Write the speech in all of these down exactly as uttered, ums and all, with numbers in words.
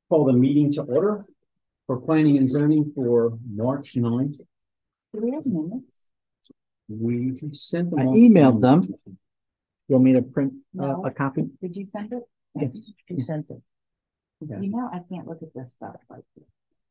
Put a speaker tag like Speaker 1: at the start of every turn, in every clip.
Speaker 1: Call the meeting to order for planning and zoning for March ninth.
Speaker 2: Do we have minutes?
Speaker 1: We sent them.
Speaker 3: I
Speaker 1: off.
Speaker 3: emailed them. You want me to print uh,
Speaker 2: No.
Speaker 3: a copy?
Speaker 2: Did you send it?
Speaker 3: Yes.
Speaker 2: You sent it.
Speaker 1: Okay.
Speaker 2: You know, I can't look at this stuff like this.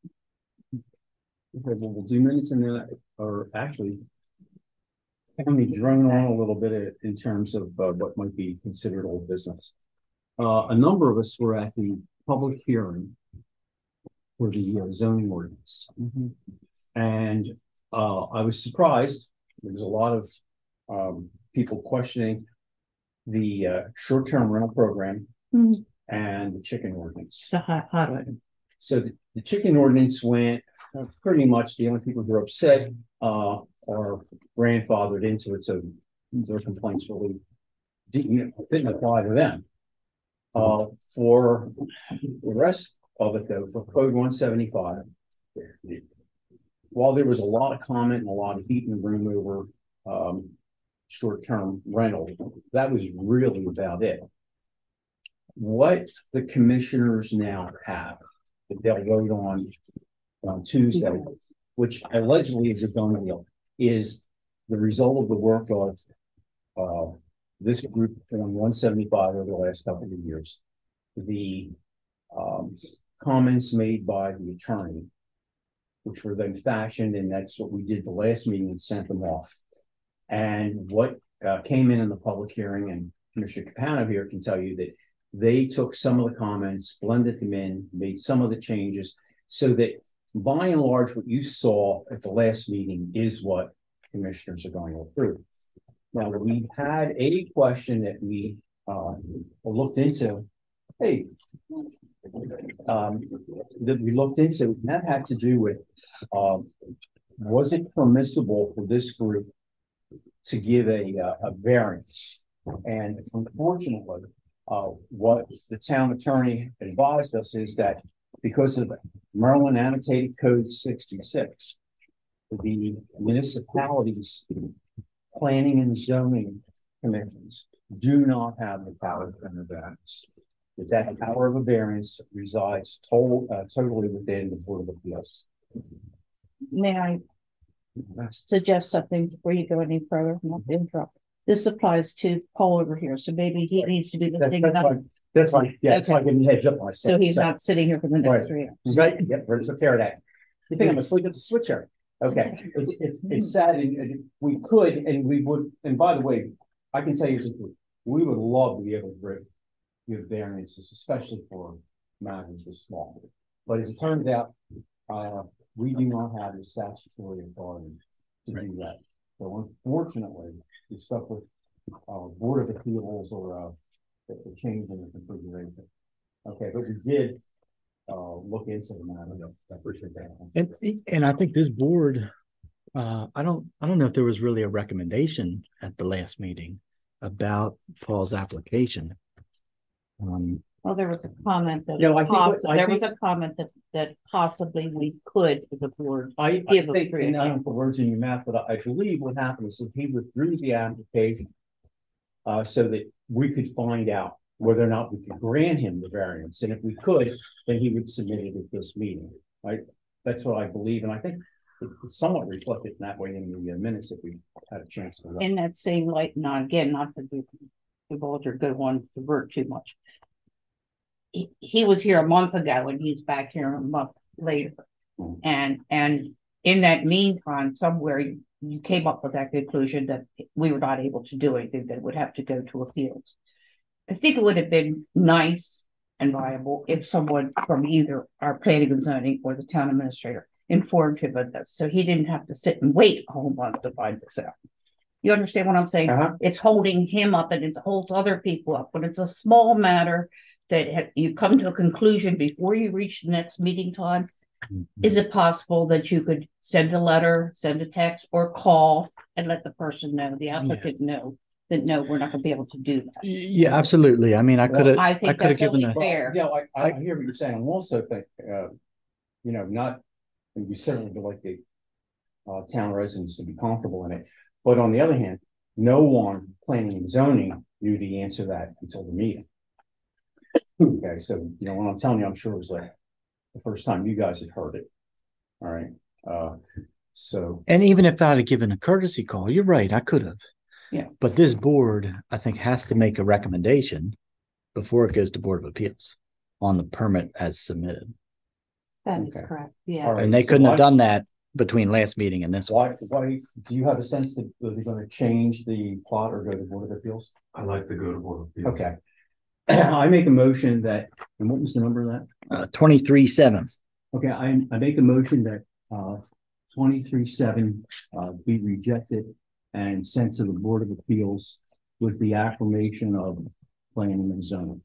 Speaker 1: Okay, well, we'll do minutes and then, or actually, let me drone on a little bit in terms of uh, what might be considered old business. Uh, a number of us were at the public hearing for the uh, zoning ordinance.
Speaker 3: Mm-hmm.
Speaker 1: And uh, I was surprised. There was a lot of um, people questioning the uh, short-term rental program
Speaker 2: Mm-hmm.
Speaker 1: and the chicken ordinance.
Speaker 2: It's a hot, hot item.
Speaker 1: So the, the chicken ordinance went uh, pretty much the only people who are upset uh, are grandfathered into it. So their complaints really didn't, didn't apply to them. Uh, for the rest of it, though, for Code one seventy-five, while there was a lot of comment and a lot of heat in the room over um, short-term rental, that was really about it. What the commissioners now have that they'll vote on on Tuesday, which allegedly is a done deal, is the result of the work of uh, this group on one seventy-five over the last couple of years. The um, comments made by the attorney, which were then fashioned, and that's what we did the last meeting and sent them off. And what uh, came in in the public hearing, and Commissioner Capano here can tell you that they took some of the comments, blended them in, made some of the changes, so that by and large, what you saw at the last meeting is what commissioners are going to approve. Now, we had a question that we uh, looked into. Hey, um, that we looked into, and that had to do with um, was it permissible for this group to give a, a variance? And unfortunately, uh, what the town attorney advised us is that because of Maryland Annotated Code sixty-six, the municipalities planning and zoning commissions do not have the power of a variance. That that power of a variance resides to uh, totally within the Board of Appeals.
Speaker 2: May I suggest something before you go any further? Not to interrupt. This applies to Paul over here, so maybe he needs to be listening.
Speaker 1: That, that's fine. That's fine. Yeah, it's like giving heads up myself.
Speaker 2: So he's so, not sitting here for the next
Speaker 1: right.
Speaker 2: three hours.
Speaker 1: Right. Yep. We're took care of that. You think I'm asleep at the switcher? Okay. It's it's, it's sad, and, and we could, and we would. And by the way, I can tell you something. We would love to be able to give variances, especially for matters this small. But as it turns out, uh, we do not have the statutory authority to right. do that. So unfortunately, we're stuck with uh, Board of Appeals or uh, the change in the configuration. Okay, but we did uh, look into the matter. I appreciate that.
Speaker 3: And and I think this board, uh, I don't I don't know if there was really a recommendation at the last meeting about Paul's application.
Speaker 2: Um, well, there was a comment that
Speaker 1: you know, I think what, I
Speaker 2: there
Speaker 1: think,
Speaker 2: was a comment that that possibly we could, as a board,
Speaker 1: I,
Speaker 2: give
Speaker 1: I think,
Speaker 2: a
Speaker 1: and I don't put words in your mouth, but I, I believe what happened is that he withdrew the application uh, so that we could find out whether or not we could grant him the variance, and if we could, then he would submit it at this meeting. Right? That's what I believe, and I think it's somewhat reflected in that way in the minutes if we had a chance to.
Speaker 2: In that same light, not again, not to be divulge or good one to vert too much. He, he was here a month ago and he's back here a month later. Mm-hmm. And and in that meantime, somewhere you, you came up with that conclusion that we were not able to do anything, that would have to go to appeals. I think it would have been nice and viable if someone from either our planning and zoning or the town administrator informed him of this, so he didn't have to sit and wait a whole month to find this out. You understand what I'm saying? Uh-huh. It's holding him up and it holds other people up. When it's a small matter that you come to a conclusion before you reach the next meeting time, mm-hmm. is it possible that you could send a letter, send a text, or call and let the person know, the applicant yeah. know that no, we're not going to be able to do that?
Speaker 3: Yeah, absolutely. I mean, I could have.
Speaker 2: I think I could have given a fair.
Speaker 1: Yeah, I, I, I hear what you're saying. I'm also think, uh, you know, not, and we certainly would like the uh, town residents to be comfortable in it. But on the other hand, no one planning and zoning knew the answer to that until the meeting. Okay, so you know what I'm telling you, I'm sure it was like the first time you guys had heard it. All right, uh, so,
Speaker 3: And even if I'd have given a courtesy call, you're right, I could have.
Speaker 2: Yeah.
Speaker 3: But this board, I think, has to make a recommendation before it goes to Board of Appeals on the permit as submitted.
Speaker 2: That is
Speaker 1: Okay.
Speaker 2: correct,
Speaker 1: All
Speaker 2: yeah.
Speaker 1: right.
Speaker 3: And they
Speaker 1: so
Speaker 3: couldn't
Speaker 1: why-
Speaker 3: have done that between last meeting and this one.
Speaker 1: why, why, do you have a sense that they're gonna change the plot or go to Board of Appeals?
Speaker 4: I like to go to Board of Appeals.
Speaker 1: Okay. I make a motion that, and what was the number of that?
Speaker 3: Uh, twenty-three seven.
Speaker 1: Okay, I, I make a motion that, uh, twenty-three seven, uh, be rejected and sent to the Board of Appeals with the affirmation of planning and zoning.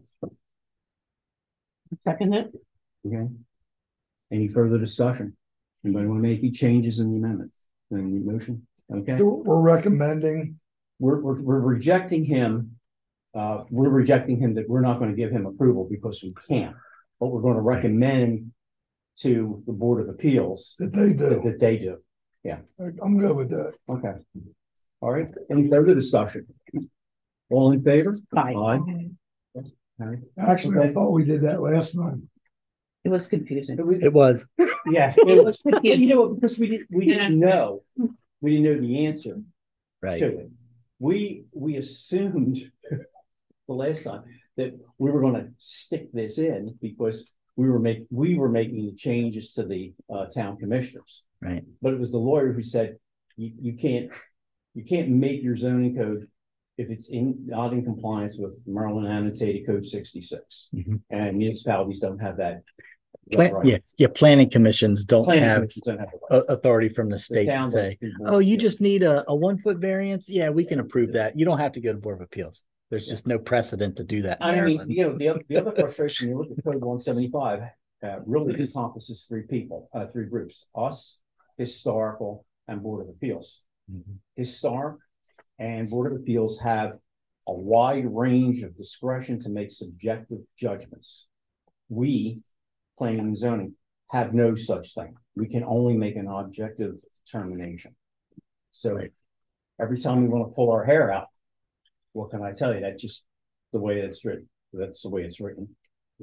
Speaker 2: Second it,
Speaker 1: Okay? Any further discussion? Anybody want to make any changes in the amendments, in the motion? Okay,
Speaker 5: So we're recommending,
Speaker 1: we're, we're, we're rejecting him. Uh, we're rejecting him that we're not going to give him approval because we can't. But we're going to recommend to the Board of Appeals
Speaker 5: that they
Speaker 1: that,
Speaker 5: do.
Speaker 1: that they do.
Speaker 5: I'm good with that.
Speaker 1: Okay. All right, any further discussion? All in favor?
Speaker 2: aye.
Speaker 1: Aye.
Speaker 5: Actually, I
Speaker 1: Okay.
Speaker 5: thought we did that last time.
Speaker 2: It was confusing.
Speaker 3: It was.
Speaker 1: Yeah.
Speaker 2: It was
Speaker 1: You
Speaker 2: confusing.
Speaker 1: know, because we didn't, we didn't know, we didn't know the answer
Speaker 3: Right.
Speaker 1: to it. We, we assumed the last time that we were gonna stick this in because we were make, we were making the changes to the, uh, town commissioners.
Speaker 3: Right.
Speaker 1: But it was the lawyer who said, you, you can't, you can't make your zoning code if it's in, not in compliance with Maryland Annotated Code sixty-six.
Speaker 3: Mhm.
Speaker 1: And municipalities don't have that. that
Speaker 3: Plan-
Speaker 1: right.
Speaker 3: yeah, yeah. Planning commissions don't
Speaker 1: Planning
Speaker 3: have
Speaker 1: commissions don't have the right.
Speaker 3: a- authority from the
Speaker 1: The
Speaker 3: state
Speaker 1: town
Speaker 3: to
Speaker 1: does
Speaker 3: say,
Speaker 1: through Board
Speaker 3: oh,
Speaker 1: of
Speaker 3: you
Speaker 1: Appeals.
Speaker 3: just need a, a one foot variance. Yeah, we can approve that. You don't have to go to Board of Appeals. There's
Speaker 1: Yeah.
Speaker 3: just no precedent to do that. in
Speaker 1: I mean,
Speaker 3: Maryland.
Speaker 1: you know, the other, the other frustration, you look at code one seventy-five, uh, really encompasses three people, uh, three groups, us, historical, and Board of Appeals.
Speaker 3: Mhm.
Speaker 1: Historic and Board of Appeals have a wide range of discretion to make subjective judgments. We, planning and zoning, have no such thing. We can only make an objective determination. So
Speaker 3: Right.
Speaker 1: every time we want to pull our hair out, what can I tell you? That's just the way it's written. That's the way it's written.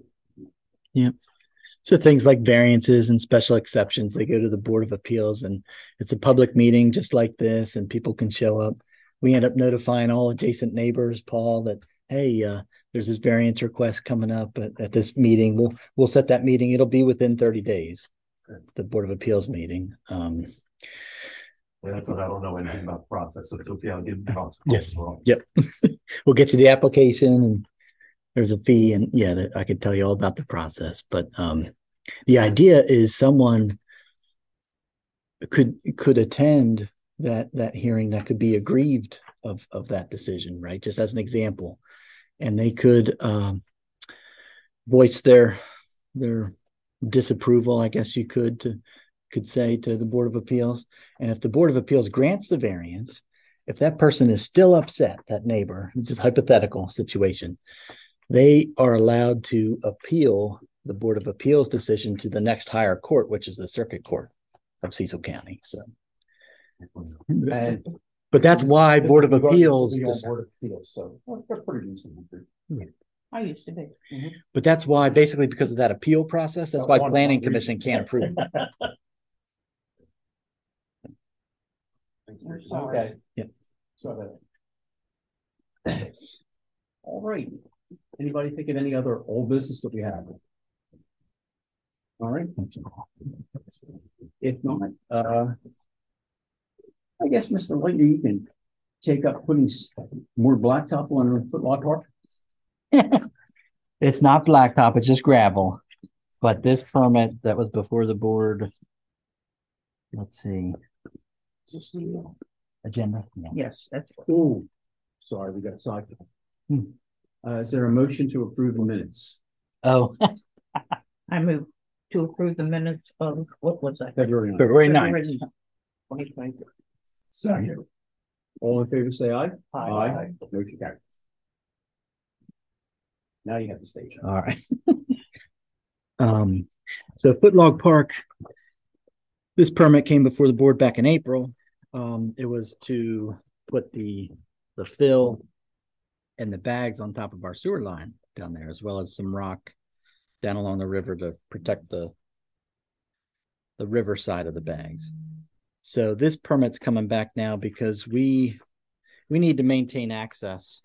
Speaker 3: So things like variances and special exceptions, they go to the Board of Appeals, and it's a public meeting just like this, and people can show up. We end up notifying all adjacent neighbors, Paul, that, hey, uh, there's this variance request coming up at, at this meeting. We'll, we'll set that meeting. It'll be within thirty days, the Board of Appeals meeting. Um,
Speaker 4: Yeah, that's what I don't know anything about the process. So it's okay. I'll give. I'll-
Speaker 3: Yes.
Speaker 4: I'll-
Speaker 3: Yep. We'll get you the application, and there's a fee, and yeah, that I could tell you all about the process. But um, the idea is someone could could attend that that hearing that could be aggrieved of of that decision, right? Just as an example, and they could um, voice their their disapproval, I guess you could to could say, to the Board of Appeals. And if the Board of Appeals grants the variance, if that person is still upset, that neighbor, just hypothetical situation, they are allowed to appeal the Board of Appeals decision to the next higher court, which is the Circuit Court of Cecil County. So,
Speaker 1: And
Speaker 3: but that's why
Speaker 1: this-
Speaker 3: Board of
Speaker 1: this is
Speaker 3: Appeals,
Speaker 1: on
Speaker 3: dis-
Speaker 1: Board of Appeals, so well, they're pretty reasonable.
Speaker 2: I used to be.
Speaker 3: but that's why basically because of that appeal process, that's why
Speaker 1: One-
Speaker 3: Planning
Speaker 1: one
Speaker 3: Commission
Speaker 1: reason.
Speaker 3: can't approve.
Speaker 2: We're sorry.
Speaker 1: Okay.
Speaker 3: Yeah.
Speaker 1: Sorry about that. All right. Anybody think of any other old business that we have? All right. If not, uh, I guess, Mister Leahy, you can take up putting s- more blacktop on the Footlock Park.
Speaker 3: It's not blacktop, it's just gravel. But this permit that was before the board, let's see, agenda. Yeah.
Speaker 2: Yes, that's.
Speaker 1: Oh, sorry, we got sidetracked.
Speaker 3: Hmm.
Speaker 1: Uh, is there a motion to approve the minutes?
Speaker 3: Oh,
Speaker 2: I moved to approve the minutes of, what was that?
Speaker 1: February ninth.
Speaker 3: February ninth.
Speaker 2: Twenty twenty.
Speaker 5: Second.
Speaker 1: All in favor, say aye.
Speaker 2: Aye.
Speaker 1: Motion carried. Now you have the stage.
Speaker 3: All right. Um, so Footlog Park, this permit came before the board back in April. Um, it was to put the, the fill and the bags on top of our sewer line down there, as well as some rock down along the river to protect the the river side of the bags. So this permit's coming back now because we we need to maintain access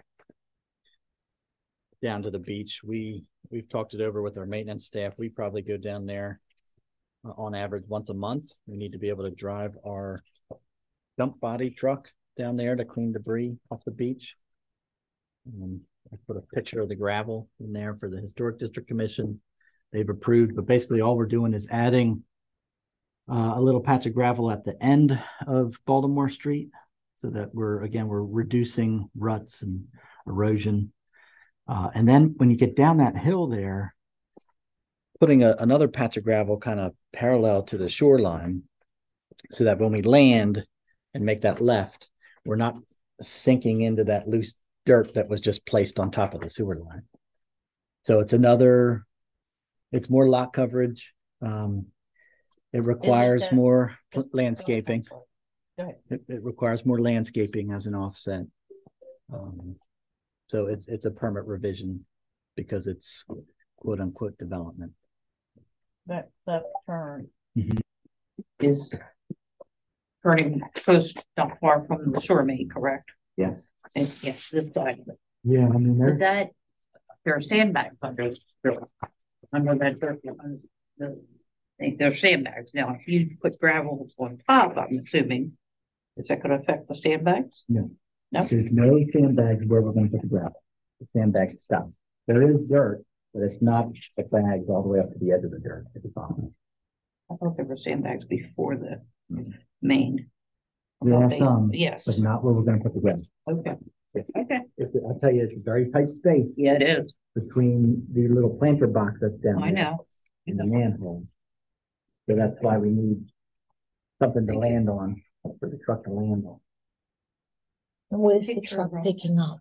Speaker 3: down to the beach. We we've talked it over with our maintenance staff. We probably go down there uh, on average once a month. We need to be able to drive our dump body truck down there to clean debris off the beach. Um, I put a picture of the gravel in there for the Historic District Commission. They've approved, but basically all we're doing is adding uh, a little patch of gravel at the end of Baltimore Street, so that we're, again, we're reducing ruts and erosion. Uh, and then when you get down that hill there, putting a, another patch of gravel kind of parallel to the shoreline, so that when we land and make that left, we're not sinking into that loose dirt that was just placed on top of the sewer line. So it's another, it's more lot coverage. Um, it requires
Speaker 2: that-
Speaker 3: more pl- landscaping.
Speaker 2: Go ahead.
Speaker 3: It, it requires more landscaping as an offset. Um, so it's it's a permit revision because it's quote unquote development.
Speaker 2: That left turn
Speaker 3: Mhm.
Speaker 2: is turning goes not far from the shore main, correct?
Speaker 3: Yes.
Speaker 2: And yes, this side of it.
Speaker 3: Yeah, I mean,
Speaker 2: But that, there are sandbags under, under that dirt. under the- they- There are sandbags. Now, if you put gravel on top, I'm assuming, is that gonna affect the sandbags?
Speaker 3: No.
Speaker 2: No?
Speaker 3: There's no sandbags where we're going to put the gravel. The sandbags stop. There is dirt, but it's not the bags all the way up to the edge of the dirt at the bottom.
Speaker 2: I thought there were sandbags before the main.
Speaker 3: There are
Speaker 2: They-
Speaker 3: some,
Speaker 2: Yes,
Speaker 3: but not where we're going to put the gravel.
Speaker 2: okay, okay.
Speaker 3: It's, I'll tell you, it's a very tight space
Speaker 2: Yeah, it is.
Speaker 3: between the little planter box that's down
Speaker 2: I
Speaker 3: there
Speaker 2: know.
Speaker 3: and the manhole. So that's why we need something to land on, for the truck to land on.
Speaker 6: And what is the
Speaker 2: Picture
Speaker 6: truck
Speaker 2: of-
Speaker 6: picking up?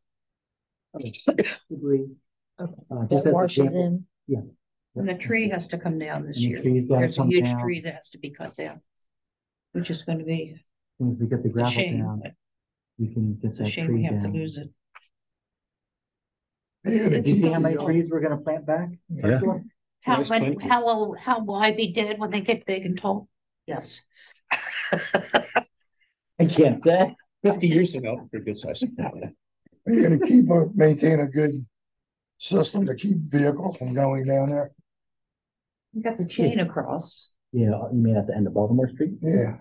Speaker 3: Debris.
Speaker 6: Okay.
Speaker 3: Uh, just
Speaker 6: That
Speaker 3: as a
Speaker 6: washes
Speaker 3: sample.
Speaker 6: in?
Speaker 2: And the tree has to come down this
Speaker 3: And the
Speaker 2: year.
Speaker 3: tree's gotta
Speaker 2: There's a
Speaker 3: come
Speaker 2: huge
Speaker 3: down.
Speaker 2: tree that has to be cut down. Which is gonna be
Speaker 3: As soon as we get the
Speaker 2: a
Speaker 3: gravel
Speaker 2: shame,
Speaker 3: down,
Speaker 2: but
Speaker 3: we can get
Speaker 2: it's a
Speaker 3: that
Speaker 2: shame we
Speaker 3: tree
Speaker 2: have to
Speaker 3: down.
Speaker 2: lose it.
Speaker 5: You gotta
Speaker 3: Did you
Speaker 5: keep
Speaker 3: see how many
Speaker 5: the, uh,
Speaker 3: trees we're gonna plant back?
Speaker 5: Yeah.
Speaker 2: How,
Speaker 4: Yes,
Speaker 2: when,
Speaker 4: plenty.
Speaker 2: how will, how will I be dead when they get big and tall? Yes.
Speaker 3: I can't say.
Speaker 4: Fifty years ago, pretty good size.
Speaker 5: You gotta keep, a maintain a good system to keep vehicles from going down there.
Speaker 2: You got the chain across.
Speaker 3: Yeah, you mean at the end of Baltimore Street?
Speaker 5: Yeah,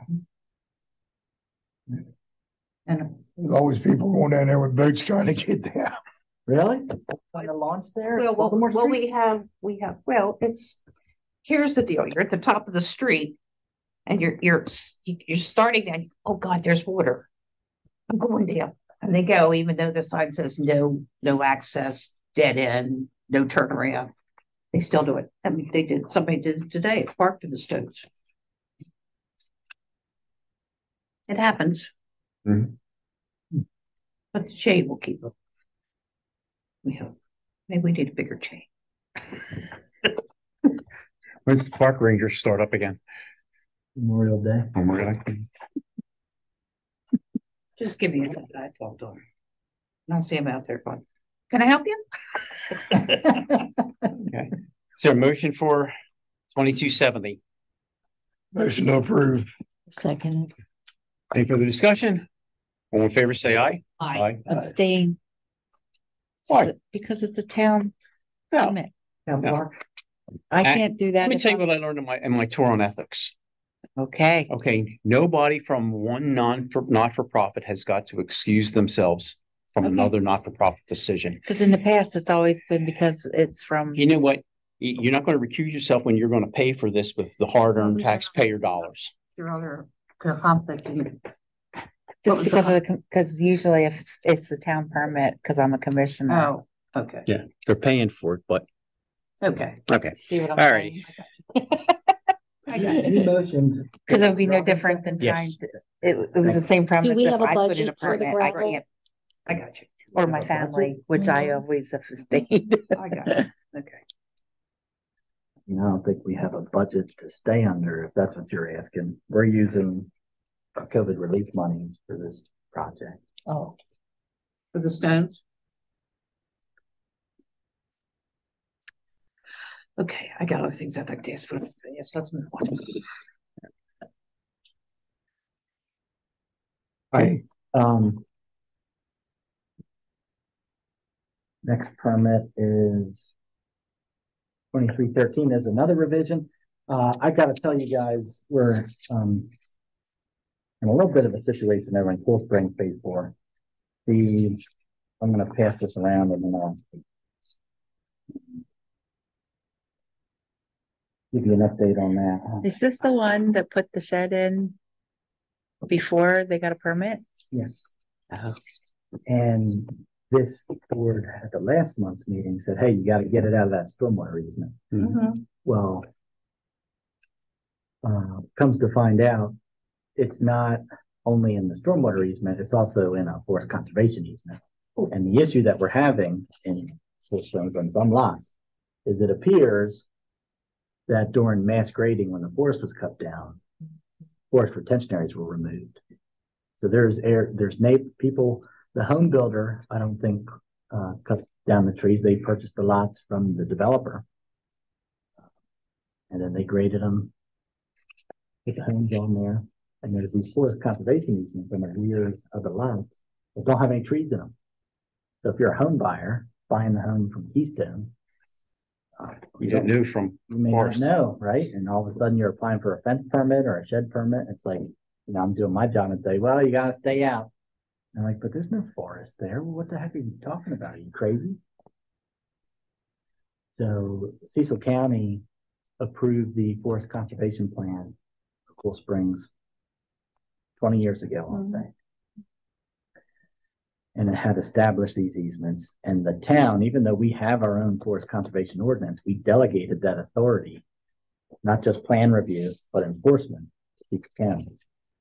Speaker 2: And
Speaker 5: there's always people going down there with boats trying to get down.
Speaker 3: Really? On the launch there?
Speaker 2: Well, well,
Speaker 3: Baltimore
Speaker 2: well,
Speaker 3: Street?
Speaker 2: we have, we have, well, it's, here's the deal, you're at the top of the street. And you're, you're, s- you're starting and, oh God, there's water. I'm going down, and they go, even though the sign says no, no access, dead end, no turnaround. They still do it, I mean, they did, somebody did it today, parked in the Stones. It happens.
Speaker 4: Mhm.
Speaker 2: But the chain will keep them. We hope, maybe we need a bigger chain.
Speaker 4: When's the park rangers start up again?
Speaker 3: Memorial Day.
Speaker 4: Oh, really?
Speaker 2: Just give me a minute, I talked to him. And I'll see him out there going, can I help you?
Speaker 4: Okay. Is there a motion for twenty-two seventy?
Speaker 5: Motion to approve.
Speaker 6: Second,
Speaker 4: Any further discussion? All in favor, say aye.
Speaker 2: Aye.
Speaker 6: abstain.
Speaker 4: Why?
Speaker 6: Because it's a town
Speaker 4: No.
Speaker 6: permit.
Speaker 3: Town
Speaker 4: No.
Speaker 3: park.
Speaker 6: I
Speaker 4: Uh,
Speaker 6: can't do
Speaker 4: Let
Speaker 6: that.
Speaker 4: me
Speaker 6: if
Speaker 4: tell you
Speaker 6: I'm-
Speaker 4: what I learned in my, in my tour on ethics.
Speaker 6: Okay,
Speaker 4: Okay, nobody from one non for not for profit has got to excuse themselves from
Speaker 6: Okay.
Speaker 4: another not for profit decision.
Speaker 6: because in the past, it's always been because it's from,
Speaker 4: You know what? You- You're not going to recuse yourself when you're going to pay for this with the hard-earned
Speaker 2: we don't-
Speaker 4: taxpayer dollars.
Speaker 2: Your other, their conflict in What
Speaker 6: just
Speaker 2: was the
Speaker 6: because of the, because usually if it's, it's the town permit, because I'm a commissioner.
Speaker 2: Oh, okay,
Speaker 4: Yeah, they're paying for it, but
Speaker 2: okay.
Speaker 4: okay.
Speaker 6: See what I'm
Speaker 4: All
Speaker 6: saying?
Speaker 2: I got
Speaker 3: You
Speaker 2: you.
Speaker 3: motioned.
Speaker 6: Because it would be no different than trying
Speaker 4: Yes.
Speaker 6: to, it, it was the same premise we if have a I put in a budget for the permit, I
Speaker 2: gravel?
Speaker 6: can't,
Speaker 2: I got you.
Speaker 6: or my family, which I
Speaker 2: Mhm.
Speaker 6: always have sustained.
Speaker 2: I got you. Okay.
Speaker 3: You know, I don't think we have a budget to stay under, if that's what you're asking. We're using COVID relief monies for this project.
Speaker 6: Oh,
Speaker 2: For the Stones? Okay, I got other things I'd like to ask for. Yes, let's move on.
Speaker 3: Right. Um. Next permit is twenty-three thirteen is another revision. Uh, I gotta tell you guys, we're, um, in a little bit of a situation over in Cool Springs Phase Four. The, I'm gonna pass this around and then I'll give you an update on that.
Speaker 6: Is this the one that put the shed in before they got a permit?
Speaker 3: Yes.
Speaker 6: Oh.
Speaker 3: And this board at the last month's meeting said, hey, you gotta get it out of that stormwater easement.
Speaker 2: Mhm.
Speaker 3: Well, uh, comes to find out, it's not only in the stormwater easement, it's also in a forest conservation easement. And the issue that we're having in systems on some lots is it appears that during mass grading, when the forest was cut down, forest retention areas were removed. So there's air, there's na- people, the home builder, I don't think, uh, cut down the trees. They purchased the lots from the developer. And then they graded them, put the homes on there. And there's these forest conservation easements in the rears of the lots that don't have any trees in them. So if you're a home buyer buying the home from Keystone, uh,
Speaker 4: We
Speaker 3: you
Speaker 4: didn't
Speaker 3: don't,
Speaker 4: know from
Speaker 3: you may not
Speaker 4: forest.
Speaker 3: know, right? And all of a sudden you're applying for a fence permit or a shed permit. It's like, you know, I'm doing my job and say, well, you gotta stay out. And I'm like, but there's no forest there. Well, what the heck are you talking about? Are you crazy? So Cecil County approved the forest conservation plan for Cool Springs twenty years ago, I'll
Speaker 2: Mhm.
Speaker 3: say. And it had established these easements, and the town, even though we have our own forest conservation ordinance, we delegated that authority, not just plan review, but enforcement to Cecil County.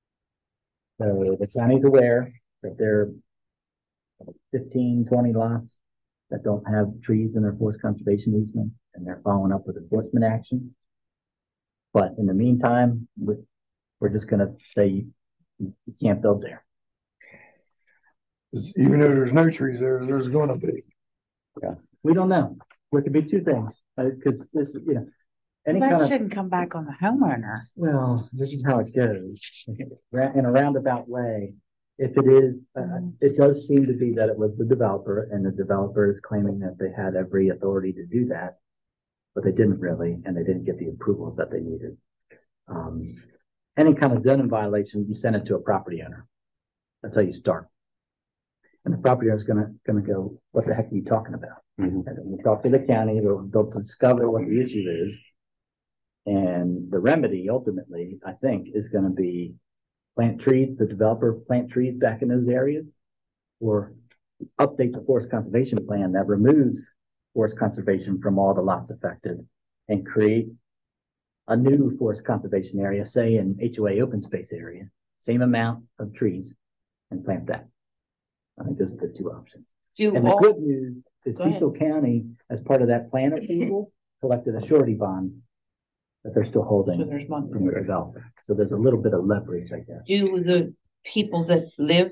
Speaker 3: So the county's aware that there are fifteen, twenty lots that don't have trees in their forest conservation easement, and they're following up with enforcement action. But in the meantime, we, we're just gonna say you, you can't build there.
Speaker 5: 'Cause even though there's no trees there, there's gonna be.
Speaker 3: We don't know. There could be two things, because this, you know, any
Speaker 6: That
Speaker 3: kind of,
Speaker 6: shouldn't come back on the homeowner.
Speaker 3: well, this is how it goes. Ra- In a roundabout way, if it is, uh,
Speaker 6: Mhm.
Speaker 3: it does seem to be that it was the developer, and the developer is claiming that they had every authority to do that, but they didn't really, and they didn't get the approvals that they needed. Um, any kind of zoning violation, you send it to a property owner. That's how you start. And the property owner is gonna, gonna go, what the heck are you talking about?
Speaker 4: Mhm.
Speaker 3: And then you talk to the county, they'll, they'll discover what the issue is. And the remedy ultimately, I think, is gonna be plant trees, the developer plant trees back in those areas. Or update the forest conservation plan that removes forest conservation from all the lots affected. And create a new forest conservation area, say in H O A open space area, same amount of trees, and plant that. I think those are the two options.
Speaker 2: Do
Speaker 3: And the
Speaker 2: all,
Speaker 3: good news is
Speaker 2: Go ahead.
Speaker 3: Cecil County, as part of that plan approval, collected a surety bond that they're still
Speaker 2: so
Speaker 3: holding
Speaker 2: there's money.
Speaker 3: from the developer. So there's a little bit of leverage, I guess.
Speaker 2: Do the people that live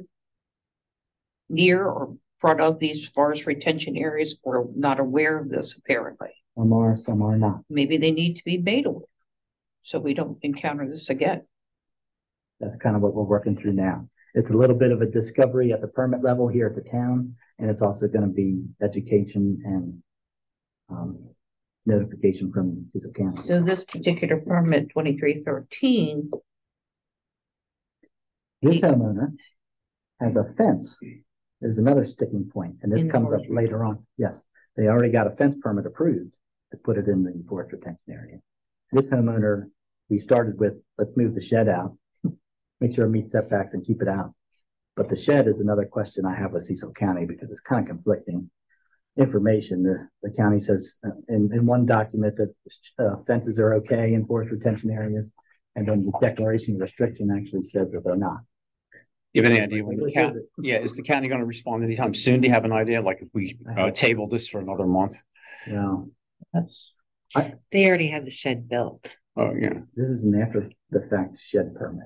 Speaker 2: near or front of these forest retention areas are not aware of this apparently?
Speaker 3: Some are, some are not.
Speaker 2: Maybe they need to be made aware, so we don't encounter this again.
Speaker 3: That's kind of what we're working through now. It's a little bit of a discovery at the permit level here at the town, and it's also gonna be education and um, notification from Cecil County.
Speaker 2: So this particular permit twenty-three thirteen,
Speaker 3: This homeowner has a fence. There's another sticking point, and this
Speaker 2: In the
Speaker 3: comes up
Speaker 2: forest
Speaker 3: later on. Yes, they already got a fence permit approved to put it in the forest retention area. This homeowner, we started with, let's move the shed out, make sure it meets setbacks and keep it out. But the shed is another question I have with Cecil County because it's kind of conflicting information. The, the county says uh, in, in one document that uh, fences are okay in forest retention areas. And then the declaration of restriction actually says that they're not.
Speaker 4: You have any idea when the
Speaker 3: Which is
Speaker 4: county,
Speaker 3: it?
Speaker 4: yeah, is the county gonna respond anytime soon? Do you have an idea? Like if we uh, table this for another month?
Speaker 3: Well,
Speaker 2: that's,
Speaker 6: They already have the shed built.
Speaker 4: Oh, yeah.
Speaker 3: this is an after the fact shed permit.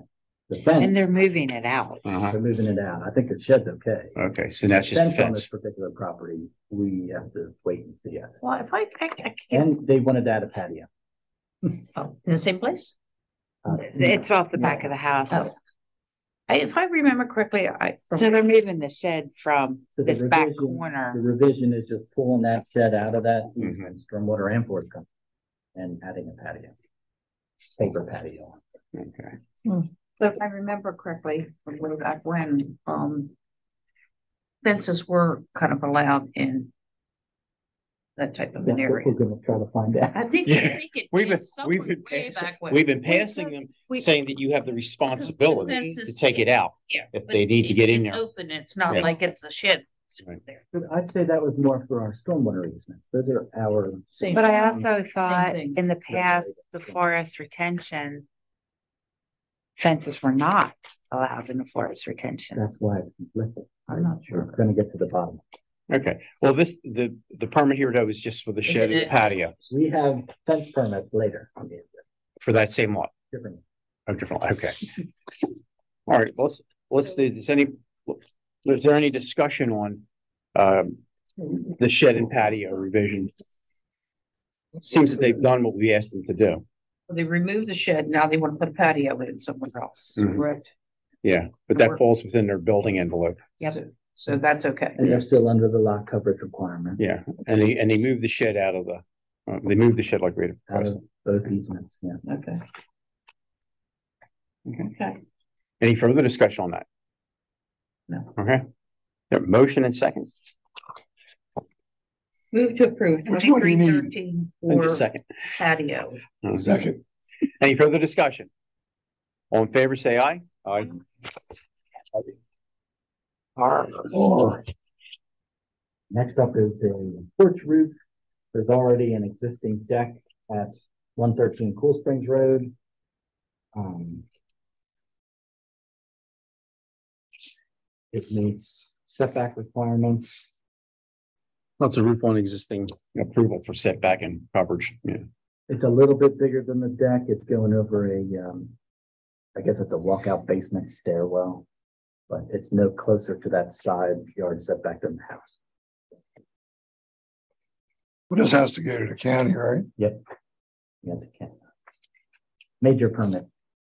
Speaker 3: The fence,
Speaker 6: And they're moving it out.
Speaker 4: Uh-huh.
Speaker 3: they're moving it out. I think the shed's okay.
Speaker 4: Okay, so that's just the
Speaker 3: Fence on this
Speaker 4: fence.
Speaker 3: particular property, we have to wait and see. it.
Speaker 2: Well, if I, I, I can,
Speaker 3: And they wanted to add a patio.
Speaker 2: oh, in the same place?
Speaker 3: Uh,
Speaker 6: It's off the back of the house.
Speaker 2: Oh. I, if I remember correctly, I,
Speaker 6: So they're moving the shed from
Speaker 3: So the
Speaker 6: this back
Speaker 3: revision- The
Speaker 6: corner.
Speaker 3: revision is just pulling that shed out of that
Speaker 4: Mhm.
Speaker 3: easement, stormwater and forest company, and adding a patio. Paper patio.
Speaker 4: Okay.
Speaker 2: so if I remember correctly, from way back when, um. Fences were kind of allowed in. That type of an
Speaker 3: That's what
Speaker 2: area.
Speaker 3: we're gonna try to find out.
Speaker 2: I think,
Speaker 4: Yeah,
Speaker 2: I think it.
Speaker 4: We've been,
Speaker 2: did
Speaker 4: we've
Speaker 2: somewhere
Speaker 4: been,
Speaker 2: way
Speaker 4: passing-
Speaker 2: back when.
Speaker 4: we've been passing them,
Speaker 2: We-
Speaker 4: saying that you have the responsibility
Speaker 2: Fences-
Speaker 4: to take it out
Speaker 2: Yeah,
Speaker 4: if
Speaker 2: but
Speaker 4: they need to
Speaker 2: it-
Speaker 4: get in
Speaker 2: it's
Speaker 4: there.
Speaker 2: Open, it's not
Speaker 4: Yeah.
Speaker 2: like it's a shed.
Speaker 4: Right.
Speaker 2: there.
Speaker 3: But I'd say that was more for our stormwater easements. Those are our.
Speaker 2: Same.
Speaker 6: But I also thought
Speaker 2: thing.
Speaker 6: in the past, the forest retention fences were not allowed in the forest retention.
Speaker 3: That's why it's conflicted.
Speaker 2: I'm not
Speaker 3: We're
Speaker 2: sure.
Speaker 3: gonna get to the bottom.
Speaker 4: Okay, well, this, the, the permit here though is just for the shed and the
Speaker 2: it-
Speaker 4: patio
Speaker 3: We have fence permits later on the
Speaker 4: for that same lot.
Speaker 3: different.
Speaker 4: Oh, different, okay. All right, let's, let's, do is any, is there any discussion on, um, the shed and patio revision? Seems that they've done what we asked them to do.
Speaker 2: They removed the shed, now they want to put a patio in somewhere else,
Speaker 4: Mhm.
Speaker 2: correct?
Speaker 4: Yeah, but that falls within their building envelope.
Speaker 2: Yep. So- So that's okay.
Speaker 3: And they're still under the lot coverage requirement
Speaker 4: Yeah, and they, and they moved the shed out of the, uh, they moved the shed like we had
Speaker 3: out
Speaker 4: requested.
Speaker 3: of both easements, yeah.
Speaker 2: Okay. Okay.
Speaker 4: Any further discussion on that?
Speaker 2: No.
Speaker 4: Okay. Yeah, motion and second.
Speaker 2: Move to approve
Speaker 5: Which one do you
Speaker 2: twenty-three
Speaker 5: need?
Speaker 2: thirteen
Speaker 4: And
Speaker 2: for
Speaker 4: just second.
Speaker 2: patio.
Speaker 5: Second,
Speaker 4: Any further discussion? All in favor, say aye. Aye.
Speaker 5: oh,
Speaker 3: Next up is a porch roof. There's already an existing deck at one thirteen Cool Springs Road. Um. It meets setback requirements.
Speaker 4: That's a roof on existing approval for setback and coverage. Yeah.
Speaker 3: It's a little bit bigger than the deck. It's going over a, um, I guess it's a walkout basement stairwell, but it's no closer to that side yard setback than the house.
Speaker 5: well, this has to go to the county, right?
Speaker 3: Yeah, it's a can. Major permit.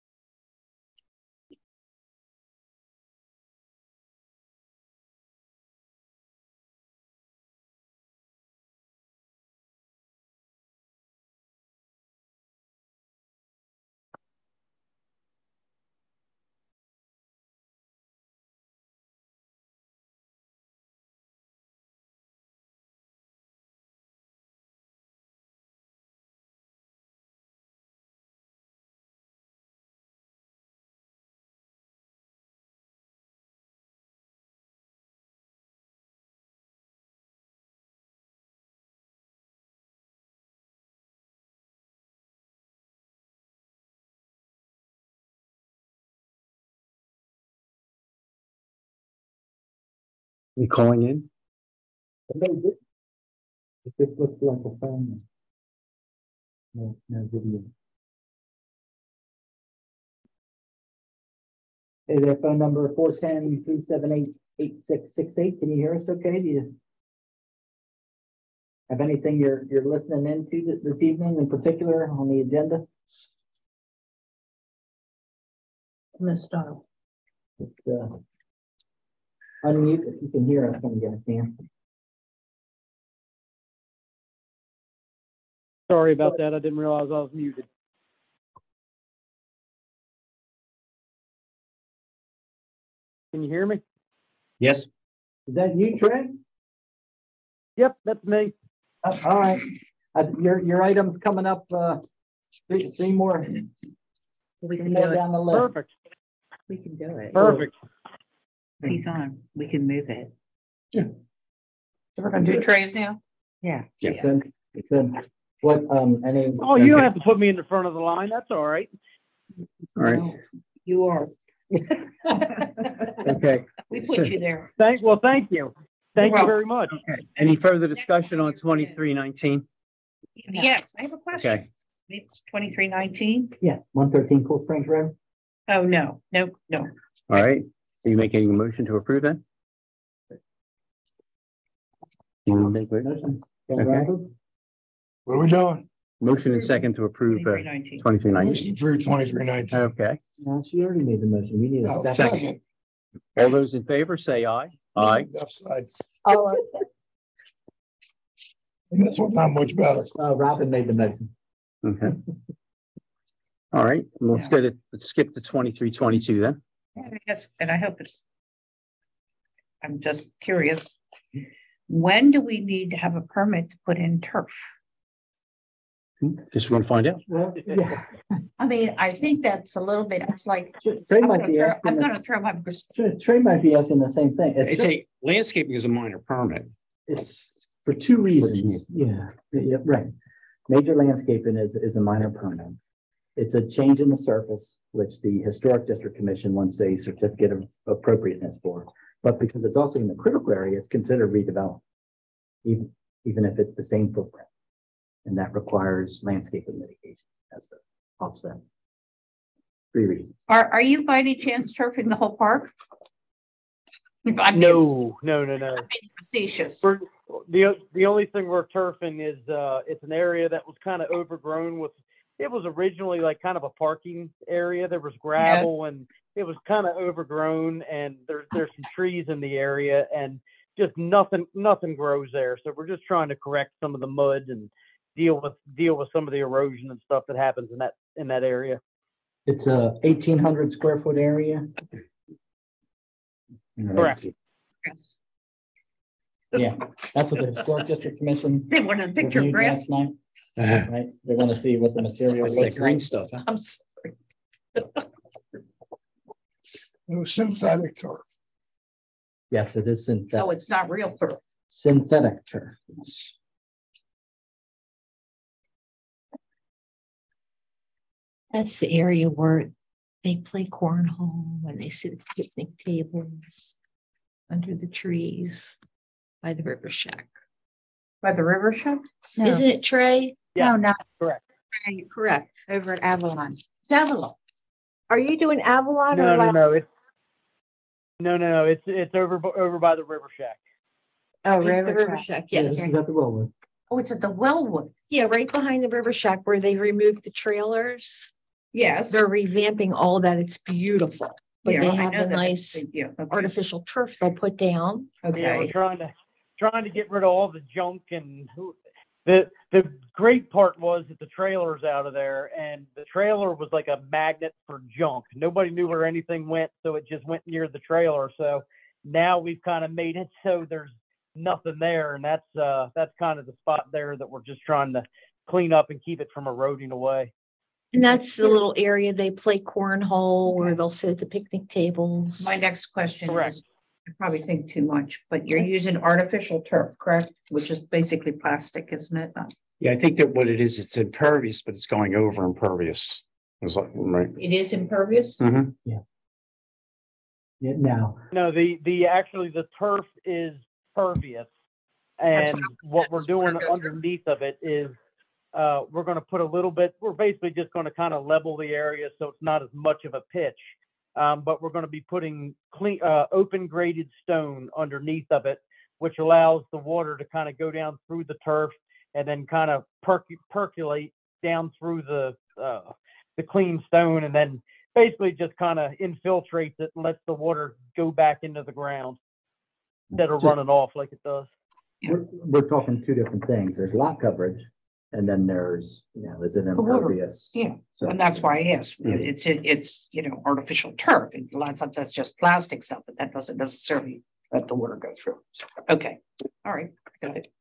Speaker 4: You calling in?
Speaker 3: It just looks like a phone. No, no video. Hey, their phone number four ten, three seven eight, eight six six eight. Can you hear us okay? Do you have anything you're, you're listening into this, this evening in particular on the agenda?
Speaker 2: Miss Donna.
Speaker 3: Just, uh, unmute if you can hear us when you get a chance.
Speaker 7: Sorry about that. I didn't realize I was muted. Can you hear me?
Speaker 4: Yes.
Speaker 3: Is that you, Trey?
Speaker 7: Yep, that's me.
Speaker 3: Uh, all right. Uh, your, your item's coming up, uh, three, three more,
Speaker 6: We
Speaker 3: three
Speaker 6: can
Speaker 3: more
Speaker 6: do it.
Speaker 3: down the list.
Speaker 7: Perfect.
Speaker 6: We can do it.
Speaker 7: Perfect.
Speaker 6: He's on. We can move it.
Speaker 2: So we're gonna do trays now?
Speaker 6: Yeah.
Speaker 4: Yeah.
Speaker 3: Good, good. What, um, any?
Speaker 7: Oh, you don't have to put me in the front of the line. That's all right.
Speaker 4: All right.
Speaker 2: No, You are.
Speaker 4: Okay.
Speaker 2: We put you there.
Speaker 7: Thank, well, thank you. Thank you
Speaker 2: welcome.
Speaker 7: very much.
Speaker 4: Okay. Any further discussion on twenty-three nineteen?
Speaker 2: Yes, I have a question.
Speaker 4: Okay.
Speaker 2: It's twenty-three nineteen.
Speaker 3: Yeah, one thirteen Cool Springs Road.
Speaker 2: Oh, no, no, no.
Speaker 4: All right, are you making a motion to approve that? You wanna make a motion? Okay.
Speaker 5: What are we doing?
Speaker 4: Motion and second to approve uh,
Speaker 2: twenty-three nineteen.
Speaker 4: twenty-three
Speaker 5: Motion
Speaker 4: nineteen.
Speaker 5: through twenty-three nineteen.
Speaker 4: Okay,
Speaker 3: No, she already made the motion. We need
Speaker 5: Oh,
Speaker 3: a second.
Speaker 5: second.
Speaker 4: all those in favor say aye. Aye.
Speaker 5: Left side.
Speaker 3: Oh,
Speaker 5: And this one's not much better.
Speaker 3: uh, Robin made the motion.
Speaker 4: Okay. All right, let's go to, let's skip to twenty-three twenty-two then.
Speaker 2: I guess, and I hope it's. I'm just curious. When do we need to have a permit to put in turf?
Speaker 4: Just want to find out.
Speaker 3: Well, yeah.
Speaker 2: I mean, I think that's a little bit, it's like,
Speaker 3: Trey
Speaker 2: I'm
Speaker 3: might
Speaker 2: gonna
Speaker 3: be
Speaker 2: throw,
Speaker 3: asking,
Speaker 2: I'm
Speaker 3: the-
Speaker 2: gonna throw my,
Speaker 3: Trey- Trey might be asking the same thing. It's
Speaker 4: It's
Speaker 3: just-
Speaker 4: a, landscaping is a minor permit.
Speaker 3: It's for two reasons. Yeah, yeah, right. Major landscaping is, is a minor permit. It's a change in the surface, which the Historic District Commission wants a certificate of appropriateness for. But because it's also in the critical area, it's considered redevelopment. Even, even if it's the same footprint. And that requires landscaping mitigation as an offset. Three reasons.
Speaker 2: are, are you by any chance turfing the whole park? I'm being-
Speaker 7: No, no, no, no.
Speaker 2: I'm being facetious.
Speaker 7: We're, the, the only thing we're turfing is, uh, it's an area that was kind of overgrown with, it was originally like kind of a parking area. There was gravel and it was kind of overgrown, and there's, there's some trees in the area, and just nothing, nothing grows there. So we're just trying to correct some of the mud and deal with, deal with some of the erosion and stuff that happens in that, in that area.
Speaker 3: It's a eighteen hundred square foot area.
Speaker 7: Correct.
Speaker 3: Yeah, that's what the Historic District Commission.
Speaker 2: They wanted a picture of
Speaker 3: reviewed
Speaker 2: grass.
Speaker 3: last night,
Speaker 4: Uh,
Speaker 3: right? They want to see what the material
Speaker 4: It's that
Speaker 3: looks
Speaker 4: green
Speaker 3: like.
Speaker 4: stuff, huh?
Speaker 2: I'm sorry.
Speaker 5: No synthetic turf.
Speaker 3: Yes, it is
Speaker 2: No,
Speaker 3: synthetic,
Speaker 2: it's not real turf.
Speaker 3: synthetic turf.
Speaker 8: That's the area where they play cornhole and they sit at picnic tables under the trees by the river shack.
Speaker 2: By the river shop? No,
Speaker 8: Isn't it, Trey?
Speaker 7: Yeah.
Speaker 2: no, not
Speaker 7: Correct.
Speaker 8: Correct.
Speaker 2: over at Avalon. It's Avalon.
Speaker 9: Are you doing Avalon
Speaker 7: No,
Speaker 9: or
Speaker 7: no,
Speaker 9: La-
Speaker 7: no, it's, no, no, no, it's, it's over, b- over by the river shack.
Speaker 2: Oh,
Speaker 8: It's the
Speaker 2: river
Speaker 8: river
Speaker 2: shack.
Speaker 8: shack, yes.
Speaker 3: You got the roller.
Speaker 2: Oh, it's at the Wellwood.
Speaker 8: Yeah, right behind the river shack where they removed the trailers.
Speaker 2: Yes.
Speaker 8: They're revamping all that. It's beautiful. But
Speaker 2: Yeah,
Speaker 8: they
Speaker 2: I
Speaker 8: have
Speaker 2: know
Speaker 8: a
Speaker 2: that.
Speaker 8: nice
Speaker 2: Yeah, okay.
Speaker 8: artificial turf they'll put down.
Speaker 7: Yeah, we're
Speaker 2: Okay.
Speaker 7: trying to, trying to get rid of all the junk, and who- the, the great part was that the trailer's out of there, and the trailer was like a magnet for junk. Nobody knew where anything went, so it just went near the trailer. So now we've kind of made it so there's nothing there, and that's, uh, that's kind of the spot there that we're just trying to clean up and keep it from eroding away.
Speaker 8: And that's the little area they play cornhole where
Speaker 2: Okay.
Speaker 8: they'll sit at the picnic tables.
Speaker 2: My next question
Speaker 7: Correct.
Speaker 2: is, I probably think too much, but you're using artificial turf, correct? Which is basically plastic, isn't it? Uh,
Speaker 4: Yeah, I think that what it is, it's impervious, but it's going over impervious. It's like, right.
Speaker 2: It is impervious?
Speaker 4: Mhm.
Speaker 3: Yeah, now,
Speaker 7: No, the, the, actually the turf is pervious.
Speaker 2: That's
Speaker 7: And
Speaker 2: what
Speaker 7: what we're
Speaker 2: that's what
Speaker 7: doing
Speaker 2: it goes through.
Speaker 7: underneath of it is, uh, we're gonna put a little bit, we're basically just gonna kind of level the area so it's not as much of a pitch. Um, but we're gonna be putting clean, uh, open graded stone underneath of it, which allows the water to kind of go down through the turf and then kind of perc- percolate down through the, uh, the clean stone, and then basically just kind of infiltrates it and lets the water go back into the ground instead of
Speaker 3: Just-
Speaker 7: running off like it does.
Speaker 3: we're, we're talking two different things. There's lot coverage, and then there's, you know, is it
Speaker 2: The water.
Speaker 3: impervious?
Speaker 2: Yeah,
Speaker 3: So-
Speaker 2: and that's why I asked.
Speaker 4: Mhm.
Speaker 2: It's, it's, you know, artificial turf. And a lot of times that's just plastic stuff, but that doesn't necessarily let the water go through. Okay, all right, got it.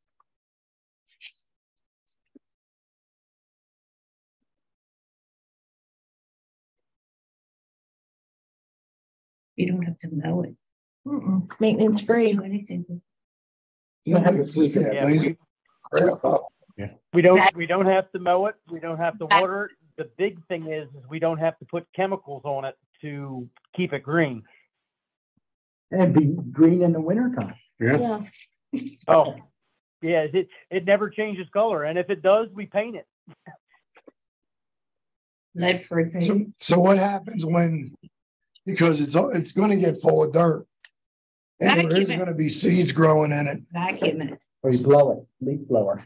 Speaker 2: You don't have to know it.
Speaker 8: Mm-mm, It's maintenance free.
Speaker 2: Do anything.
Speaker 3: You don't have to sweep it.
Speaker 7: Yeah,
Speaker 5: they
Speaker 7: we,
Speaker 5: crap up.
Speaker 7: we don't,
Speaker 2: That-
Speaker 7: we don't have to mow it. We don't have to
Speaker 2: That-
Speaker 7: water it. The big thing is, is we don't have to put chemicals on it to keep it green.
Speaker 3: And be green in the wintertime.
Speaker 4: Yeah.
Speaker 8: Yeah.
Speaker 7: Oh, yeah, it, it never changes color. And if it does, we paint it.
Speaker 8: Ledford.
Speaker 5: So, so what happens when, because it's, it's gonna get full of dirt. And there
Speaker 8: Vacuum
Speaker 5: is
Speaker 8: it.
Speaker 5: gonna be seeds growing in it.
Speaker 8: Vacuum it.
Speaker 3: Or you blow it, leaf blower.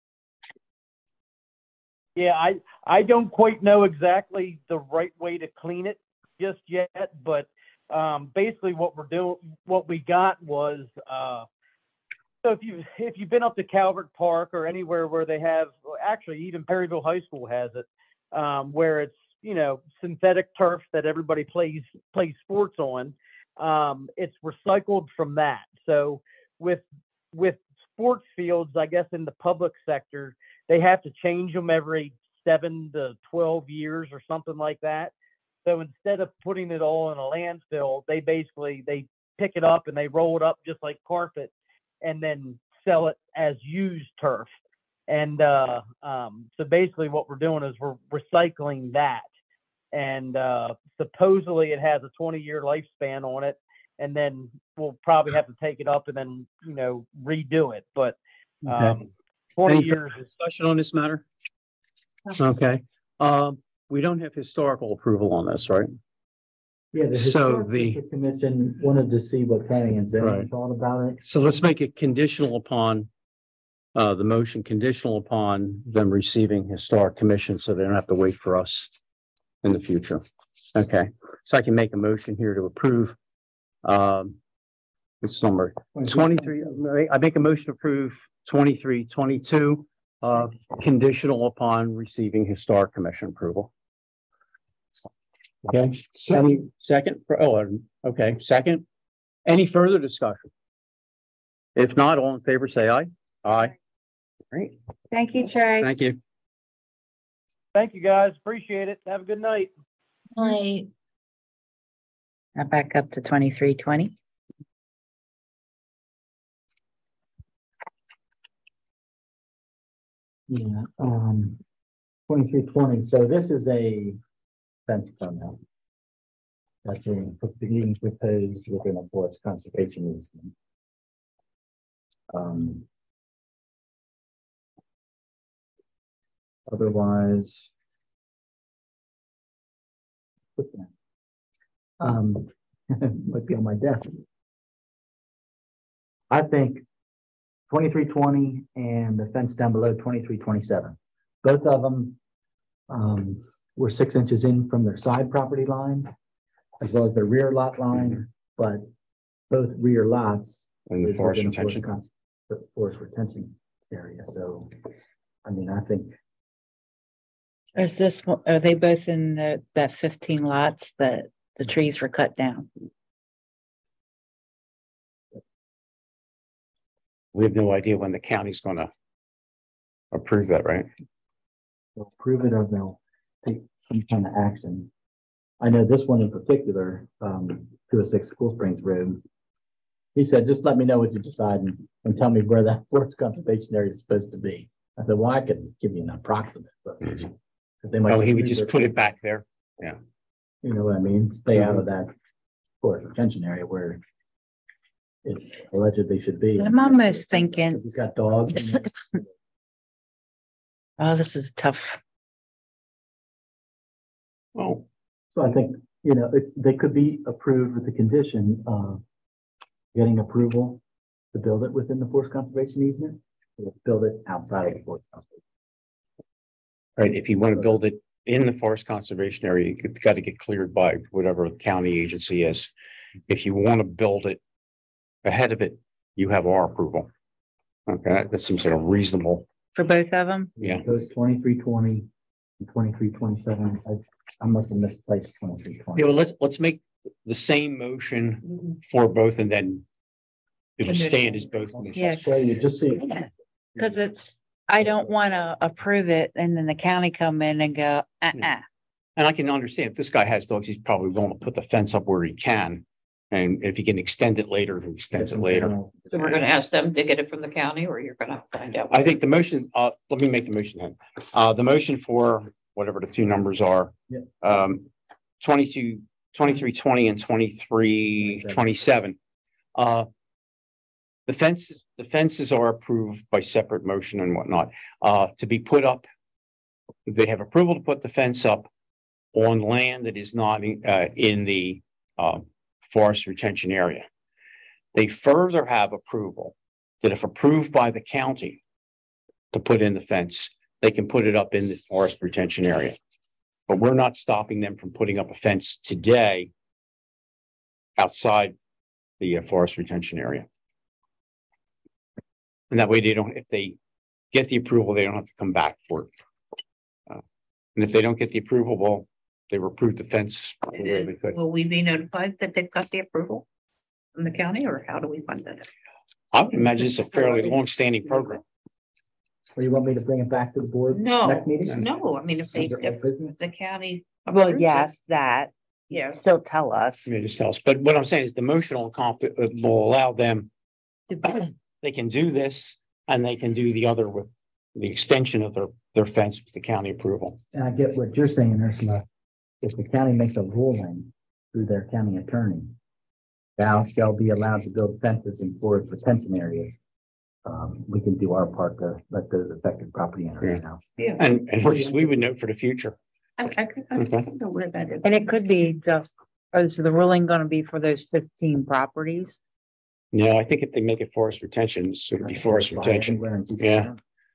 Speaker 7: Yeah, I, I don't quite know exactly the right way to clean it just yet, but, um, basically what we're doing, what we got was, uh, so if you, if you've been up to Calvert Park or anywhere where they have, actually even Perryville High School has it, um, where it's, you know, synthetic turf that everybody plays, plays sports on, um, it's recycled from that. So with, with sports fields, I guess in the public sector, they have to change them every seven to twelve years or something like that. So instead of putting it all in a landfill, they basically, they pick it up and they roll it up just like carpet and then sell it as used turf. And uh, um, so basically what we're doing is we're recycling that. And uh, supposedly it has a twenty year lifespan on it. And then we'll probably have to take it up and then, you know, redo it. But um, twenty
Speaker 4: Any
Speaker 7: years is
Speaker 4: discussion on this matter? Okay, um, we don't have historical approval on this, right?
Speaker 3: Yeah, the
Speaker 4: So
Speaker 3: Historic
Speaker 4: the-
Speaker 3: District Commission wanted to see what planning and zoning
Speaker 4: Right.
Speaker 3: thought about it.
Speaker 4: So let's make it conditional upon, uh, the motion conditional upon them receiving historic commission, so they don't have to wait for us in the future. Okay, so I can make a motion here to approve, um, which number, twenty-three, I make a motion to approve twenty-three, twenty-two, uh, conditional upon receiving historic commission approval. Okay, any second, for oh, um, okay, second. Any further discussion? If not, all in favor, say aye. Aye. Great,
Speaker 6: Thank you, Trey.
Speaker 4: thank you.
Speaker 7: Thank you, guys. Appreciate it. Have a good night.
Speaker 8: I,
Speaker 6: Now back up to twenty-three twenty.
Speaker 3: Yeah, um, twenty-three twenty, so this is a fence permit. That's in, being proposed within a forest conservation easement. Um. Otherwise. Um, might be on my desk. I think twenty-three twenty and the fence down below twenty-three twenty-seven. Both of them um, were six inches in from their side property lines as well as their rear lot line, but both rear lots
Speaker 4: And the
Speaker 3: is
Speaker 4: forest
Speaker 3: within the
Speaker 4: retention.
Speaker 3: cons- the forest retention area. So, I mean, I think
Speaker 6: Is this, one- are they both in the, that fifteen lots that the trees were cut down?
Speaker 4: We have no idea when the county's gonna approve that, right?
Speaker 3: they'll prove it or they'll take some kind of action. I know this one in particular, um, two oh six Cool Springs Road. He said, just let me know what you decide and, and tell me where that forest conservation area is supposed to be. I said, well, I could give you an approximate, but because they might.
Speaker 4: Oh, he would
Speaker 3: move
Speaker 4: just
Speaker 3: their-
Speaker 4: put it back there.
Speaker 3: You know what I mean? Stay out of that forest retention area where it allegedly should be.
Speaker 6: I'm almost thinking,
Speaker 3: He's got dogs. in it.
Speaker 6: oh, this is tough.
Speaker 4: Oh,
Speaker 3: So I think, you know, it, they could be approved with the condition of getting approval to build it within the forest conservation easement, or build it outside of the forest conservation.
Speaker 4: right, if you want to build it in the forest conservation area, you've got to get cleared by whatever the county agency is. If you want to build it ahead of it, you have our approval. Okay, that seems like a reasonable,
Speaker 6: For both of them?
Speaker 4: yeah.
Speaker 3: Those twenty-three twenty and twenty-three twenty-seven, I, I must have misplaced twenty-three twenty.
Speaker 4: Yeah, well, let's, let's make the same motion for both and then it'll stand as both. motions.
Speaker 6: Yeah.
Speaker 3: So you just see.
Speaker 6: Because it's, I don't want to approve it and then the county come in and go, uh-uh.
Speaker 4: And I can understand if this guy has dogs, he's probably going to put the fence up where he can. And if he can extend it later, he extends it later.
Speaker 8: so we're gonna ask them to get it from the county, or you're gonna find out?
Speaker 4: I think the motion, uh, let me make the motion then. Uh, the motion for whatever the two numbers are.
Speaker 3: Yeah.
Speaker 4: Um, twenty-two, twenty-three, twenty and twenty-three, twenty-seven. Uh, the fence, the fences are approved by separate motion and whatnot, uh, to be put up. They have approval to put the fence up on land that is not uh, in the uh, forest retention area. They further have approval that if approved by the county to put in the fence, they can put it up in the forest retention area. But we're not stopping them from putting up a fence today outside the uh, forest retention area. And that way they don't, if they get the approval, they don't have to come back for it. Uh, and if they don't get the approval, well, they were approved the fence the way they could.
Speaker 2: Will we be notified that they've got the approval from the county, or how do we fund that?
Speaker 4: I would imagine it's a fairly long-standing program.
Speaker 3: Or you want me to bring it back to the board?
Speaker 2: No,
Speaker 3: next meeting?
Speaker 2: no, I mean, if they,
Speaker 3: Under
Speaker 2: if
Speaker 3: old business?
Speaker 2: the county.
Speaker 6: Well,
Speaker 2: approves it,
Speaker 6: yes, that,
Speaker 2: Yeah.
Speaker 6: still tell us.
Speaker 4: I mean, just tell us, but what I'm saying is the motion will comp- will allow them, they can do this and they can do the other with the extension of their, their fence with the county approval.
Speaker 3: And I get what you're saying, Ursula. If the county makes a ruling through their county attorney, thou shall be allowed to build fences in forest retention areas. Um, we can do our part to let those affected property owners know.
Speaker 2: Yeah.
Speaker 4: And, and we we would note for the future.
Speaker 2: I, I, could- I don't know where that is.
Speaker 6: And it could be just, oh, so the ruling gonna be for those fifteen properties?
Speaker 4: No, I think if they make it forest retention, it's sort of be forest retention.
Speaker 3: Anywhere in-
Speaker 4: Yeah.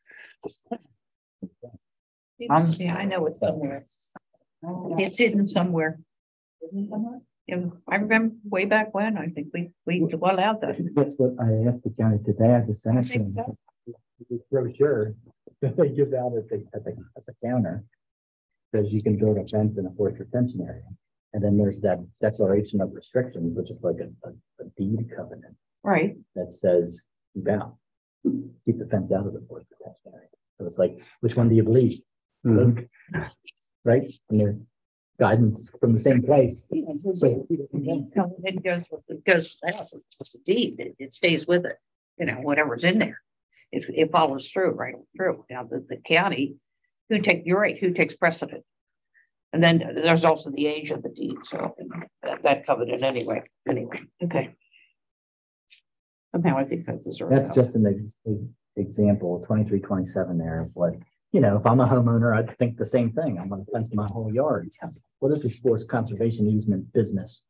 Speaker 6: Um,
Speaker 2: Yeah, I know it's somewhere. It's hidden somewhere. Yeah, I remember way back when, I think we, we allowed that.
Speaker 3: That's what I asked the county today. I just sent
Speaker 2: I
Speaker 3: it to
Speaker 2: think
Speaker 3: them.
Speaker 2: so.
Speaker 3: This brochure that they give out at the, at the, at the counter says you can build a fence in a forest retention area. And then there's that declaration of restrictions, which is like a, a, a deed covenant
Speaker 2: Right,
Speaker 3: that says, you bound, keep the fence out of the forest protection area. So it's like, which one do you believe?
Speaker 4: Mhm.
Speaker 3: Right? And there's guidance from the same place. So,
Speaker 2: it goes, it goes, it's a deed, it, it stays with it, you know, whatever's in there. It, it follows through, right through. Now, the, the county, who take, you're right, who takes precedent? And then there's also the age of the deed, so that, that covered it anyway, anyway, okay. Somehow I think that's deserved.
Speaker 3: that's just an ex- ex- example, twenty-three twenty-seven there of what, you know, if I'm a homeowner, I'd think the same thing. I'm gonna fence my whole yard. What is this forest conservation easement business?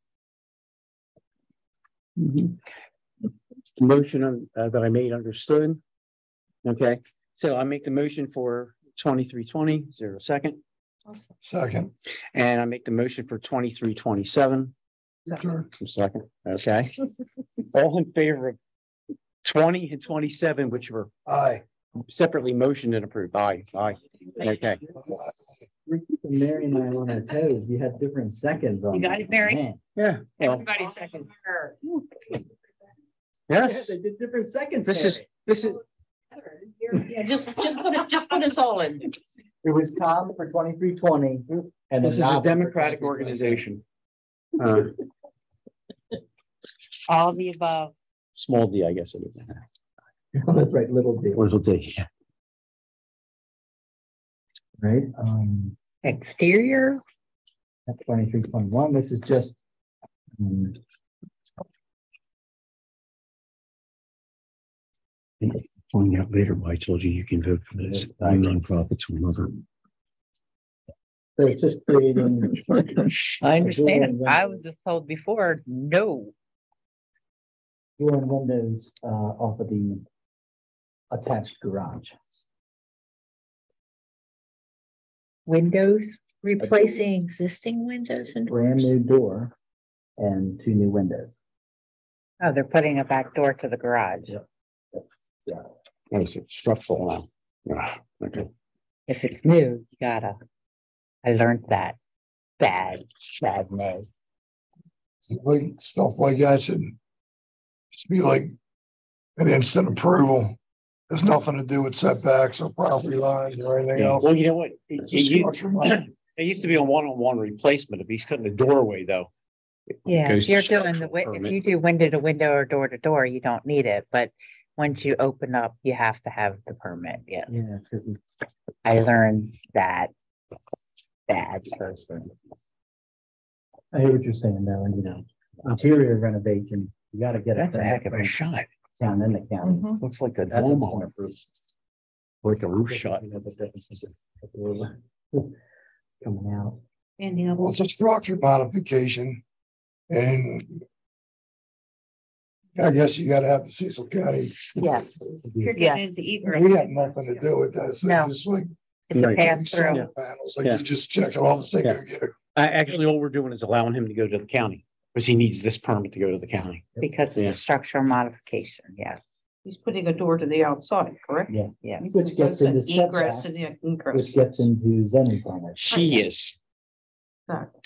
Speaker 4: Motion uh, that I made understood. Okay, so I make the motion for twenty-three twenty, zero second,
Speaker 5: Second.
Speaker 4: and I make the motion for twenty-three twenty-seven.
Speaker 5: Sure.
Speaker 4: Second, okay. All in favor of twenty and twenty-seven, which were
Speaker 5: Aye.
Speaker 4: separately motioned and approved. Aye, aye. Okay.
Speaker 3: We're keeping Mary and I on our toes. You had different seconds on.
Speaker 2: You got it, Mary?
Speaker 3: Man.
Speaker 4: Yeah. Well,
Speaker 2: Everybody second her.
Speaker 4: yes,
Speaker 3: They did different seconds.
Speaker 4: this is, this is,
Speaker 2: Yeah, just, just put it, just put us all in.
Speaker 3: It was calm for twenty-three twenty. And
Speaker 4: this is a
Speaker 3: then
Speaker 4: democratic organization. Uh,
Speaker 6: All the above.
Speaker 4: small d, I guess it is.
Speaker 3: That's right, little deal,
Speaker 4: Little d.
Speaker 3: right? Um,
Speaker 6: Exterior,
Speaker 3: that's twenty-three twenty-one. This is just. um,
Speaker 4: Find out later why I told you you can vote for this. I'm nonprofits will never.
Speaker 3: So it's just creating.
Speaker 6: I understand. I was just told before, no.
Speaker 3: Door and windows, uh, off of the attached garage.
Speaker 6: Windows,
Speaker 8: Replacing existing windows and
Speaker 3: Brand new door and two new windows.
Speaker 6: oh, they're putting a back door to the garage.
Speaker 3: That's, yeah.
Speaker 4: What is it? Structural now. Ah, okay.
Speaker 6: If it's new, you gotta, I learned that. Bad, bad name.
Speaker 5: Like stuff like that should just be like an instant approval. There's nothing to do with setbacks or property lines or anything
Speaker 4: Yeah.
Speaker 5: else.
Speaker 4: Well, you know what? It,
Speaker 5: It's a
Speaker 4: it u-
Speaker 5: structure line.
Speaker 4: it used to be a one-on-one replacement. If he's cutting the doorway though. it
Speaker 6: Yeah,
Speaker 4: goes
Speaker 6: if
Speaker 4: to
Speaker 6: you're doing the,
Speaker 4: structural
Speaker 6: wi- if
Speaker 4: permit.
Speaker 6: you do window to window or door to door, you don't need it, but once you open up, you have to have the permit, yes.
Speaker 3: Yeah, because it's
Speaker 6: I learned that. Bad person.
Speaker 3: I hear what you're saying though, and you know, interior renovation, you gotta get.
Speaker 4: That's a
Speaker 3: permit
Speaker 4: heck of a
Speaker 3: from
Speaker 4: shot.
Speaker 3: Town and the county.
Speaker 4: Looks like the
Speaker 3: That's
Speaker 4: dome
Speaker 3: what's
Speaker 4: on
Speaker 3: gonna
Speaker 4: it.
Speaker 3: prove.
Speaker 4: Like a roof shot.
Speaker 3: You know, the difference is the- Coming out.
Speaker 8: Any of
Speaker 5: Well, it's a structure modification. And I guess you gotta have the Cecil County.
Speaker 6: Yes,
Speaker 8: You're
Speaker 6: Yes.
Speaker 8: getting into egress.
Speaker 5: We have nothing to do with that. So
Speaker 6: No.
Speaker 5: just like.
Speaker 6: it's a
Speaker 4: Right.
Speaker 6: pass through.
Speaker 5: solar Panels, like
Speaker 4: Yeah.
Speaker 5: you just check it off and say,
Speaker 4: Yeah.
Speaker 5: go get it.
Speaker 4: Uh, actually, all we're doing is allowing him to go to the county, because he needs this permit to go to the county.
Speaker 6: Because it's
Speaker 4: Yeah.
Speaker 6: a structural modification, yes.
Speaker 2: He's putting a door to the outside, correct?
Speaker 3: Yeah,
Speaker 6: Yes.
Speaker 3: which gets into
Speaker 2: Egress
Speaker 3: setbacks,
Speaker 2: and the ingress.
Speaker 3: which gets into zoning permits.
Speaker 4: She is.
Speaker 2: Exactly.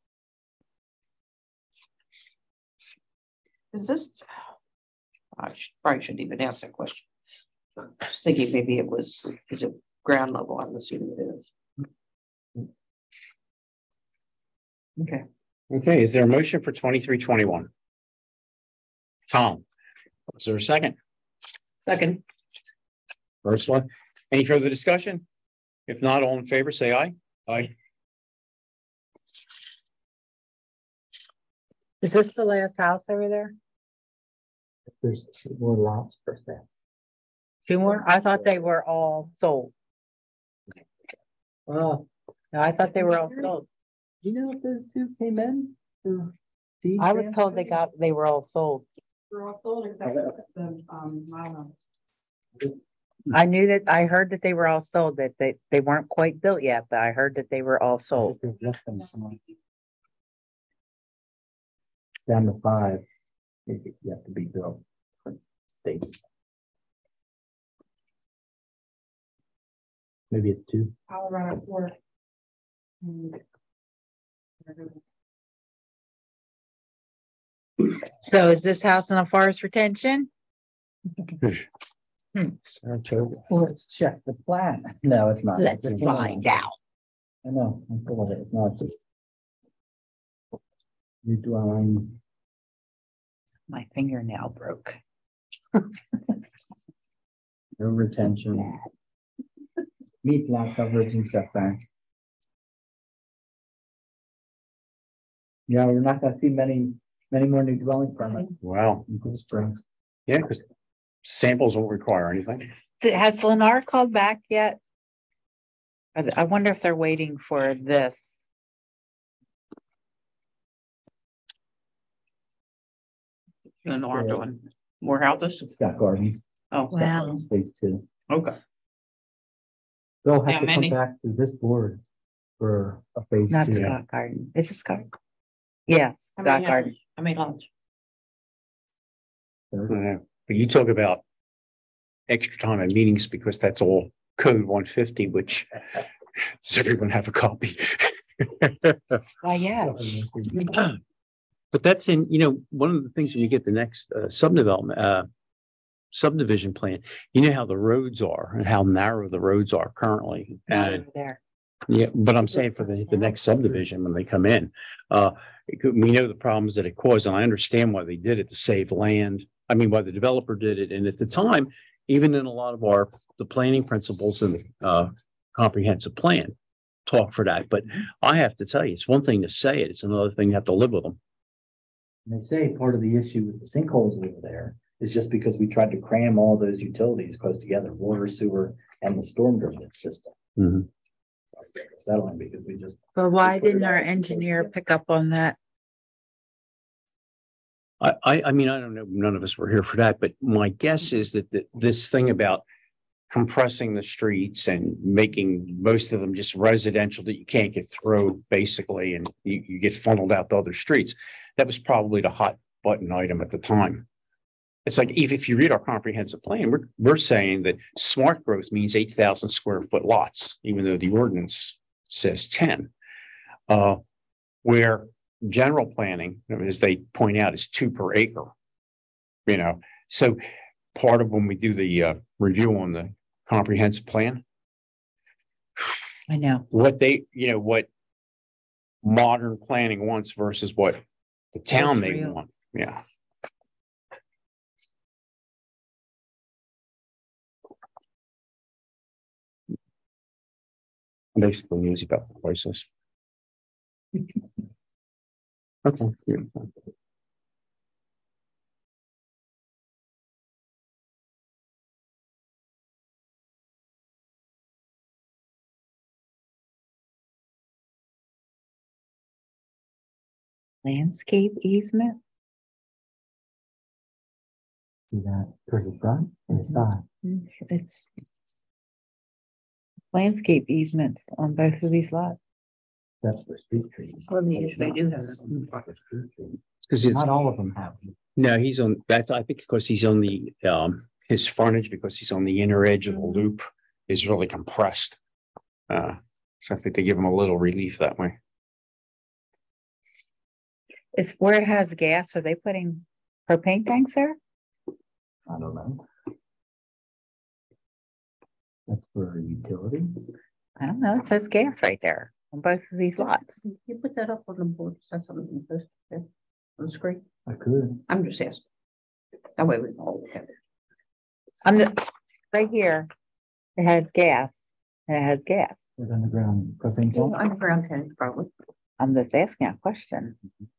Speaker 2: Is this? I should- probably shouldn't even ask that question. I was thinking maybe it was, is it ground level? I'm assuming it is. Okay.
Speaker 4: Okay, is there a motion for twenty-three twenty-one? Tom, is there a second?
Speaker 2: Second.
Speaker 4: Ursula, any further discussion? If not, all in favor, say aye. Aye.
Speaker 6: Is this the last house over there?
Speaker 3: There's two more lots for sale.
Speaker 6: Two more? I thought they were all sold.
Speaker 3: Well,
Speaker 6: No, I thought they were all sold.
Speaker 3: you know if those two came in? for deed
Speaker 6: I was told they
Speaker 3: transfer?
Speaker 6: got, they were all sold.
Speaker 2: We're all sold except for the, um, I don't know.
Speaker 6: I knew that, I heard that they were all sold, that they, they weren't quite built yet, but I heard that they were all sold.
Speaker 3: There's less than some. Down to five. You you have to be built. State. Maybe it's two.
Speaker 2: Colorado Court.
Speaker 6: So is this house in a forest retention?
Speaker 4: Saratoga.
Speaker 3: Well, let's check the plan. No, it's not.
Speaker 6: Let's
Speaker 3: It's not.
Speaker 6: find out.
Speaker 3: I know, I'm full of it. It's not. New dwelling.
Speaker 6: My fingernail broke.
Speaker 3: No retention. Meets lot coverage and setback. Yeah, we're not gonna see many, many more new dwelling permits
Speaker 4: Wow,
Speaker 3: in Cool Springs.
Speaker 4: yeah, because samples won't require anything.
Speaker 6: Th- Has Lennar called back yet? I I wonder if they're waiting for this.
Speaker 2: And are doing more houses.
Speaker 3: It's got gardens.
Speaker 2: Oh,
Speaker 3: It's got
Speaker 8: Wow.
Speaker 3: garden Space too.
Speaker 2: okay.
Speaker 3: They'll
Speaker 2: Yeah,
Speaker 3: have to come
Speaker 2: many.
Speaker 3: back to this board for a phase
Speaker 6: Not
Speaker 3: two.
Speaker 6: Scott Garden. Is it Scott? Yes,
Speaker 2: How
Speaker 6: Scott
Speaker 2: many
Speaker 6: Garden.
Speaker 2: houses? How many homes?
Speaker 4: Uh, But you talk about extra time at meetings, because that's all code one fifty, which does everyone have a copy?
Speaker 6: Why, yeah.
Speaker 4: But that's in, you know, one of the things when you get the next uh, subdevelopment, uh, subdivision plan, you know how the roads are and how narrow the roads are currently.
Speaker 6: Not
Speaker 4: And
Speaker 6: over there.
Speaker 4: yeah, but I'm saying for the, the next subdivision, when they come in, uh, it could- we know the problems that it caused, and I understand why they did it to save land. I mean, why the developer did it. And at the time, even in a lot of our, the planning principles and the, uh, comprehensive plan talk for that. But I have to tell you, it's one thing to say it, it's another thing to have to live with them.
Speaker 3: And they say part of the issue with the sinkholes over there is just because we tried to cram all those utilities close together, water, sewer, and the storm drainage system.
Speaker 4: Mhm.
Speaker 3: Settling because we just.
Speaker 6: But why
Speaker 3: we put it
Speaker 6: didn't our
Speaker 3: all in
Speaker 6: engineer
Speaker 3: place.
Speaker 6: pick up on that?
Speaker 4: I, I, I mean, I don't know, none of us were here for that, but my guess is that the, this thing about compressing the streets and making most of them just residential that you can't get through basically, and you, you get funneled out to other streets. That was probably the hot button item at the time. It's like, if, if you read our comprehensive plan, we're, we're saying that smart growth means eight thousand square foot lots, even though the ordinance says ten. Uh, where general planning, as they point out, is two per acre. You know, so part of when we do the uh, review on the comprehensive plan,
Speaker 6: I know.
Speaker 4: what they, you know, what modern planning wants versus what the town may
Speaker 6: real.
Speaker 4: want. Yeah. Basically, news about the prices. Okay. Yeah.
Speaker 6: Landscape easement?
Speaker 3: See that towards the front and the side.
Speaker 6: Mm, It's landscape easements on both of these lots.
Speaker 3: That's for street trees.
Speaker 2: Well, they usually do have
Speaker 4: Because it's,
Speaker 3: Not all of them have.
Speaker 4: no, he's on, that's, I think because he's on the, um, his frontage, because he's on the inner edge of the loop is really compressed. Uh, so I think they give him a little relief that way.
Speaker 6: It's where it has gas. Are they putting propane tanks there?
Speaker 3: I don't know. That's for a utility.
Speaker 6: I don't know. It says gas right there on both of these lots.
Speaker 2: You put that up on the board, says something on the screen.
Speaker 3: I could.
Speaker 2: I'm just asking. That way we can all look at it.
Speaker 6: I'm the, right here. It has gas. It has gas.
Speaker 3: With underground propane
Speaker 2: Yeah,
Speaker 3: tank.
Speaker 2: underground tank probably.
Speaker 6: I'm just asking a question.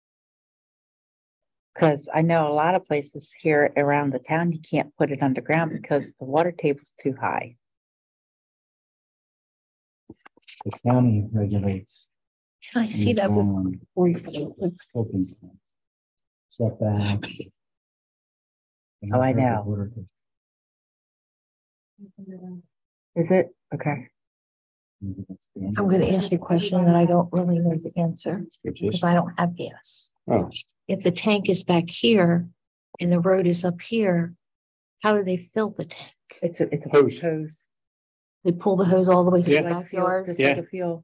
Speaker 6: Because I know a lot of places here around the town, you can't put it underground because the water table's too high.
Speaker 3: The county regulates.
Speaker 8: Can I see that? with-
Speaker 3: underground propane tanks. Setbacks.
Speaker 6: Oh, I know. Is it? Okay.
Speaker 8: I'm gonna ask you a question that I don't really know the answer,
Speaker 4: Which
Speaker 8: because
Speaker 4: is,
Speaker 8: I don't have gas.
Speaker 4: oh,
Speaker 8: If the tank is back here and the road is up here, how do they fill the tank?
Speaker 6: It's a, it's a
Speaker 4: Hose.
Speaker 6: hose.
Speaker 8: They pull the hose all the way to
Speaker 4: Yeah.
Speaker 8: the
Speaker 6: Like fuel,
Speaker 8: backyard?
Speaker 6: just like
Speaker 4: Yeah.
Speaker 6: a fuel.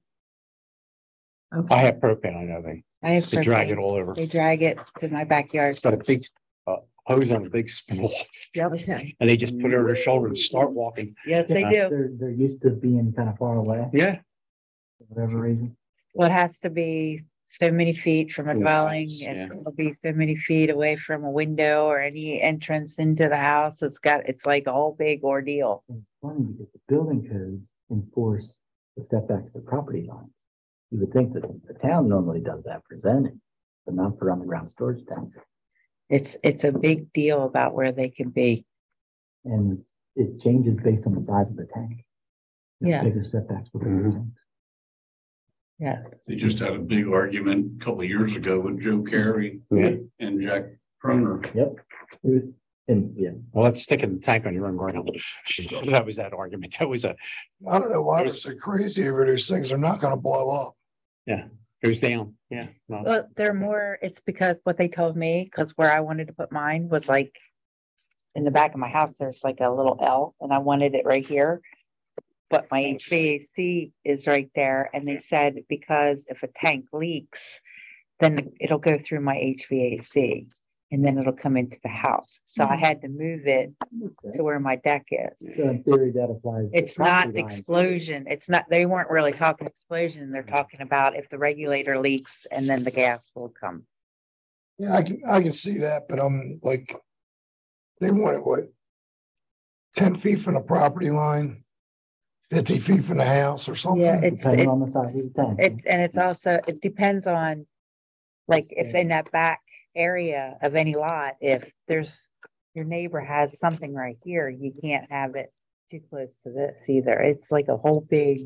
Speaker 8: Okay.
Speaker 4: I have propane, I know they,
Speaker 6: I have
Speaker 4: they drag
Speaker 6: propane.
Speaker 4: it all over.
Speaker 6: They drag it to my backyard.
Speaker 4: It's got a big, uh, hose on a big spool,
Speaker 8: Okay.
Speaker 4: and they just put it on their shoulder and start walking.
Speaker 6: Yes, they
Speaker 4: Uh,
Speaker 6: do.
Speaker 3: They're, they're used to being kind of far away,
Speaker 4: Yeah.
Speaker 3: for whatever reason.
Speaker 6: Well, it has to be so many feet from a
Speaker 4: From the
Speaker 6: dwelling,
Speaker 4: house,
Speaker 6: and
Speaker 4: yeah.
Speaker 6: it'll be so many feet away from a window or any entrance into the house. It's got, it's like a whole big ordeal.
Speaker 3: And it's funny because the building codes enforce the setbacks to property lines. You would think that the town normally does that for zoning, but not for underground storage tanks.
Speaker 6: It's, it's a big deal about where they can be.
Speaker 3: And it's- it changes based on the size of the tank. There's
Speaker 6: Yeah.
Speaker 3: Bigger setbacks for bigger
Speaker 4: Mhm.
Speaker 3: tanks.
Speaker 6: Yeah.
Speaker 10: They just had a big argument a couple of years ago with Joe Carey
Speaker 4: Yeah.
Speaker 10: and Jack Croner.
Speaker 3: Yep. It was- And yeah,
Speaker 4: Well, let's stick in the tank on your own ground. That was that argument. That was a,
Speaker 5: I don't know why
Speaker 4: It
Speaker 5: they're
Speaker 4: was-
Speaker 5: so crazy over these things. They're not gonna blow up.
Speaker 4: it was down. Yeah. No.
Speaker 6: Well, they're more, it's because what they told me, because where I wanted to put mine was like in the back of my house, there's like a little L and I wanted it right here. But my H V A C is right there. And they said, because if a tank leaks, then it'll go through my H V A C and then it'll come into the house. So I had to move it to where my deck is.
Speaker 3: so in theory, that applies. to
Speaker 6: It's not
Speaker 3: property lines.
Speaker 6: explosion. It's not, they weren't really talking explosion. They're talking about if the regulator leaks and then the gas will come.
Speaker 5: Yeah, I can, I can see that, but I'm like, they want it, what? Ten feet from the property line, fifty feet from the house or something?
Speaker 6: Yeah, it's,
Speaker 3: Depending
Speaker 6: it,
Speaker 3: on the size of the tank.
Speaker 6: it, and it's also, it depends on, like, if in that back area of any lot, if there's, your neighbor has something right here, you can't have it too close to this either. It's like a whole big,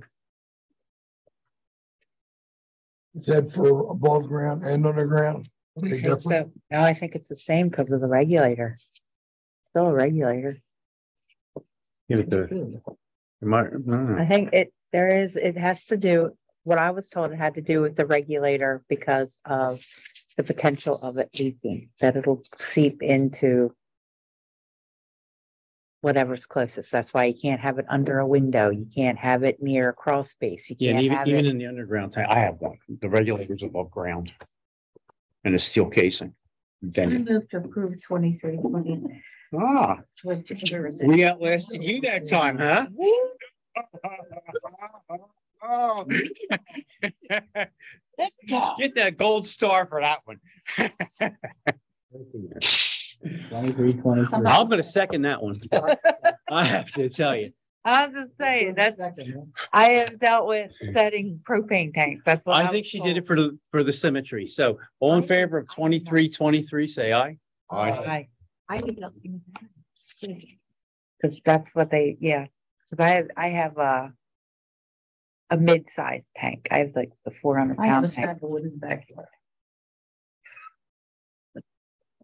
Speaker 5: Is that for above ground and underground? Are
Speaker 6: I
Speaker 5: they
Speaker 6: think
Speaker 5: different?
Speaker 6: so. No, I think it's the same because of the regulator. Still a regulator.
Speaker 4: Give it the, it might, I don't know.
Speaker 6: I think it, there is, it has to do, what I was told it had to do with the regulator because of the potential of it leaking, that it'll seep into whatever's closest. That's why you can't have it under a window. You can't have it near a crawl space. You
Speaker 4: Yeah, and
Speaker 6: can't
Speaker 4: even,
Speaker 6: have
Speaker 4: even
Speaker 6: it.
Speaker 4: in the underground tank, I have one. The regulator's above ground. And a steel casing.
Speaker 2: I
Speaker 4: Vented.
Speaker 2: moved to approve twenty-three, twenty.
Speaker 4: Ah,
Speaker 2: with the-
Speaker 4: we outlasted you that time, huh? Oh. Get that gold star for that one.
Speaker 3: Twenty-three, twenty-three.
Speaker 4: I'm gonna second that one. I have to tell you.
Speaker 6: I'm just saying, that's, I have dealt with setting propane tanks. That's what.
Speaker 4: I
Speaker 6: was
Speaker 4: think she did it
Speaker 6: told.
Speaker 4: for the, for the symmetry. So all in favor of twenty-three, twenty-three, say aye.
Speaker 6: Aye.
Speaker 8: I did nothing with that.
Speaker 6: Cause that's what they, yeah, cause I have, I have a. A mid-sized tank. I have like the four hundred
Speaker 2: I have a
Speaker 6: pound tank.
Speaker 2: sack of wood in the backyard.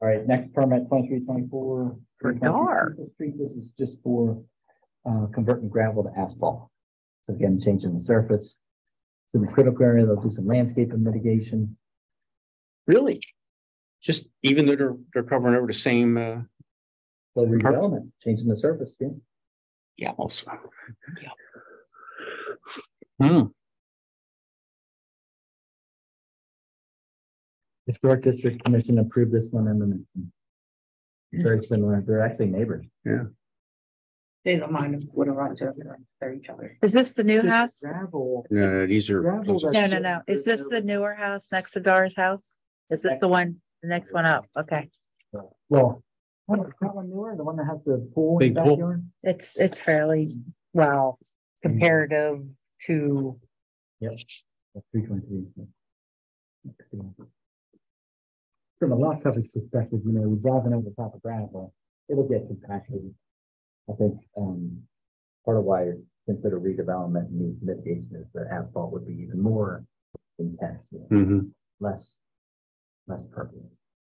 Speaker 3: All right, next permit, twenty-three, twenty-four.
Speaker 6: For dark.
Speaker 3: Street, this is just for, uh, converting gravel to asphalt. So again, changing the surface. So in the critical area, they'll do some landscaping mitigation.
Speaker 4: Really? Just even though they're, they're covering over the same, uh,
Speaker 3: So redevelopment, changing the surface, yeah.
Speaker 4: yeah, also. Hmm.
Speaker 3: Historic District Commission approved this one and then it's very similar. They're actually neighbors.
Speaker 2: They don't mind them, would have run to they're each other.
Speaker 6: Is this the new house?
Speaker 3: Gravel.
Speaker 4: No, these are.
Speaker 3: Gravel
Speaker 4: those are-
Speaker 6: No, no, no. Is this the newer house next to Dar's house? Is this the one, the next one up? Okay.
Speaker 3: Well, what is that one newer? The one that has the pool in
Speaker 4: Big
Speaker 3: the
Speaker 4: pool.
Speaker 3: backyard?
Speaker 6: It's, it's fairly, well, comparative to,
Speaker 3: Yep. That's three twenty-three. From a lot coverage perspective, you know, we're driving over the top of gravel, it'll get compacted. I think, um, part of why it's considered redevelopment and needs mitigation is the asphalt would be even more intense, you know,
Speaker 4: Mhm.
Speaker 3: less, less pervious.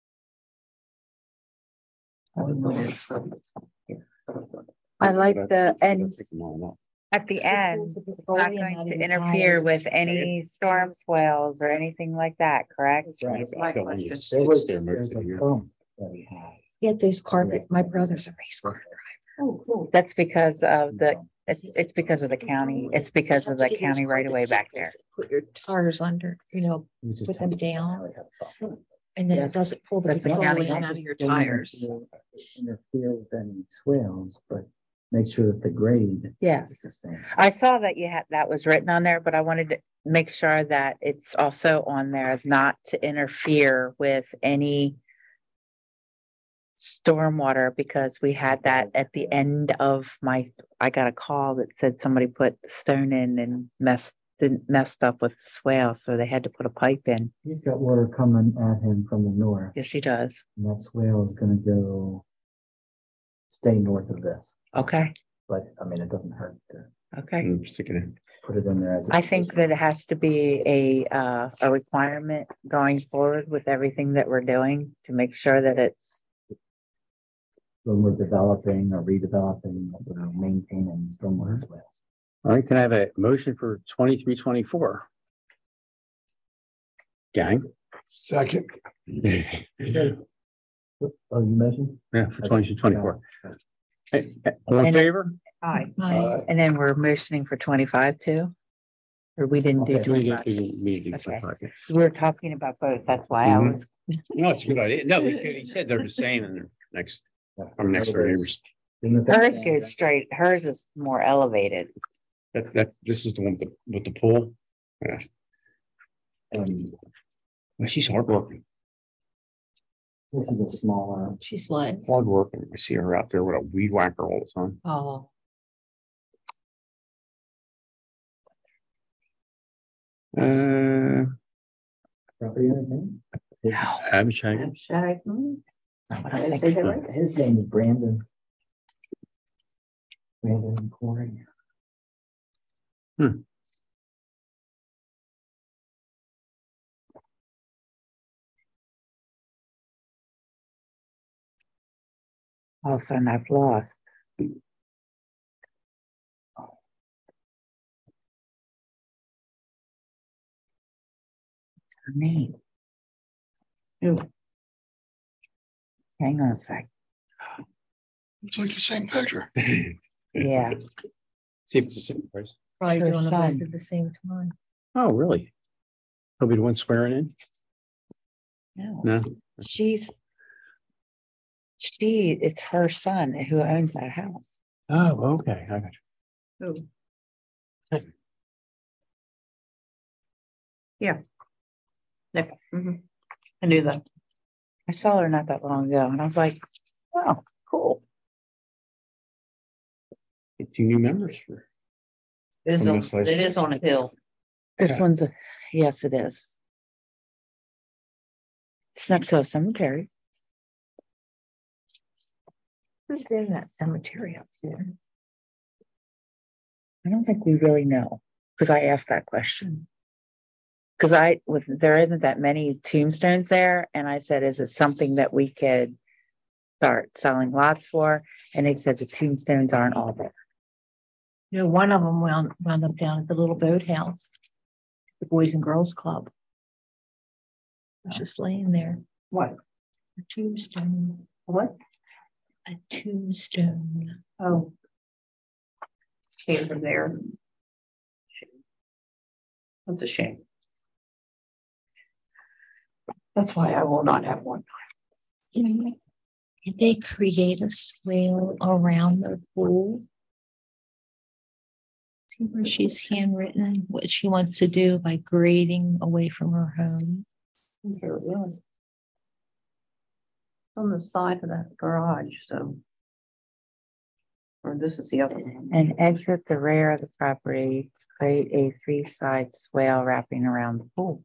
Speaker 6: I like the, and
Speaker 4: Take them all out.
Speaker 6: at the end, it's not going to interfere with any storm swales or anything like that, correct?
Speaker 3: Right.
Speaker 2: My
Speaker 4: Go on,
Speaker 2: question.
Speaker 4: you
Speaker 3: There
Speaker 4: stick
Speaker 3: was,
Speaker 4: there most
Speaker 3: there's
Speaker 4: of
Speaker 3: a
Speaker 4: the year.
Speaker 3: bump that he has.
Speaker 8: Yeah, there's carpet. My brother's a race car driver.
Speaker 2: Oh, cool.
Speaker 6: That's because of the, it's, it's because of the county. It's because of the county right away back there.
Speaker 8: Put your tires under, you know,
Speaker 3: It was just
Speaker 8: put them
Speaker 3: how-
Speaker 8: down.
Speaker 3: how he had the bump.
Speaker 8: and then it
Speaker 6: Yes,
Speaker 8: doesn't pull the
Speaker 6: that's the county.
Speaker 8: petroleum out of your
Speaker 3: Don't want
Speaker 8: tires.
Speaker 3: to Interfere with any swales, but make sure that the grade is
Speaker 6: Yes.
Speaker 3: the same.
Speaker 6: I saw that you had, that was written on there, but I wanted to make sure that it's also on there not to interfere with any stormwater, because we had that at the end of my, I got a call that said somebody put stone in and messed, didn't messed up with the swale, so they had to put a pipe in.
Speaker 3: He's got water coming at him from the north,
Speaker 6: Yes, he does.
Speaker 3: and that swale is gonna go stay north of this,
Speaker 6: Okay,
Speaker 3: but I mean, it doesn't hurt to
Speaker 6: okay.
Speaker 4: I'm sticking it.
Speaker 3: put it in there as. a-
Speaker 6: I think that it has to be a, uh, a requirement going forward with everything that we're doing to make sure that it's,
Speaker 3: When we're developing or redeveloping, we're maintaining stormwater swales.
Speaker 4: All right, can I have a motion for twenty-three, twenty-four? Gang?
Speaker 5: Second,
Speaker 4: Yeah,
Speaker 3: Oh, you mentioned?
Speaker 4: for twenty-two, twenty-four. Hey, hey, all in
Speaker 6: And-
Speaker 4: favor?
Speaker 2: Hi.
Speaker 5: uh,
Speaker 6: and then we're motioning for twenty-five too? Or we didn't do
Speaker 3: Okay.
Speaker 4: We didn't-
Speaker 6: twenty-five?
Speaker 4: we didn't- we didn't do
Speaker 6: Okay.
Speaker 4: twenty-five.
Speaker 6: We were talking about both, that's why I
Speaker 4: Mhm.
Speaker 6: was,
Speaker 4: No, it's a good idea. No, he he said they're the same and they're next, our next door neighbors.
Speaker 6: hers goes straight, hers is more elevated.
Speaker 4: That's, that's, this is the one with the, with the pool. Yeah.
Speaker 3: Um,
Speaker 4: Well, she's hardworking,
Speaker 3: this is a smaller,
Speaker 8: She's what?
Speaker 4: hardworking. I see her out there with a weed whacker all the time.
Speaker 8: Oh,
Speaker 4: Uh,
Speaker 3: property owner name?
Speaker 4: Abishag.
Speaker 2: Shag, hmm,
Speaker 6: I
Speaker 3: His
Speaker 6: think-
Speaker 3: his name is Brandon. Brandon Corey.
Speaker 6: All of a sudden I've lost. Her name.
Speaker 2: Who?
Speaker 6: Hang on a sec.
Speaker 5: it's like the same picture.
Speaker 6: Yeah,
Speaker 4: See if it's the same person.
Speaker 8: probably
Speaker 6: Her
Speaker 8: doing them
Speaker 6: son.
Speaker 8: both at the same time.
Speaker 4: Oh, really? He'll be the one swearing in?
Speaker 6: no,
Speaker 4: No?
Speaker 6: she's, she, it's her son who owns that house.
Speaker 4: Oh, okay. I got you.
Speaker 2: who? Yeah. Yeah, mhm. I knew that.
Speaker 6: I saw her not that long ago and I was like, oh, cool.
Speaker 4: Get two new members for.
Speaker 2: It is
Speaker 4: On
Speaker 2: on,
Speaker 4: this list.
Speaker 2: it is on a hill.
Speaker 6: This
Speaker 4: Okay.
Speaker 6: one's a, yes, it is. It's next to a cemetery.
Speaker 8: Who's in that cemetery up there?
Speaker 6: I don't think we really know, because I asked that question. Cause I, with, there isn't that many tombstones there, and I said, is it something that we could start selling lots for? And they said the tombstones aren't all there.
Speaker 8: You know, one of them wound, wound up down at the little boathouse, the Boys and Girls Club. It was just laying there.
Speaker 9: What?
Speaker 8: A tombstone.
Speaker 9: What?
Speaker 8: A tombstone.
Speaker 9: Oh. Came from there. That's a shame. That's why I will not have one.
Speaker 8: You know, did they create a swale around the pool? See where she's handwritten what she wants to do by grading away from her home.
Speaker 9: There it is. On the side of that garage, so. Or this is the other one.
Speaker 6: And exit the rear of the property, create a three-side swale wrapping around the pool.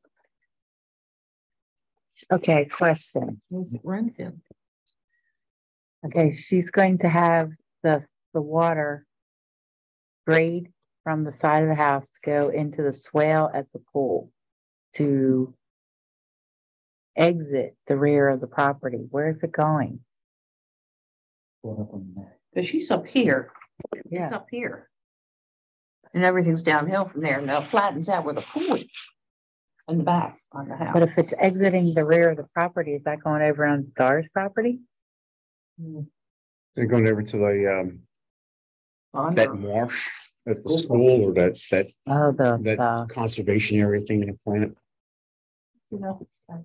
Speaker 6: Okay, question.
Speaker 8: Where's it run to?
Speaker 6: Okay, she's going to have the, the water grade from the side of the house to go into the swale at the pool to exit the rear of the property. Where's it going?
Speaker 9: Cause she's up here. It's
Speaker 6: Yeah.
Speaker 9: up here. And everything's downhill from there. Now it flattens out where the pool is. In the back on the house.
Speaker 6: But if it's exiting the rear of the property, is that going over on Dar's property?
Speaker 4: They're going over to the, um,
Speaker 9: On
Speaker 4: that
Speaker 9: her-
Speaker 4: marsh at the school or that, that,
Speaker 6: Oh, the,
Speaker 4: that
Speaker 6: the,
Speaker 4: conservation area thing they planted.
Speaker 9: you know,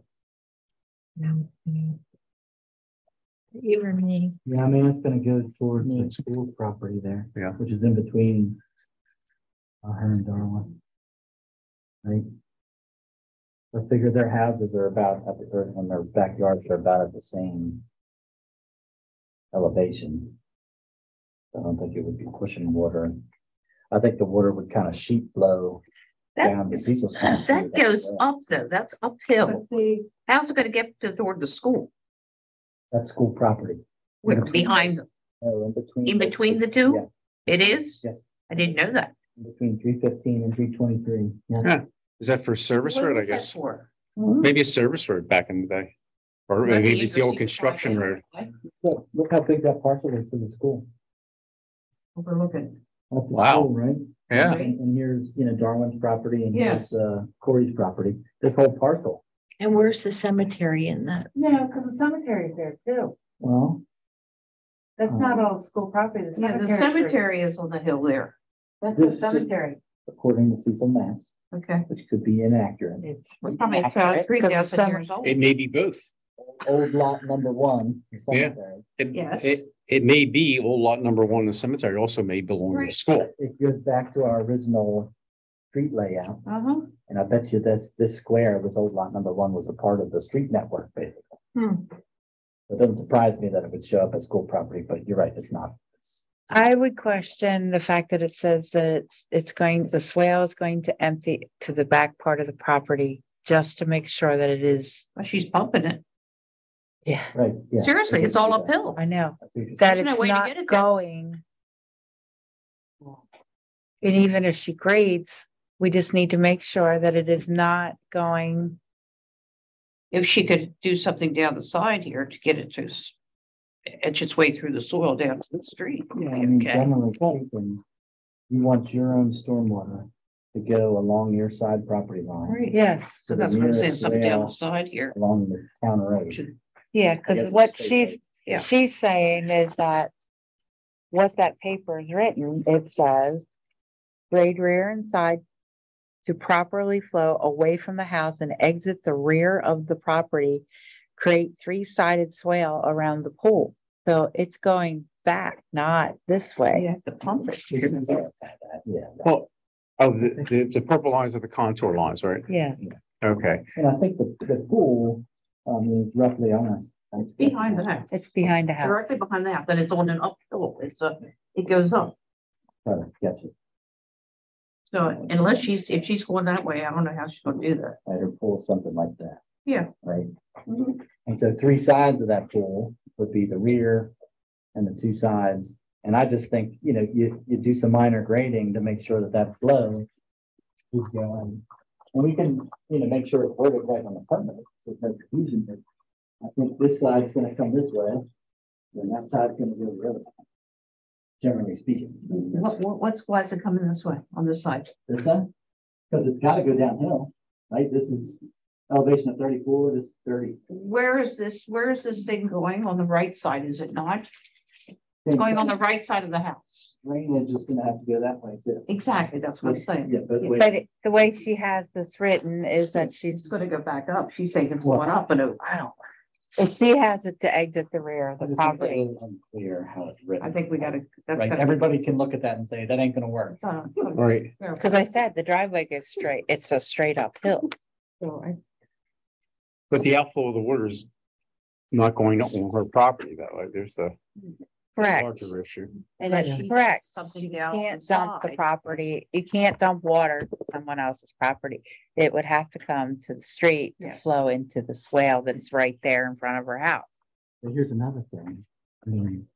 Speaker 8: You or me?
Speaker 3: Yeah, I mean, it's gonna go towards the school property there.
Speaker 4: Yeah.
Speaker 3: Which is in between uh, her and Darwin. Right? I figure their houses are about, at the, or when their backyards are about at the same elevation. I don't think it would be pushing water. I think the water would kind of sheet flow down the
Speaker 9: That,
Speaker 3: Cecil's. Pond.
Speaker 9: that goes up though. That's uphill. How's it gonna get to toward the school?
Speaker 3: That's school property.
Speaker 9: Where,
Speaker 3: In between-
Speaker 9: behind,
Speaker 3: No, in between.
Speaker 9: in between the two?
Speaker 3: Yeah,
Speaker 9: It is?
Speaker 3: Yes.
Speaker 9: I didn't know that.
Speaker 3: in between three fifteen and three twenty-three. Yeah.
Speaker 4: Yeah. Is that for service
Speaker 9: What
Speaker 4: road, I
Speaker 9: was that
Speaker 4: guess?
Speaker 9: for?
Speaker 4: Maybe a service road back in the day. Or
Speaker 9: That'd be
Speaker 4: maybe it's the old
Speaker 9: interesting to find
Speaker 4: construction
Speaker 9: out.
Speaker 4: road.
Speaker 3: Look, look how big that parcel is for the school.
Speaker 9: Overlooking.
Speaker 3: That's the
Speaker 4: Wow.
Speaker 3: school, right?
Speaker 4: Yeah.
Speaker 3: And, and here's, you know, Darwin's property and
Speaker 9: Yes.
Speaker 3: here's, uh, Corey's property, this whole parcel.
Speaker 8: And where's the cemetery in that?
Speaker 11: No, because the cemetery is there too.
Speaker 3: Well,
Speaker 11: That's not all school property. The
Speaker 9: Yeah, the
Speaker 11: cemetery.
Speaker 9: cemetery is on the hill there.
Speaker 11: That's the
Speaker 3: This is-
Speaker 11: cemetery.
Speaker 3: according to Cecil maps,
Speaker 9: Okay.
Speaker 3: which could be inaccurate.
Speaker 6: it's
Speaker 9: We're probably
Speaker 6: accurate,
Speaker 9: about three
Speaker 6: 'cause the
Speaker 9: thousand
Speaker 6: summer-
Speaker 9: years old.
Speaker 4: It may be both.
Speaker 3: Old lot number one, the
Speaker 4: Yeah.
Speaker 3: cemetery.
Speaker 4: It,
Speaker 9: Yes.
Speaker 4: it, it may be old lot number one, the cemetery also may belong to the
Speaker 9: Right.
Speaker 4: school.
Speaker 3: It goes back to our original street layout.
Speaker 9: Uh-huh.
Speaker 3: And I bet you this, this square, this old lot number one was a part of the street network, basically.
Speaker 9: Hmm.
Speaker 3: It doesn't surprise me that it would show up as school property, but you're right, it's not. It's-
Speaker 6: I would question the fact that it says that it's, it's going, the swale is going to empty to the back part of the property just to make sure that it is.
Speaker 9: Well, she's pumping it.
Speaker 6: Yeah,
Speaker 3: Right, yeah.
Speaker 9: Seriously, it's all uphill.
Speaker 6: I know
Speaker 3: I see what you're
Speaker 6: that
Speaker 9: There's no
Speaker 6: it's
Speaker 9: way to
Speaker 6: not
Speaker 9: get it there.
Speaker 6: going. And even if she grades, we just need to make sure that it is not going.
Speaker 9: If she could do something down the side here to get it to s- edge its way through the soil down to the street.
Speaker 3: Yeah, I mean,
Speaker 9: Okay.
Speaker 3: generally speaking, you want your own stormwater to go along your side property line,
Speaker 9: Right.
Speaker 6: Yes,
Speaker 9: So
Speaker 3: the
Speaker 9: that's what I'm saying,
Speaker 3: nearest
Speaker 9: something down
Speaker 3: swale.
Speaker 9: the side here.
Speaker 3: along the town road.
Speaker 9: to-
Speaker 6: yeah,
Speaker 3: I guess
Speaker 6: because
Speaker 3: it's
Speaker 6: what
Speaker 3: state
Speaker 6: she's,
Speaker 3: road.
Speaker 9: Yeah.
Speaker 6: she's saying is that what that paper is written, it says grade rear and side to properly flow away from the house and exit the rear of the property, create three-sided swale around the pool. So it's going back, not this
Speaker 9: You
Speaker 6: way.
Speaker 9: have to pump it.
Speaker 3: We can verify that, Yeah,
Speaker 4: Well, oh, the, the, the purple lines are the contour lines, right?
Speaker 6: Yeah,
Speaker 4: Okay.
Speaker 3: and I think the, the pool, um, is roughly on us.
Speaker 9: It's behind the house,
Speaker 6: it's behind the house.
Speaker 9: directly behind the house, and it's on an uphill. It's a, it goes up.
Speaker 3: Try to catch it,
Speaker 9: So unless she's, if she's going that way, I don't know how she's gonna do that.
Speaker 3: right, or pull something like that,
Speaker 9: Yeah.
Speaker 3: right?
Speaker 9: Mhm.
Speaker 3: And so three sides of that pool would be the rear and the two sides. And I just think, you know, you, you do some minor grading to make sure that that flow is going And we can, you know, make sure it's worded right on the permit, so there's no confusion. But I think this side's gonna come this way, and that side's gonna go the other way. Generally speaking.
Speaker 9: What, what, what's, why is it coming this way on this side?
Speaker 3: This side, because it's gotta go downhill, right? This is elevation of thirty-four, this is thirty.
Speaker 9: Where is this, where is this thing going? On the right side, is it not? It's going on the right side of the house.
Speaker 3: Drainage is gonna have to go that way too.
Speaker 9: Exactly, that's what I'm saying.
Speaker 3: Yeah, but wait.
Speaker 6: But it- the way she has this written is that
Speaker 9: It's
Speaker 6: she's,
Speaker 9: gonna go back up. She's saying it's
Speaker 3: Well,
Speaker 9: going up and over. I don't,
Speaker 6: if she has it to exit the rear of the
Speaker 3: This is a
Speaker 6: property.
Speaker 3: little unclear how it's written.
Speaker 9: I think we gotta, that's
Speaker 3: Right,
Speaker 9: gotta.
Speaker 3: everybody can look at that and say, that ain't gonna work.
Speaker 9: Uh,
Speaker 4: All right,
Speaker 6: Cause I said the driveway goes straight, it's a straight uphill.
Speaker 9: So I,
Speaker 4: but the outflow of the water is not going on her property that way. There's the
Speaker 6: Correct.
Speaker 4: larger issue.
Speaker 6: And that's
Speaker 9: She-
Speaker 6: correct.
Speaker 9: something
Speaker 6: You
Speaker 9: down
Speaker 6: can't
Speaker 9: the
Speaker 6: dump the
Speaker 9: side.
Speaker 6: property, you can't dump water to someone else's property. It would have to come to the street to
Speaker 9: Yes.
Speaker 6: flow into the swale that's right there in front of her house.
Speaker 3: But here's another thing, I mean.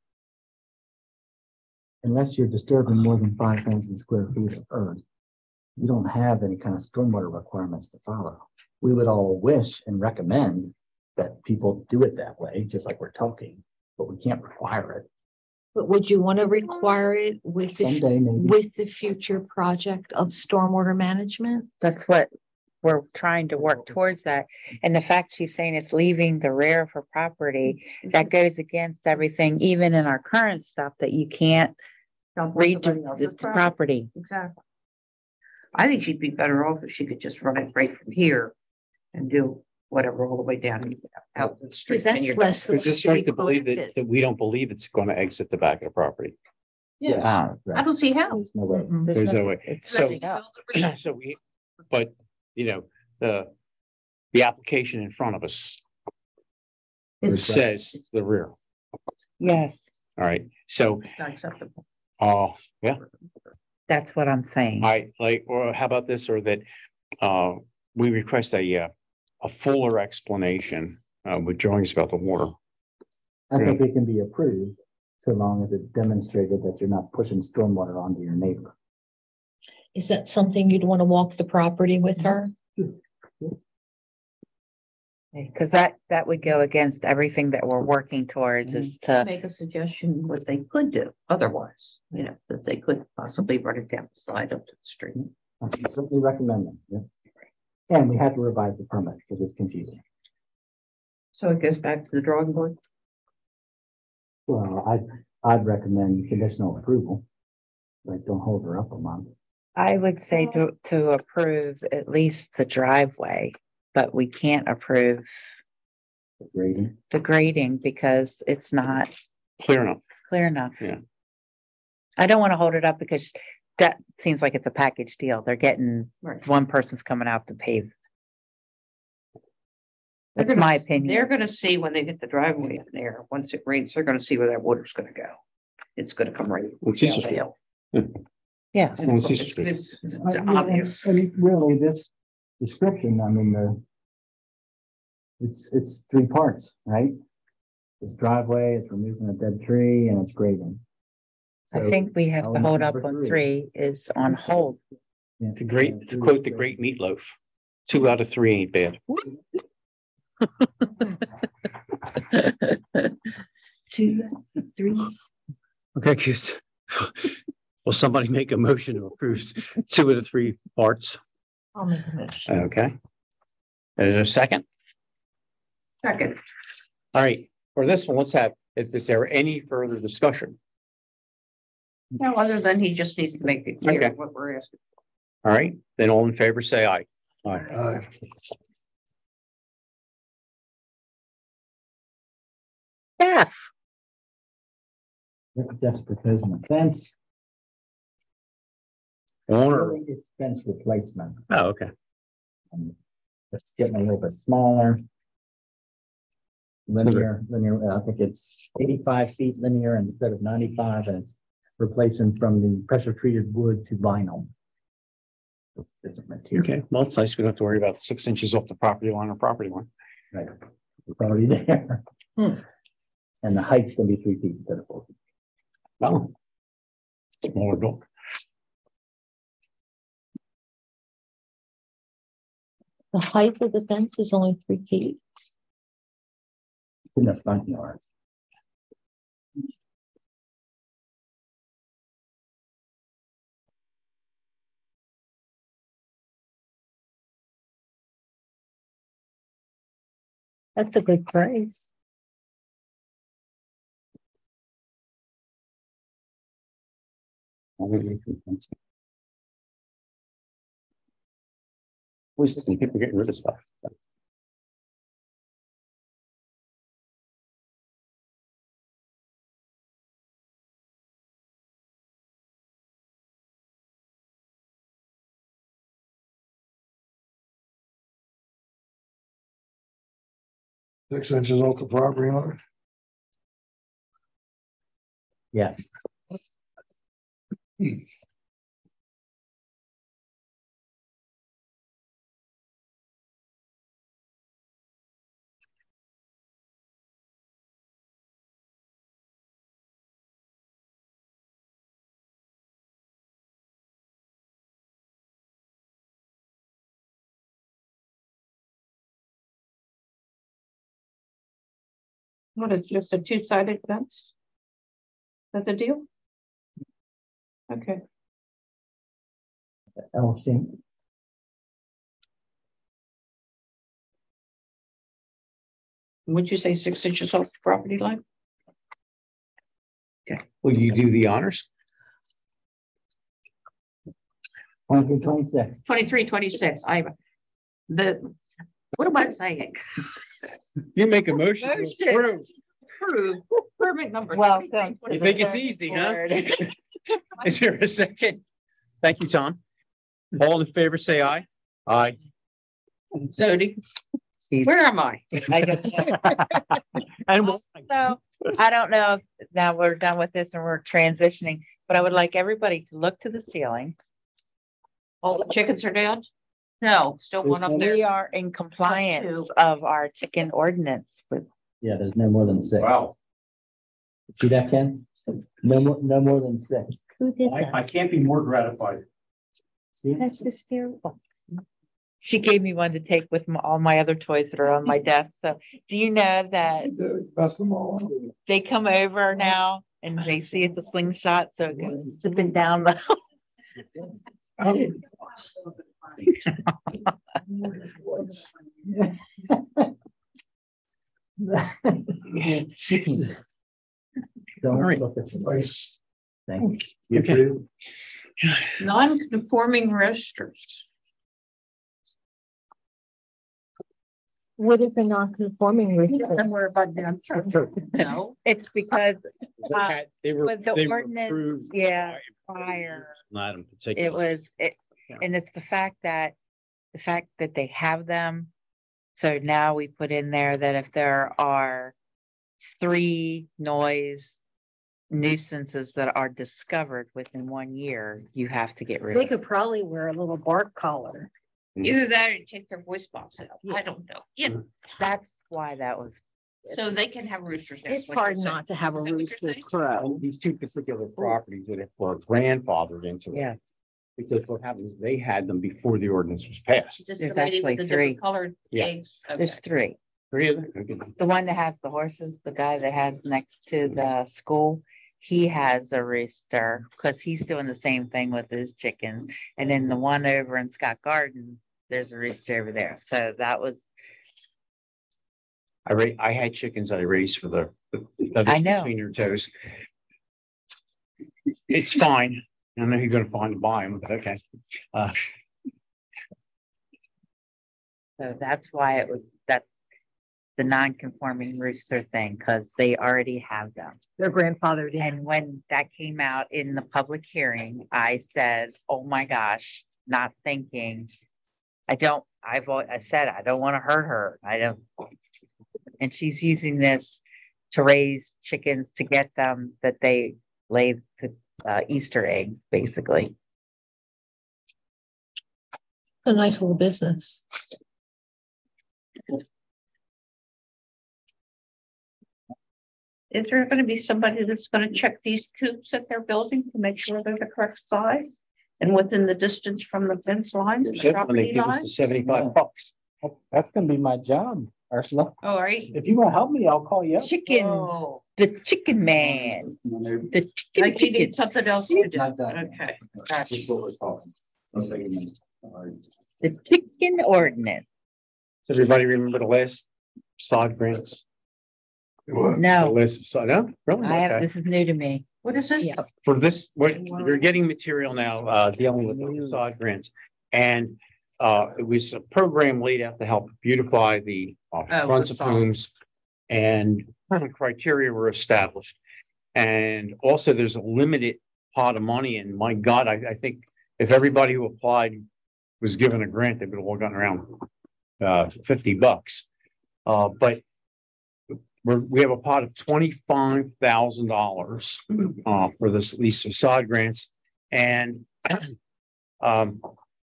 Speaker 3: Unless you're disturbing more than five thousand square feet of earth. You don't have any kind of stormwater requirements to follow. We would all wish and recommend that people do it that way, just like we're talking, but we can't require it.
Speaker 8: But would you want to require it with, the
Speaker 3: Someday maybe.
Speaker 8: with the future project of stormwater management?
Speaker 6: That's what we're trying to work towards that. And the fact she's saying it's leaving the rear of her property, that goes against everything, even in our current stuff, that you can't
Speaker 9: dump on
Speaker 6: read
Speaker 9: somebody
Speaker 6: the
Speaker 9: else's
Speaker 6: the
Speaker 9: property.
Speaker 6: property.
Speaker 9: Exactly. I think she'd be better off if she could just run it right from here and do whatever all the way down out the street.
Speaker 8: Because that's
Speaker 9: and you're
Speaker 8: less
Speaker 9: done.
Speaker 8: than.
Speaker 4: Is this right to believe that, that we don't believe it's going to exit the back of the property?
Speaker 9: Yeah,
Speaker 6: Ah,
Speaker 9: I don't see how.
Speaker 3: There's no way.
Speaker 8: Mhm.
Speaker 4: There's no way.
Speaker 6: It's
Speaker 4: So,
Speaker 6: straight up.
Speaker 4: so we, but, you know, the, the application in front of us
Speaker 9: It's
Speaker 4: says the rear.
Speaker 6: Yes,
Speaker 4: All right, so,
Speaker 9: not acceptable.
Speaker 4: uh, yeah,
Speaker 6: that's what I'm saying.
Speaker 4: I like, or how about this, or that, uh, we request a, uh, a fuller explanation, uh, with drawings about the water.
Speaker 3: I think it can be approved, so long as it's demonstrated that you're not pushing stormwater onto your neighbor.
Speaker 8: Is that something you'd want to walk the property with her?
Speaker 6: Because that, that would go against everything that we're working towards is to,
Speaker 9: Make a suggestion what they could do otherwise, you know, that they could possibly run it down the side up to the street.
Speaker 3: I can certainly recommend them, yeah. And we have to revise the permit because it's confusing.
Speaker 9: So it goes back to the drawing board.
Speaker 3: Well, I'd, I'd recommend conditional approval. Like, don't hold her up a month.
Speaker 6: I would say to, to approve at least the driveway, but we can't approve
Speaker 3: for Grading.
Speaker 6: the grading because it's not
Speaker 4: Clear enough.
Speaker 6: clear enough.
Speaker 4: Yeah.
Speaker 6: I don't want to hold it up because that seems like it's a package deal. They're getting,
Speaker 9: Right.
Speaker 6: one person's coming out to pave.
Speaker 9: They're
Speaker 6: That's
Speaker 9: gonna-
Speaker 6: my opinion.
Speaker 9: They're gonna see when they get the driveway in there, once it rains, they're gonna see where that water's gonna go. It's gonna come right.
Speaker 4: It's easy.
Speaker 9: down the hill.
Speaker 6: Yes.
Speaker 4: And it's
Speaker 9: It's,
Speaker 4: just-
Speaker 9: it's- it's
Speaker 3: Uh, yeah, and-
Speaker 9: obvious.
Speaker 3: And really, this description, I mean, the. It's, it's three parts, right? It's driveway, it's removing a dead tree, and it's grading.
Speaker 6: I
Speaker 3: So,
Speaker 6: think we have to
Speaker 3: element
Speaker 6: hold up
Speaker 3: number
Speaker 6: on
Speaker 3: three.
Speaker 6: three is on hold.
Speaker 3: yeah,
Speaker 4: The great,
Speaker 3: uh,
Speaker 4: to
Speaker 3: three
Speaker 4: quote the
Speaker 3: is
Speaker 4: great meatloaf, two out of three ain't bad.
Speaker 8: Two, three.
Speaker 4: Okay, kids. Will somebody make a motion to approve two of the three parts?
Speaker 8: I'll make a motion.
Speaker 4: Okay. And a second?
Speaker 9: Second,
Speaker 4: All right, for this one, let's have, is, is there any further discussion?
Speaker 9: no, other than he just needs to make it clear
Speaker 4: Okay.
Speaker 9: what we're asking.
Speaker 4: All right, then all in favor, say aye. Aye.
Speaker 5: Uh,
Speaker 6: Yeah,
Speaker 3: They're just proposing a fence,
Speaker 4: Owner.
Speaker 3: really, it's fence replacement.
Speaker 4: Oh, okay.
Speaker 3: And it's getting a little bit smaller. Linear, linear, I think it's eighty-five feet linear instead of ninety-five, and it's replacing from the pressure treated wood to vinyl. It's different material,
Speaker 4: Okay, well, it's nice. We don't have to worry about six inches off the property line or property line.
Speaker 3: right? It's already there.
Speaker 9: Hmm.
Speaker 3: And the height's gonna be three feet instead of four feet.
Speaker 4: Oh. Smaller dog.
Speaker 8: The height of the fence is only three feet.
Speaker 3: In the front yard.
Speaker 8: That's a good price.
Speaker 4: Always thinking people getting rid of stuff.
Speaker 5: Six inches off the property line.
Speaker 3: Yes.
Speaker 9: What, it's just a two-sided fence? That's the deal? Okay.
Speaker 3: L shape.
Speaker 9: Would you say six inches off the property line?
Speaker 4: Okay, will you do the honors?
Speaker 3: Twenty-three, twenty-six.
Speaker 9: Twenty-three, twenty-six, I, the, what am I saying?
Speaker 4: You make a motion. to
Speaker 9: Motion.
Speaker 4: approve.
Speaker 9: Approve permit number.
Speaker 6: Welcome.
Speaker 9: twenty-three,
Speaker 4: You think it's easy, huh?
Speaker 9: twenty-six.
Speaker 4: Is there a second? Thank you, Tom. All in favor, say aye. Aye.
Speaker 9: Zodi, where am I?
Speaker 6: I don't know.
Speaker 4: And we'll-
Speaker 6: So I don't know if now we're done with this and we're transitioning, but I would like everybody to look to the ceiling.
Speaker 9: All the chickens are down? No, still one up
Speaker 6: We
Speaker 9: there.
Speaker 6: are in compliance of our chicken ordinance with,
Speaker 3: Yeah, there's no more than six.
Speaker 4: Wow,
Speaker 3: See that, Ken? No more, no more than six.
Speaker 8: Who did
Speaker 10: I,
Speaker 8: that?
Speaker 10: I can't be more gratified.
Speaker 3: See?
Speaker 8: That's hysterical.
Speaker 6: she gave me one to take with my- all my other toys that are on my desk. So do you know that
Speaker 5: Best them all. out.
Speaker 6: they come over now and they see it's a slingshot, so it goes zipping down the.
Speaker 3: Chicken. Don't
Speaker 4: right.
Speaker 3: look at the
Speaker 5: Nice.
Speaker 3: thing. You
Speaker 4: Okay.
Speaker 3: approve?
Speaker 9: Non-conforming roosters.
Speaker 8: What is a non-conforming rooster?
Speaker 9: We're about down. No.
Speaker 6: It's because
Speaker 4: They had- they were,
Speaker 6: with the
Speaker 4: they were
Speaker 6: ordinance,
Speaker 4: approved.
Speaker 6: yeah,
Speaker 4: by-
Speaker 6: prior.
Speaker 4: Not in particular.
Speaker 6: It was, it,
Speaker 4: Yeah.
Speaker 6: and it's the fact that, the fact that they have them. So now we put in there that if there are three noise nuisances that are discovered within one year, you have to get rid
Speaker 8: They
Speaker 6: of.
Speaker 8: could probably wear a little bark collar.
Speaker 9: Either that or take their voice box out. I don't know. Yeah,
Speaker 6: That's why that was.
Speaker 9: so they can have roosters. there,
Speaker 8: It's
Speaker 9: is what you're
Speaker 8: hard
Speaker 9: saying.
Speaker 8: not to have a
Speaker 9: Is that what you're
Speaker 8: rooster
Speaker 9: saying?
Speaker 8: crow.
Speaker 4: And these two particular properties that were grandfathered into it.
Speaker 6: Yeah.
Speaker 4: Because what happens, is they had them before the ordinance was passed.
Speaker 9: Just the
Speaker 6: There's
Speaker 9: lady
Speaker 6: actually
Speaker 9: with the
Speaker 6: three.
Speaker 9: different colored
Speaker 4: Yeah.
Speaker 9: eggs. Okay.
Speaker 6: There's three.
Speaker 4: Three of them? Okay.
Speaker 6: The one that has the horses, the guy that has next to the school, he has a rooster because he's doing the same thing with his chicken. And then the one over in Scott Garden, there's a rooster over there. So that was,
Speaker 4: I ra- I had chickens that I raised for the, the
Speaker 6: I
Speaker 4: feathers
Speaker 6: know.
Speaker 4: between your toes. It's fine. I know you're gonna find to buy them, but okay. Uh,
Speaker 6: so that's why it was, that's the non-conforming rooster thing, because they already have them.
Speaker 8: Their grandfather did.
Speaker 6: And when that came out in the public hearing, I said, oh my gosh, not thinking. I don't, I've, al- I said, I don't want to hurt her. I don't. And she's using this to raise chickens to get them that they lay the uh, Easter eggs, basically.
Speaker 8: A nice little business.
Speaker 9: Is there gonna be somebody that's gonna check these coops that they're building to make sure they're the correct size? And within the distance from the fence lines, the
Speaker 4: When they
Speaker 9: property
Speaker 4: give us the
Speaker 9: lines?
Speaker 4: seventy-five bucks.
Speaker 3: That's gonna be my job, Ursula.
Speaker 9: Oh, all right.
Speaker 3: If you wanna help me, I'll call you up.
Speaker 6: Chicken,
Speaker 9: Oh,
Speaker 6: the chicken man, the chicken,
Speaker 9: like you need
Speaker 6: chicken,
Speaker 9: something else to do.
Speaker 3: Not done.
Speaker 9: Okay, gotcha.
Speaker 6: the chicken ordinance.
Speaker 4: Does everybody remember the last sod grants?
Speaker 5: What?
Speaker 4: The
Speaker 6: No,
Speaker 4: last sod, no, really?
Speaker 6: I have,
Speaker 4: Okay.
Speaker 6: this is new to me.
Speaker 9: What is this?
Speaker 6: Yeah.
Speaker 4: For this, what, you're getting material now, uh, dealing with the facade grants. And, uh, it was a program laid out to help beautify the uh,
Speaker 9: Oh,
Speaker 4: fronts of
Speaker 9: facade.
Speaker 4: homes. And criteria were established. And also there's a limited pot of money, and my God, I, I think if everybody who applied was given a grant, they would have all gotten around, uh, fifty bucks. Uh, but we're, we have a pot of twenty-five thousand dollars, uh, for this, these facade grants. And, um,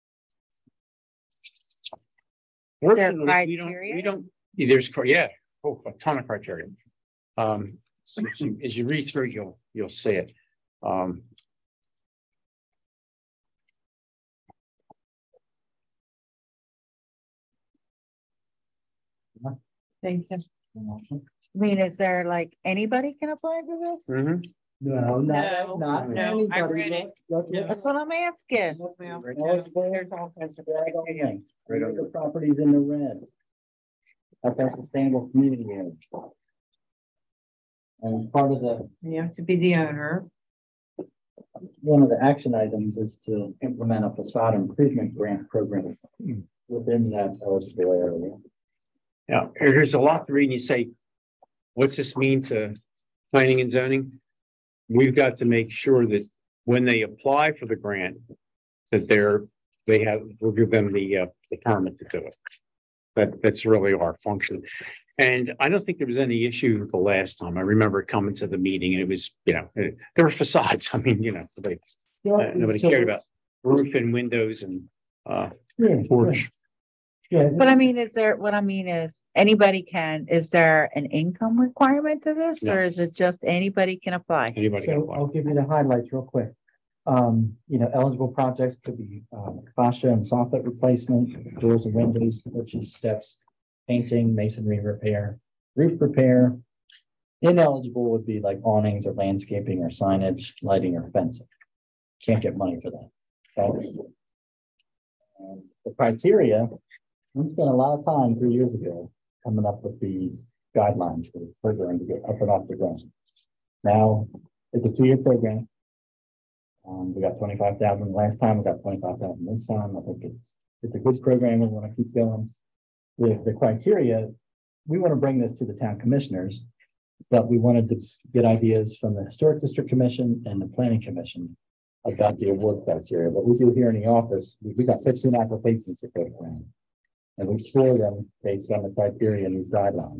Speaker 4: fortunately, we don't, we
Speaker 6: criteria?
Speaker 4: don't, there's, cr- yeah, oh, a ton of criteria. Um, so as you, as you read through, you'll, you'll see it. Um,
Speaker 6: Thank you. I mean, is there like, anybody can apply for this?
Speaker 4: mhm.
Speaker 3: No,
Speaker 9: No,
Speaker 3: not, not
Speaker 9: no, I
Speaker 3: anybody.
Speaker 9: read it.
Speaker 3: Look, look,
Speaker 6: That's what I'm asking.
Speaker 3: look, look, there's all kinds of red on them. Right over the properties in the red. That's our sustainable community area. And part of the,
Speaker 9: You have to be the owner.
Speaker 3: one of the action items is to implement a facade improvement grant program within that eligible area.
Speaker 4: Now, here's a lot to read, and you say, what's this mean to planning and zoning? We've got to make sure that when they apply for the grant, that they're, they have, we'll give them the, uh, the permit to do it. That, that's really our function. And I don't think there was any issue the last time. I remember coming to the meeting and it was, you know, eh, there were facades. I mean, you know, nobody, uh, nobody cared about roof and windows and, uh,
Speaker 3: Yeah,
Speaker 4: porch.
Speaker 3: yeah.
Speaker 6: But I mean, is there, what I mean is, anybody can, is there an income requirement to this,
Speaker 4: No.
Speaker 6: or is it just anybody can apply?
Speaker 4: Anybody can
Speaker 3: So I'll
Speaker 4: apply.
Speaker 3: give you the highlights real quick. Um, you know, eligible projects could be, um, fascia and soffit replacement, doors and windows, porches, steps, painting, masonry repair, roof repair. Ineligible would be like awnings or landscaping or signage, lighting or fencing. Can't get money for that. Okay? And the criteria, we spent a lot of time three years ago coming up with the guidelines for the program to get up and off the ground. Now, it's a two-year program. Um, we got twenty-five thousand last time, we got twenty-five thousand this time. I think it's, it's a good program. We want to keep going. With the criteria, we want to bring this to the town commissioners, but we wanted to get ideas from the Historic District Commission and the Planning Commission about the award criteria. What we do here in the office, we, we got fifteen applications to go around. And we score them based on the criteria and these guidelines.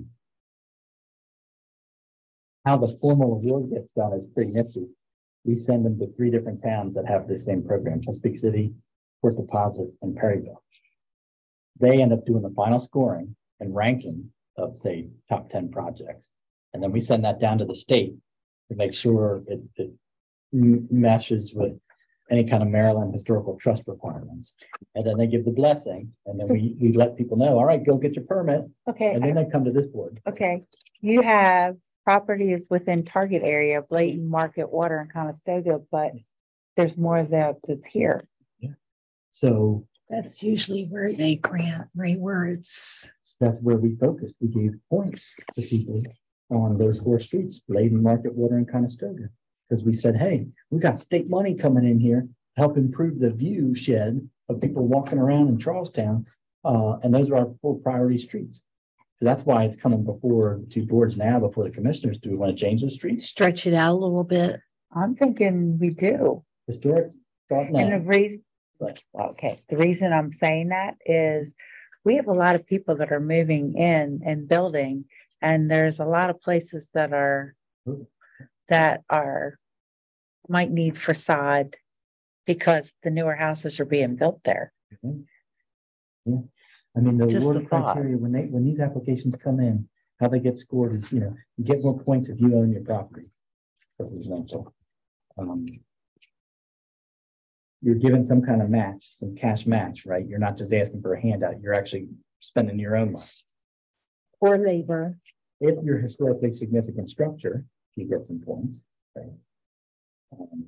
Speaker 3: How the formal award gets done is pretty nifty. We send them to three different towns that have the same program: Chesapeake City, Port Deposit, and Perryville. They end up doing the final scoring and ranking of, say, top ten projects. And then we send that down to the state to make sure it, it m- matches with any kind of Maryland Historical Trust requirements. And then they give the blessing, and then we, we let people know, all right, go get your permit.
Speaker 6: Okay,
Speaker 3: And then they come to this board.
Speaker 6: okay, you have properties within target area, Bladen, Market, Water, and Conestoga, but there's more that that's here.
Speaker 3: So
Speaker 8: That's usually where they grant, right, where it's.
Speaker 3: that's where we focused. We gave points to people on those four streets, Bladen, Market, Water, and Conestoga. Because we said, hey, we got state money coming in here to help improve the view shed of people walking around in Charlestown. Uh, and those are our four priority streets. So that's why it's coming before the two boards now, before the commissioners. Do we want to change those streets?
Speaker 8: Stretch it out a little bit.
Speaker 6: I'm thinking we do.
Speaker 3: Historic, thought
Speaker 6: And the
Speaker 3: no.
Speaker 6: reason,
Speaker 3: But
Speaker 6: okay, the reason I'm saying that is we have a lot of people that are moving in and building, and there's a lot of places that are, that are, might need facade because the newer houses are being built there.
Speaker 3: yeah, I mean, the
Speaker 6: Just
Speaker 3: award
Speaker 6: a thought.
Speaker 3: criteria, when they, when these applications come in, how they get scored is, you know, you get more points if you own your property. For example, um, you're given some kind of match, some cash match, right? You're not just asking for a handout. You're actually spending your own money.
Speaker 8: Or labor.
Speaker 3: If you're historically significant structure, you get some points. Right? Um,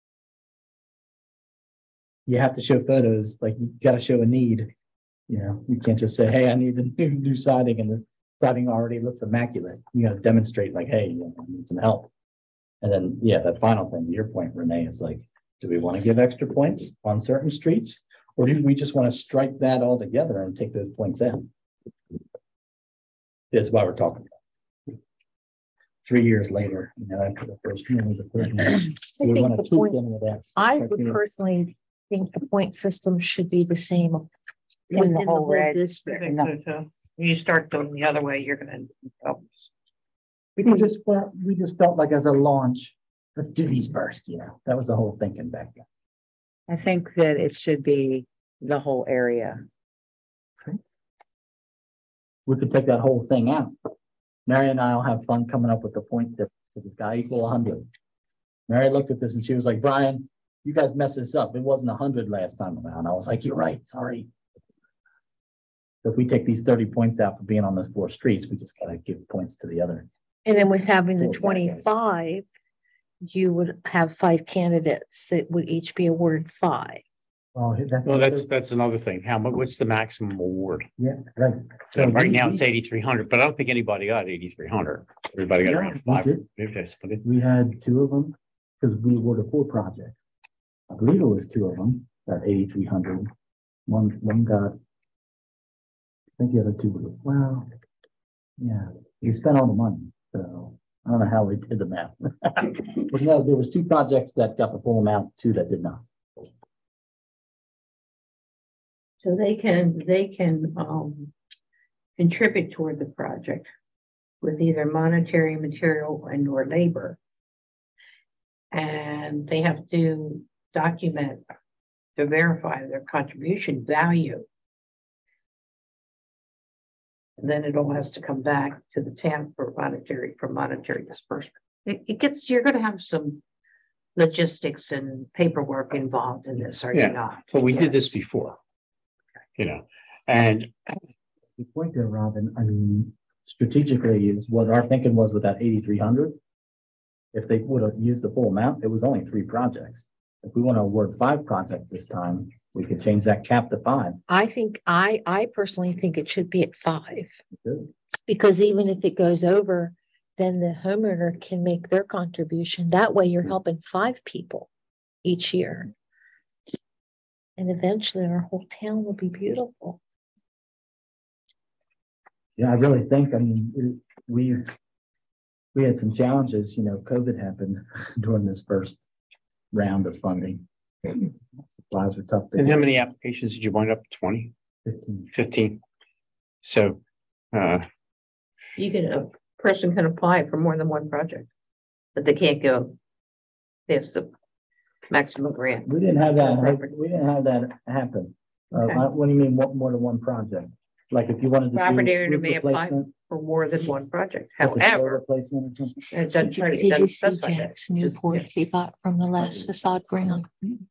Speaker 3: you have to show photos, like you got to show a need. You know, you can't just say, "Hey, I need a new, new siding," and the siding already looks immaculate. You got to demonstrate, like, "Hey, you know, I need some help." And then, yeah, that final thing, to your point, Renee, is like, do we want to give extra points on certain streets, or do we just want to strike that all together and take those points out? That's why we're talking about. Three years later, you know, after the first one was the third one.
Speaker 8: I
Speaker 3: Do we
Speaker 8: think
Speaker 3: want
Speaker 8: the
Speaker 3: to tweak
Speaker 8: point-
Speaker 3: any of that?
Speaker 8: I
Speaker 3: Like,
Speaker 8: would
Speaker 3: you know,
Speaker 8: personally think the point system should be the same
Speaker 6: In
Speaker 8: within
Speaker 6: the
Speaker 8: the
Speaker 6: whole
Speaker 8: whole
Speaker 6: red.
Speaker 8: district.
Speaker 9: I think so, too. You start going the other way, you're gonna end up in problems.
Speaker 3: Because it's, well, we just felt like as a launch, let's do these first, you know, that was the whole thinking back then.
Speaker 6: I think that it should be the whole area.
Speaker 3: We could take that whole thing out. Mary and I will have fun coming up with the point that it's got to equal one hundred. Mary looked at this and she was like, "Brian, you guys messed this up. It wasn't one hundred last time around." I was like, "You're right, sorry." So if we take these thirty points out for being on those four streets, we just got to give points to the other.
Speaker 8: And then with having the
Speaker 3: Four bad guys.
Speaker 8: twenty-five, you would have five candidates that would each be awarded five.
Speaker 3: Oh, that's,
Speaker 4: Well, that's, that's another thing. How much, what's the maximum award?
Speaker 3: yeah, right.
Speaker 4: So right
Speaker 3: we-
Speaker 4: now
Speaker 3: we-
Speaker 4: it's eighty-three hundred, but I don't think anybody got eighty-three hundred. Everybody got
Speaker 3: Yeah,
Speaker 4: around
Speaker 3: we
Speaker 4: five.
Speaker 3: did.
Speaker 4: Okay, split it.
Speaker 3: We had two of them because we awarded four projects. I believe it was two of them, got eighty-three hundred. One, one got, I think the other two were, well, yeah, we spent all the money, so I don't know how we did the math. But no, there was two projects that got the full amount, two that did not.
Speaker 9: So they can, they can, um, contribute toward the project with either monetary, material, and or labor. And they have to document to verify their contribution value. And then it all has to come back to the town for monetary, for monetary disbursement. It, it gets, you're gonna have some logistics and paperwork involved in this, are you
Speaker 4: Yeah,
Speaker 9: not?
Speaker 4: But we
Speaker 9: Yeah.
Speaker 4: did this before. You know, and
Speaker 3: The point there, Robin, I mean, strategically is what our thinking was with that eighty-three hundred. If they would have used the full amount, it was only three projects. If we want to award five projects this time, we could change that cap to five.
Speaker 8: I think, I, I personally think it should be at five.
Speaker 3: Good.
Speaker 8: Because even if it goes over, then the homeowner can make their contribution. That way you're helping five people each year. And eventually our whole town will be beautiful.
Speaker 3: Yeah, I really think, I mean, it- we, we had some challenges, you know, COVID happened during this first round of funding. Supplies were tough. to
Speaker 4: and how
Speaker 3: get.
Speaker 4: many applications did you wind up? Twenty,
Speaker 3: Fifteen.
Speaker 4: fifteen? So, uh,
Speaker 9: You can, a person can apply for more than one project, but they can't go past the maximum grant.
Speaker 3: We didn't have that, we didn't have that happen. Uh,
Speaker 9: Okay.
Speaker 3: what do you mean, what, more than one project? Like if you wanted to. do
Speaker 9: Property owner
Speaker 3: roof
Speaker 9: may apply
Speaker 3: replacement,
Speaker 9: for more than one project.
Speaker 3: just a solar
Speaker 9: However,
Speaker 3: Replacement or something?
Speaker 9: it doesn't try to- it
Speaker 8: Did you
Speaker 9: doesn't
Speaker 8: see
Speaker 9: specify that.
Speaker 8: Jack's
Speaker 9: Just-
Speaker 8: Newport
Speaker 9: yeah.
Speaker 8: he got from the last facade grant?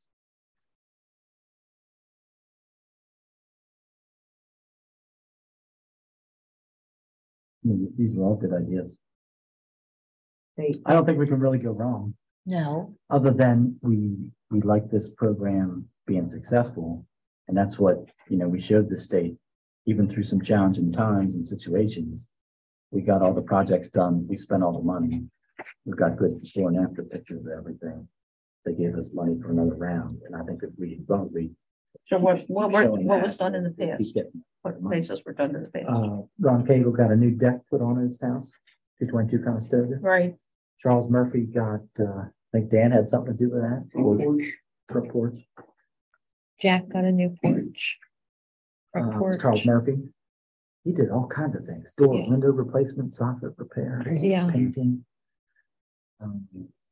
Speaker 3: I mean, These are all good ideas.
Speaker 9: They-
Speaker 3: I don't think we can really go wrong,
Speaker 8: No,
Speaker 3: other than we, we like this program being successful. And that's what, you know, we showed the state, even through some challenging times and situations. We got all the projects done, we spent all the money. We've got good before and after pictures of everything. They gave us money for another round, and I think if we, as long as we.
Speaker 9: So what, what, what
Speaker 3: showing
Speaker 9: what was
Speaker 3: that,
Speaker 9: done in the
Speaker 3: we'll
Speaker 9: past?
Speaker 3: keep getting-
Speaker 9: What places were done in the past?
Speaker 3: Uh, Ron Cagle got a new deck put on his house, two twenty-two Conestoga.
Speaker 9: Right,
Speaker 3: Charles Murphy got, uh, I think Dan had something to do with that. Porch. Front porch.
Speaker 8: Jack got a new porch. Front
Speaker 3: Uh,
Speaker 8: porch.
Speaker 3: Charles Murphy. He did all kinds of things, door,
Speaker 8: Yeah.
Speaker 3: window replacement, soffit repair,
Speaker 8: Yeah.
Speaker 3: painting. Um,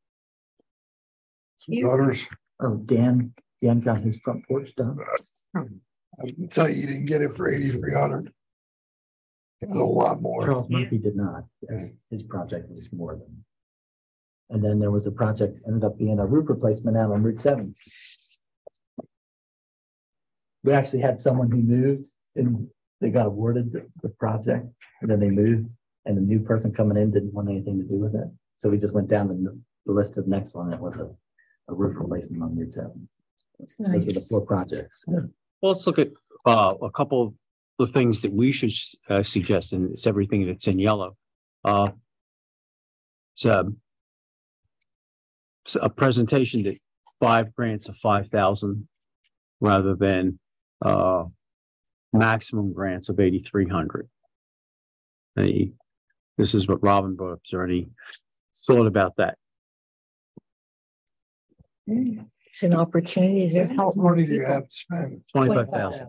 Speaker 8: You-
Speaker 5: Gutters.
Speaker 3: oh, Dan, Dan got his front porch done.
Speaker 5: I can tell you, you didn't get it for eighty-three hundred. It was a lot more.
Speaker 3: Charles Murphy did not. His, his project was more than. And then there was a project, ended up being a roof replacement out on Route seven. We actually had someone who moved in they got awarded the, the project and then they moved and the new person coming in didn't want anything to do with it. So we just went down the, the list of the next one. It was a, a roof replacement on Route seven.
Speaker 8: It's
Speaker 3: Those were the
Speaker 8: nice.
Speaker 3: four projects.
Speaker 4: Well, let's look at uh, a couple of the things that we should uh, suggest, and it's everything that's in yellow. Uh, so, so a presentation that five grants of five thousand rather than uh, maximum grants of eighty-three hundred. Hey, this is what Robin brought up. Is there any thought about that?
Speaker 8: It's an opportunity to
Speaker 5: How
Speaker 8: help
Speaker 5: much
Speaker 8: more
Speaker 5: money do you
Speaker 8: people.
Speaker 5: have to spend?
Speaker 4: Twenty-five thousand.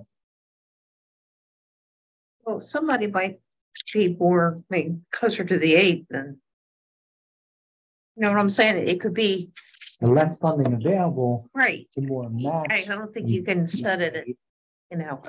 Speaker 9: Well, somebody might be more, I mean, closer to the eight than. You know what I'm saying? It could be,
Speaker 3: The less funding available,
Speaker 9: right.
Speaker 3: the more max.
Speaker 9: I, I don't think you can set it, at, you know.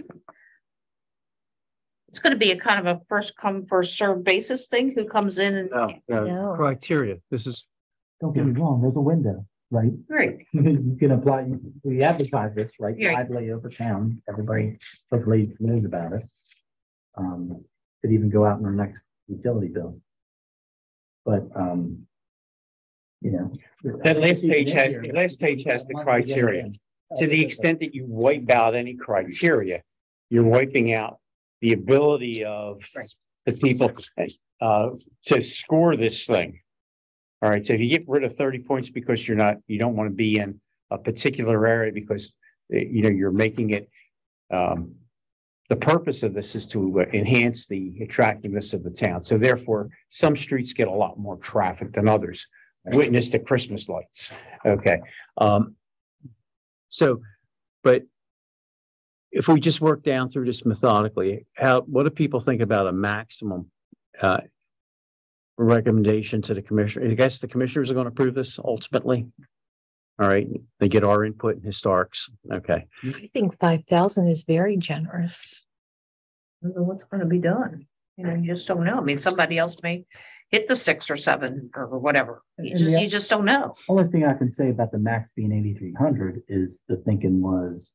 Speaker 9: It's gonna be a kind of a first come, first served basis thing, who comes in and,
Speaker 4: No, no,
Speaker 8: No.
Speaker 4: criteria. This is
Speaker 3: Don't get me wrong, there's a window, right?
Speaker 9: right,
Speaker 3: You can apply, we advertise this, right,
Speaker 9: Yeah.
Speaker 3: widely over town, everybody hopefully knows about it. Um, could even go out in our next utility bill. But, um, you know.
Speaker 4: That last page has, the last page has the criteria. To the extent that you wipe out any criteria, you're wiping out the ability of the people uh, to score this thing. All right, so if you get rid of thirty points because you're not, you don't want to be in a particular area because, eh, you know, you're making it, um, the purpose of this is to uh, enhance the attractiveness of the town. So therefore, some streets get a lot more traffic than others. Witness the Christmas lights. Okay. Um, so, but if we just work down through this methodically, how, what do people think about a maximum uh, recommendation to the commissioner? I guess the commissioners are going to approve this ultimately. All right. They get our input in historics. Okay.
Speaker 8: I think five thousand is very generous.
Speaker 9: I don't know what's gonna be done. You know, you just don't know. I mean, somebody else may hit the six or seven or whatever. You
Speaker 3: And
Speaker 9: just,
Speaker 3: the-
Speaker 9: you just don't know.
Speaker 3: Only thing I can say about the max being eighty-three hundred is the thinking was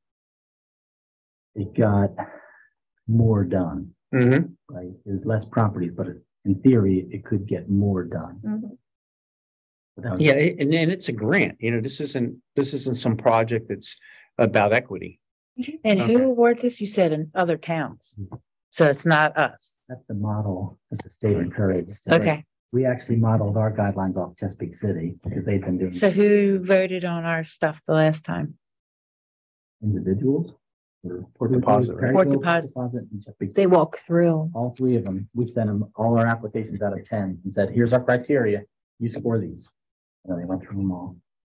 Speaker 3: it got more done,
Speaker 4: Mm-hmm.
Speaker 3: right? There's less properties, but in theory, it could get more done. But that was-
Speaker 4: Yeah, it- and, and it's a grant. You know, this isn't, this isn't some project that's about equity.
Speaker 6: And
Speaker 4: Okay.
Speaker 6: who awards this? You said in other towns. So it's not us.
Speaker 3: That's the model that the state encouraged.
Speaker 6: Okay.
Speaker 3: We actually modeled our guidelines off Chesapeake City because they've been doing
Speaker 6: So who voted on our stuff the last time?
Speaker 3: individuals. or
Speaker 4: Port deposit, right?
Speaker 6: Port deposit.
Speaker 3: and Chesapeake
Speaker 8: They walk through.
Speaker 3: all three of them, we sent them all our applications out of ten and said, here's our criteria, you score these. And they went through them all.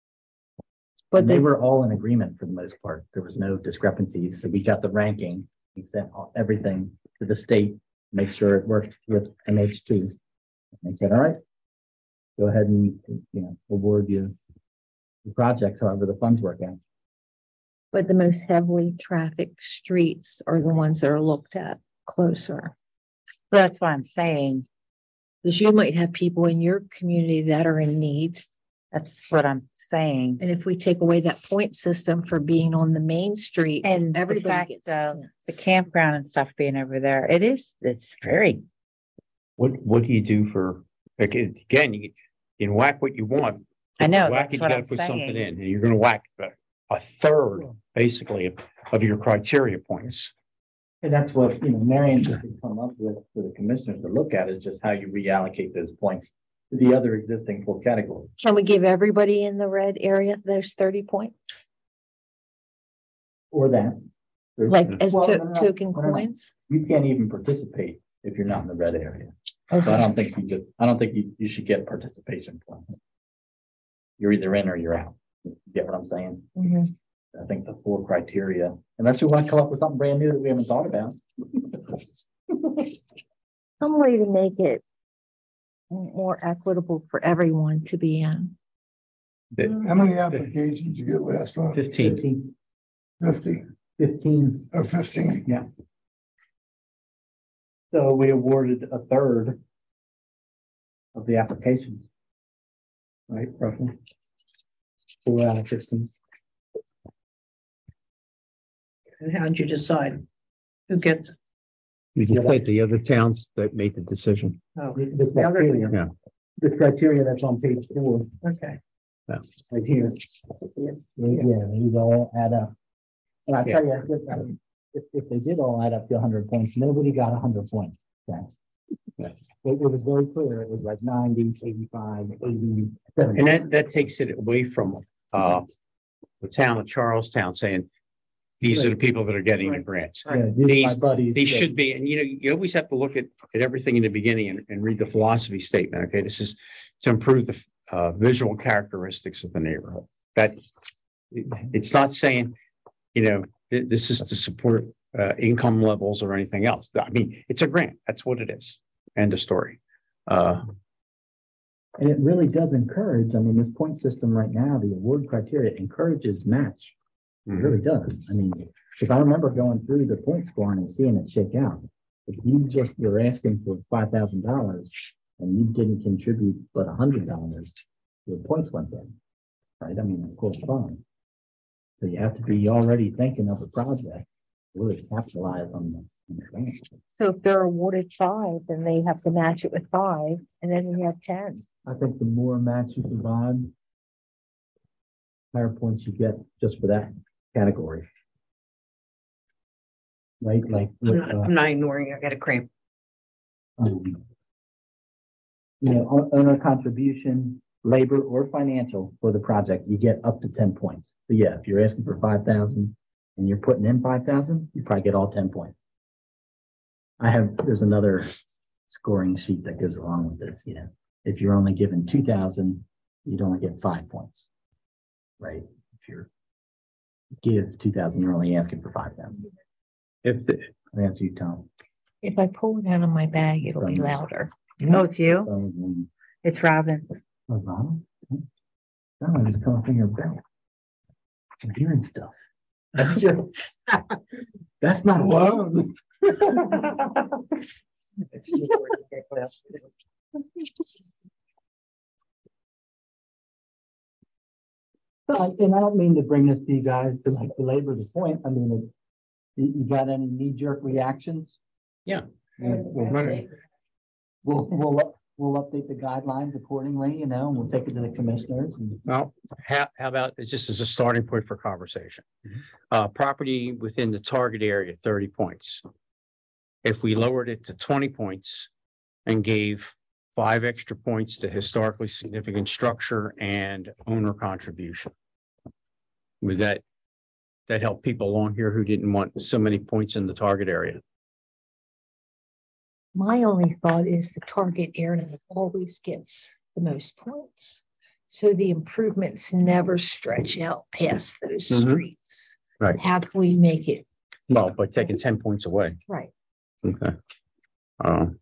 Speaker 8: But
Speaker 3: And they
Speaker 8: they
Speaker 3: were all in agreement for the most part. There was no discrepancies. So we got the ranking. We sent all- everything to the state, make sure it worked with M H two. And they said, all right, go ahead and, you know, award you the projects, however the funds work out.
Speaker 8: But the most heavily trafficked streets are the ones that are looked at closer.
Speaker 6: That's why I'm saying,
Speaker 8: Because you might have people in your community that are in need.
Speaker 6: that's what I'm saying.
Speaker 8: And if we take away that point system for being on the main street,
Speaker 6: And the
Speaker 8: everybody
Speaker 6: fact
Speaker 8: gets.
Speaker 6: of
Speaker 8: a
Speaker 6: the
Speaker 8: chance.
Speaker 6: campground and stuff being over there, it is, it's very,
Speaker 4: What, what do you do for, like, again, you, you can whack what you want.
Speaker 6: I know,
Speaker 4: Whack
Speaker 6: that's
Speaker 4: it, you
Speaker 6: what
Speaker 4: gotta
Speaker 6: I'm
Speaker 4: put something
Speaker 6: saying.
Speaker 4: in, and you're gonna whack a- a third, basically, of, of your criteria points.
Speaker 3: And that's what, you know, Marion just come up with for the commissioners to look at is just how you reallocate those points to the other existing full categories.
Speaker 8: Can we give everybody in the red area those thirty points?
Speaker 3: Or that. There's-
Speaker 8: Like as
Speaker 3: Well,
Speaker 8: to-
Speaker 3: no, no, no,
Speaker 8: token
Speaker 3: no, no, no.
Speaker 8: coins?
Speaker 3: You can't even participate if you're not in the red area. So I don't think you just, I don't think you, you should get participation points. You're either in or you're out. You get what I'm saying?
Speaker 8: Mhm.
Speaker 3: I think the four criteria, unless you want to come up with something brand new that we haven't thought about.
Speaker 8: Some way to make it more equitable for everyone to be in.
Speaker 5: How many applications you get last time?
Speaker 4: Fifteen.
Speaker 5: Fifty,
Speaker 3: Fifteen.
Speaker 5: or fifteen?
Speaker 3: So we awarded a third of the applications. Right, roughly. Four out of fifteen.
Speaker 9: And how'd you decide who gets it?
Speaker 4: You just said the other towns that made the decision.
Speaker 9: Oh,
Speaker 3: The the criteria,
Speaker 4: Yeah.
Speaker 3: the criteria that's on page four,
Speaker 9: okay.
Speaker 3: right here. Yeah, yeah, these all add up. And I tell you, if, if, if they did all add up to hundred points, nobody got hundred points. Okay.
Speaker 4: Yeah.
Speaker 3: It, it was very clear. It was like ninety, eighty-five, eighty.
Speaker 4: And that, that takes it away from, uh, the town of Charlestown saying, these are the people that are getting the grants.
Speaker 3: Yeah, these are my
Speaker 4: These-
Speaker 3: buddies.
Speaker 4: These
Speaker 3: that-
Speaker 4: should be, and you know, you always have to look at, at everything in the beginning and, and read the philosophy statement. Okay, this is to improve the, uh, visual characteristics of the neighborhood. That, it- it's not saying, you know, th- this is to support, uh, income levels or anything else. I mean, it's a grant. That's what it is. End of story. Uh,
Speaker 3: And it really does encourage, I mean, this point system right now, the award criteria encourages match. It really does. I mean, if I remember going through the point scoring and seeing it shake out, if you just were asking for five thousand dollars and you didn't contribute but a hundred dollars, your points went down. Right? I mean, it corresponds. So you have to be already thinking of a project, really capitalize on the, on the grant.
Speaker 6: So if they're awarded five, then they have to match it with five, and then you have ten.
Speaker 3: I think the more match you provide, higher points you get just for that category. Right, like,
Speaker 9: I'm
Speaker 3: with,
Speaker 9: not,
Speaker 3: uh,
Speaker 9: I'm not ignoring you. I got a cramp.
Speaker 3: um, you know, o- owner contribution, labor or financial for the project, you get up to ten points. But yeah, if you're asking for five thousand and you're putting in five thousand, you probably get all ten points. I have, there's another scoring sheet that goes along with this, you know. If you're only given two thousand, you'd only get five points. Right? If you're give two thousand, you're only asking for five thousand.
Speaker 4: if, the-
Speaker 3: That's you, Tom.
Speaker 6: If I pull it out of my bag, it'll be
Speaker 3: From-
Speaker 6: louder. Oh, it's you?
Speaker 3: Um,
Speaker 6: It's Robin.
Speaker 3: oh, Ronald? No, I just come up in your belt. I'm hearing stuff. That's your, that's not alone. And I don't mean to bring this to you guys to like belabor the point. I mean, it's, you, you got any knee jerk reactions?
Speaker 4: Yeah.
Speaker 3: We'll, we'll, we'll, we'll, we'll update the guidelines accordingly, you know, and we'll take it to the commissioners and.
Speaker 4: well, how, how about, it just as a starting point for conversation? Uh, property within the target area, thirty points. If we lowered it to twenty points and gave five extra points to historically significant structure and owner contribution. Would that, that help people along here who didn't want so many points in the target area?
Speaker 8: My only thought is the target area always gets the most points. So the improvements never stretch out past those
Speaker 4: Mhm.
Speaker 8: streets.
Speaker 4: Right.
Speaker 8: How can we make it
Speaker 4: Well, by taking ten points away.
Speaker 8: right?
Speaker 4: Okay. Um,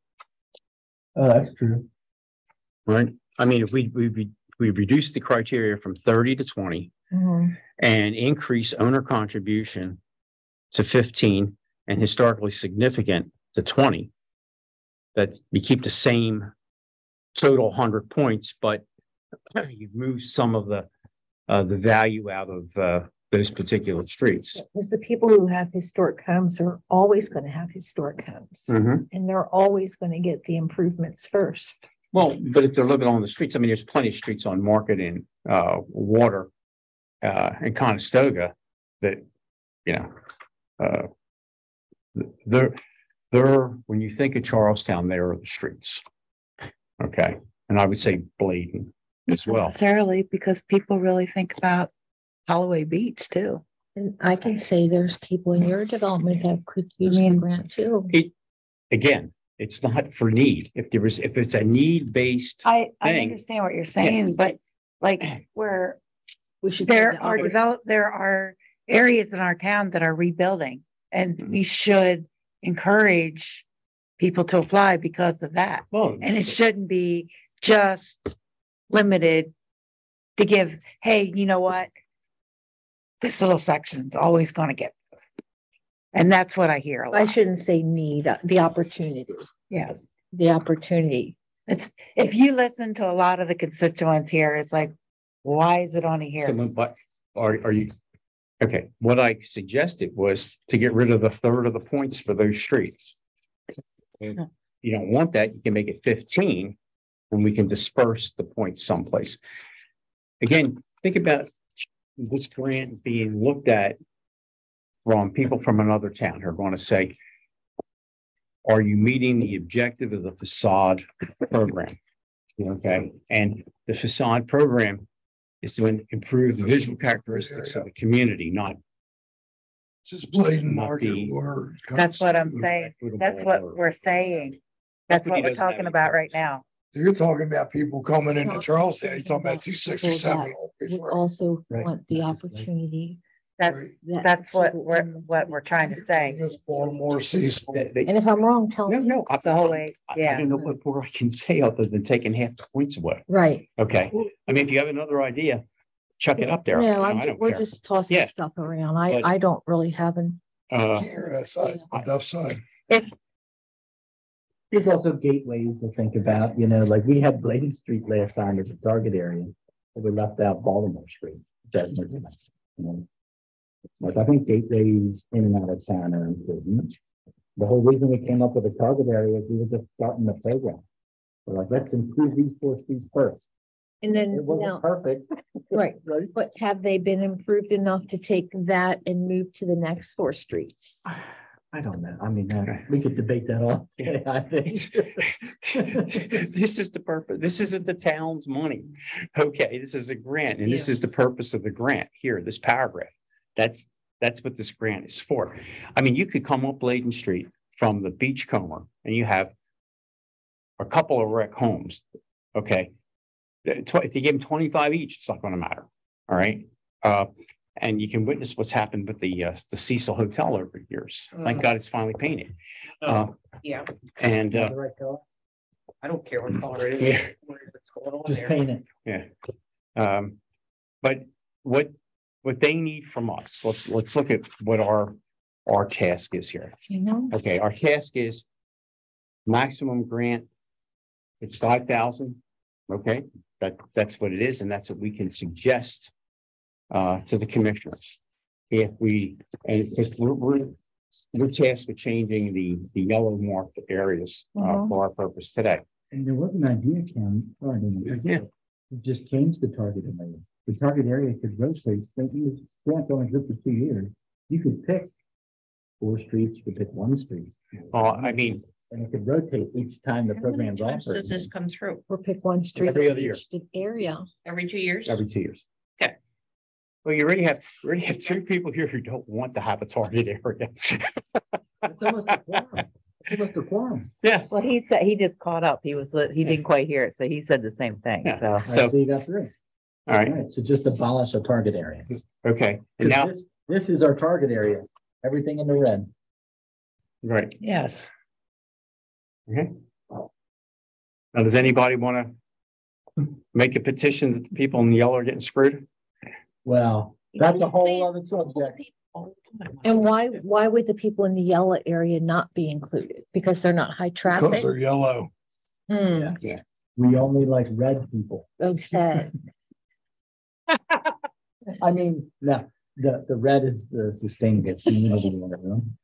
Speaker 3: Oh, that's true.
Speaker 4: right. I mean, if we, we, we- we reduce the criteria from thirty to twenty
Speaker 8: Mhm.
Speaker 4: and increase owner contribution to fifteen and historically significant to twenty. That you keep the same total hundred points, but you move some of the, uh, the value out of, uh, those particular streets.
Speaker 8: Because the people who have historic homes are always going to have historic homes.
Speaker 4: Mhm.
Speaker 8: And they're always going to get the improvements first.
Speaker 4: Well, but if they're living on the streets, I mean, there's plenty of streets on Market and, uh, Water, uh, and Conestoga that, you know, uh, they're, they're, when you think of Charlestown, there are the streets. Okay, and I would say Bladen as well.
Speaker 6: Necessarily, because people really think about Holloway Beach too.
Speaker 8: And I can say there's people in your development that could use the
Speaker 6: mean-
Speaker 8: grant too.
Speaker 4: It, again, it's not for need. If there was, if it's a need-based,
Speaker 6: I, I
Speaker 4: Thing.
Speaker 6: understand what you're saying, but like where
Speaker 8: We should.
Speaker 6: there
Speaker 8: send the
Speaker 6: are
Speaker 8: other-
Speaker 6: develop, there are areas in our town that are rebuilding. And we should encourage people to apply because of that.
Speaker 4: well,
Speaker 6: And it shouldn't be just limited to give, hey, you know what? This little section's always gonna get this. And that's what I hear a
Speaker 8: I
Speaker 6: lot.
Speaker 8: shouldn't say need, uh, the opportunity,
Speaker 6: Yes.
Speaker 8: the opportunity.
Speaker 6: It's, if you listen to a lot of the constituents here, it's like, why is it only here?
Speaker 4: someone, but are, are you? Okay, what I suggested was to get rid of the third of the points for those streets. If you don't want that, you can make it fifteen and we can disperse the points someplace. Again, think about this grant being looked at from people from another town who are going to say, are you meeting the objective of the facade program? Okay. And the facade program is to improve the visual characteristics of the community, not
Speaker 5: Just blatant
Speaker 4: Not
Speaker 5: market
Speaker 4: the-
Speaker 5: order.
Speaker 6: That's what I'm saying. That's what we're saying. That's what we're talking about right now.
Speaker 5: You're talking about people coming into
Speaker 8: No,
Speaker 5: Charlestown, you're
Speaker 8: talking
Speaker 5: talking about
Speaker 8: about
Speaker 5: two
Speaker 8: people
Speaker 5: sixty-seven.
Speaker 8: Would also
Speaker 3: Right.
Speaker 8: want the opportunity.
Speaker 6: That's,
Speaker 8: that
Speaker 6: that's what
Speaker 8: people
Speaker 6: we're,
Speaker 8: on the-
Speaker 6: what we're trying to say.
Speaker 5: Baltimore, Cecil.
Speaker 4: They- they-
Speaker 8: And if I'm wrong, tell
Speaker 4: No,
Speaker 8: me.
Speaker 4: no, I,
Speaker 6: The whole way,
Speaker 4: I, I
Speaker 6: yeah.
Speaker 4: don't know what more I can say other than taking half the points away.
Speaker 8: Right.
Speaker 4: Okay. I mean, if you have another idea, chuck it up there. You
Speaker 8: No,
Speaker 4: know,
Speaker 8: I'm,
Speaker 4: I don't
Speaker 8: we're
Speaker 4: care.
Speaker 8: just tossing
Speaker 4: Yeah.
Speaker 8: stuff around. I,
Speaker 4: But-
Speaker 8: I don't really have an,
Speaker 4: Uh,
Speaker 5: Here, that side, the left side.
Speaker 6: If,
Speaker 3: There's also gateways to think about, you know, like we had Bladen Street last time as a target area, but we left out Baltimore Street. That's no good, you know. Like I think gateways in and out of town are important. The whole reason we came up with a target area is we were just starting the program. We're like, let's improve these four streets first.
Speaker 8: and then
Speaker 3: It wasn't
Speaker 8: now,
Speaker 3: perfect.
Speaker 8: right,
Speaker 3: Right.
Speaker 8: but have they been improved enough to take that and move to the next four streets?
Speaker 3: I don't know. I mean, uh, we could debate that all day, I think.
Speaker 4: this is the purpose. This isn't the town's money. Okay, this is a grant, and this is the purpose of the grant here, this paragraph. That's that's what this grant is for. I mean, you could come up Bladen Street from the Beachcomber and you have a couple of rec homes. Okay. Tw- If you give them twenty-five each, it's not going to matter. All right. Uh, and you can witness what's happened with the uh, the Cecil Hotel over the years. Thank God it's finally painted. Uh,
Speaker 9: Yeah,
Speaker 4: and uh,
Speaker 3: The right color?
Speaker 9: I don't care what color it
Speaker 4: Yeah.
Speaker 9: is. What's going on
Speaker 3: Just
Speaker 9: there.
Speaker 3: paint it.
Speaker 4: Yeah. Um, but what, what they need from us, let's, let's look at what our, our task is here.
Speaker 8: You know,
Speaker 4: Okay, our task is maximum grant. It's five thousand. Okay, that, that's what it is, and that's what we can suggest uh, to the commissioners. If we, and because we're, we're, we're tasked with changing the, the yellow marked areas uh,
Speaker 8: Mhm.
Speaker 4: for our purpose today.
Speaker 3: And there was an idea, Ken, sorry, I didn't mean to-
Speaker 4: Yeah.
Speaker 3: to just change the target area. The target area could rotate, but you grant only good for two years. You could pick four streets, you could pick one street.
Speaker 4: Well, I mean,
Speaker 3: And it could rotate each time the
Speaker 9: How many
Speaker 3: program's
Speaker 9: times
Speaker 3: offered.
Speaker 9: does this come through?
Speaker 8: or pick one street.
Speaker 4: Every other year.
Speaker 8: each Area.
Speaker 9: Every two years?
Speaker 4: every two years.
Speaker 9: Okay.
Speaker 4: Well, you already have, you already have two people here who don't want to have a target area.
Speaker 3: It's almost a quorum. It's almost a quorum.
Speaker 4: Yeah.
Speaker 6: well, he said, he just caught up. He was, li- he didn't quite hear it, so he said the same thing,
Speaker 4: Yeah.
Speaker 6: so.
Speaker 3: All right,
Speaker 4: So-
Speaker 3: So you got three.
Speaker 4: All right,
Speaker 3: All right, so just abolish a target area.
Speaker 4: okay, and
Speaker 3: 'Cause
Speaker 4: now,
Speaker 3: This this is our target area, everything in the red.
Speaker 4: right,
Speaker 6: Yes.
Speaker 4: okay. Now, does anybody want to make a petition that the people in yellow are getting screwed?
Speaker 3: Well, that's a whole other subject.
Speaker 8: And why, why would the people in the yellow area not be included? Because they're not high
Speaker 5: Because
Speaker 8: traffic?
Speaker 5: they're yellow.
Speaker 8: Hmm,
Speaker 3: We only like red people.
Speaker 8: okay.
Speaker 3: I mean, no, the, the red is the sustainable community in the room.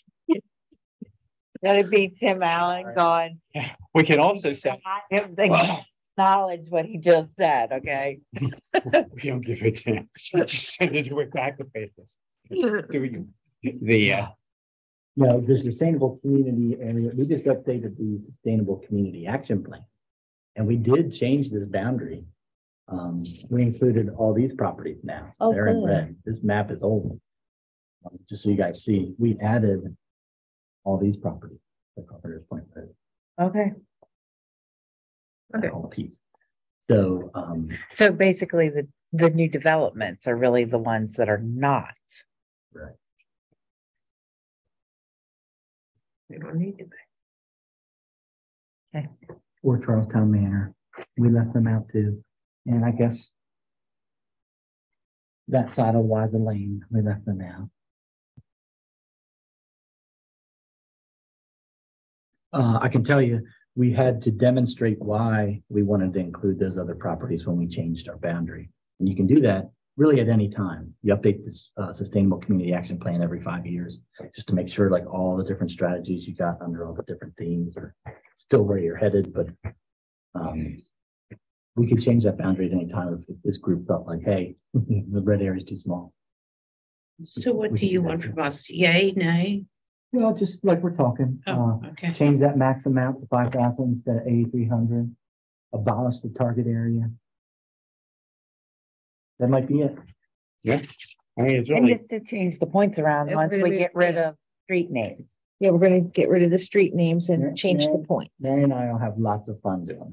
Speaker 6: That'd be Tim Allen going.
Speaker 4: We can also say,
Speaker 6: Him to acknowledge what he just said, okay?
Speaker 4: we don't give it to him, just send it right back to papers. Do we- The, uh,
Speaker 3: No, the sustainable community area, we just updated the sustainable community action plan. And we did change this boundary. Um, we included all these properties now.
Speaker 8: Oh,
Speaker 3: They're in
Speaker 8: good.
Speaker 3: red. This map is old. Um, Just so you guys see, we added all these properties. The Carpenter's Point Road,
Speaker 6: Okay.
Speaker 3: that
Speaker 6: Okay.
Speaker 3: whole piece. So, um,
Speaker 6: So basically, the, the new developments are really the ones that are not.
Speaker 3: right.
Speaker 9: They don't need to be.
Speaker 3: Or Charlestown Manor, we left them out too. And I guess that side of Wiser Lane, we left them out. Uh, I can tell you, we had to demonstrate why we wanted to include those other properties when we changed our boundary. And you can do that really at any time. You update this uh, sustainable community action plan every five years, just to make sure like all the different strategies you got under all the different themes are still where you're headed. But um, we could change that boundary at any time if this group felt like, hey, the red area is too small.
Speaker 9: So what do you want from us? Yay, nay?
Speaker 3: Well, just like we're talking,
Speaker 9: Oh,
Speaker 3: uh,
Speaker 9: okay.
Speaker 3: change that max amount to five thousand instead of eighty-three hundred, abolish the target area. That might be it.
Speaker 4: Yeah. I mean, it's
Speaker 6: And
Speaker 4: really,
Speaker 6: just to change the points around
Speaker 8: If
Speaker 6: once
Speaker 8: we're
Speaker 6: we
Speaker 8: gonna-
Speaker 6: get rid of street names.
Speaker 8: Yeah, we're gonna get rid of the street names
Speaker 3: Yeah,
Speaker 8: and change the
Speaker 3: yeah.
Speaker 8: points.
Speaker 3: Mary and I will have lots of fun doing.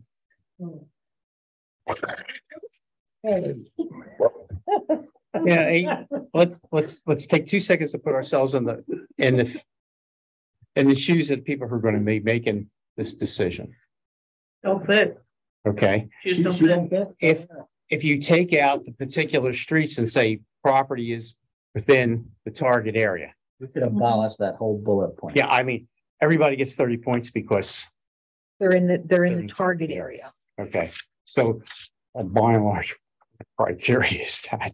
Speaker 4: yeah, hey, let's, let's, let's take two seconds to put ourselves in the, in the, in the shoes of the people who are going to be making this decision.
Speaker 9: Don't fit.
Speaker 4: Okay.
Speaker 9: Shoes
Speaker 3: She-
Speaker 9: don't
Speaker 3: she
Speaker 9: fit.
Speaker 3: don't fit?
Speaker 4: If, if you take out the particular streets and say property is within the target area.
Speaker 3: We could abolish that whole bullet point.
Speaker 4: Yeah, I mean, everybody gets thirty points because,
Speaker 8: They're in the, they're in
Speaker 4: They're
Speaker 8: the
Speaker 4: in
Speaker 8: target area.
Speaker 4: okay, so uh, by and large, criteria is that.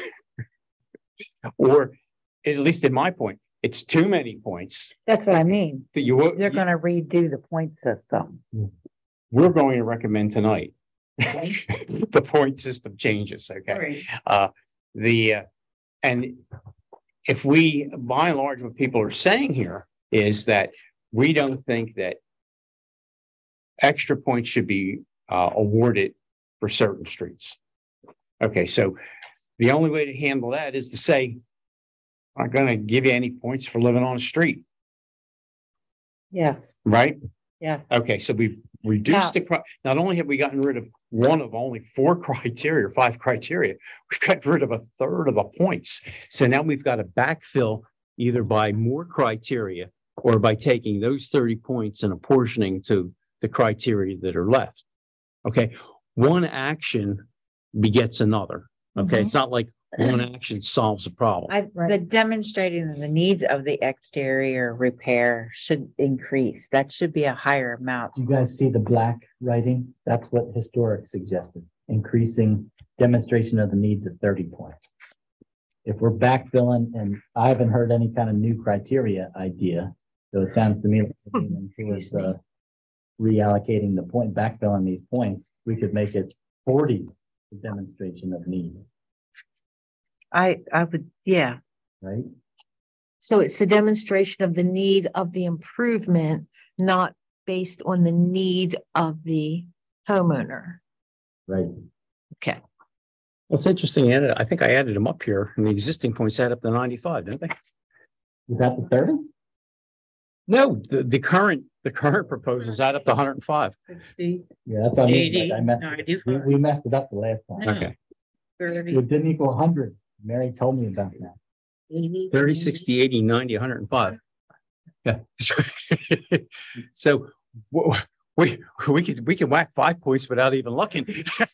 Speaker 4: Or at least in my point, it's too many points
Speaker 6: That's what I mean.
Speaker 4: that you,
Speaker 6: They're gonna redo the point system.
Speaker 4: we're going to recommend tonight. The point system changes, okay?
Speaker 9: Right.
Speaker 4: Uh, the, uh, and if we, by and large, what people are saying here is that we don't think that extra points should be uh, awarded for certain streets. Okay, so the only way to handle that is to say, I'm not going to give you any points for living on the street,
Speaker 6: Yes,
Speaker 4: right?
Speaker 6: yes.
Speaker 4: Okay, so we've reduced the, cri- not only have we gotten rid of one of only four criteria, or five criteria, we've gotten rid of a third of the points. So now we've got to backfill either by more criteria or by taking those thirty points and apportioning to the criteria that are left. Okay, one action begets another. Okay,
Speaker 8: Mhm.
Speaker 4: it's not like one action solves a problem.
Speaker 6: I, the demonstrating of the needs of the exterior repair should increase. That should be a higher amount.
Speaker 3: Do you guys see the black writing? That's what historic suggested, increasing demonstration of the need to thirty points. If we're backfilling, and I haven't heard any kind of new criteria idea, so it sounds to me like we're leaning towards, uh, reallocating the point, backfilling these points, we could make it forty for demonstration of need,
Speaker 6: I, I would, yeah,
Speaker 3: right?
Speaker 8: So it's the demonstration of the need of the improvement, not based on the need of the homeowner.
Speaker 3: Right.
Speaker 8: Okay.
Speaker 4: Well, it's interesting. I added- I think I added them up here and the existing points add up to ninety-five, don't they?
Speaker 3: Is that the thirty?
Speaker 4: No, the, the current, the current proposals add up to one hundred and five.
Speaker 9: Sixty,
Speaker 3: Yeah, that's what I mean.
Speaker 9: eighty,
Speaker 3: Like, I messed, we,
Speaker 9: ninety-five,
Speaker 3: we messed it up the last time.
Speaker 9: Yeah.
Speaker 4: Okay.
Speaker 9: thirty,
Speaker 3: It didn't equal hundred. Mary told me about that.
Speaker 9: eighty.
Speaker 4: thirty, sixty, eighty, ninety, one hundred and five. Yeah. So wha- we, we could, we can whack five points without even looking.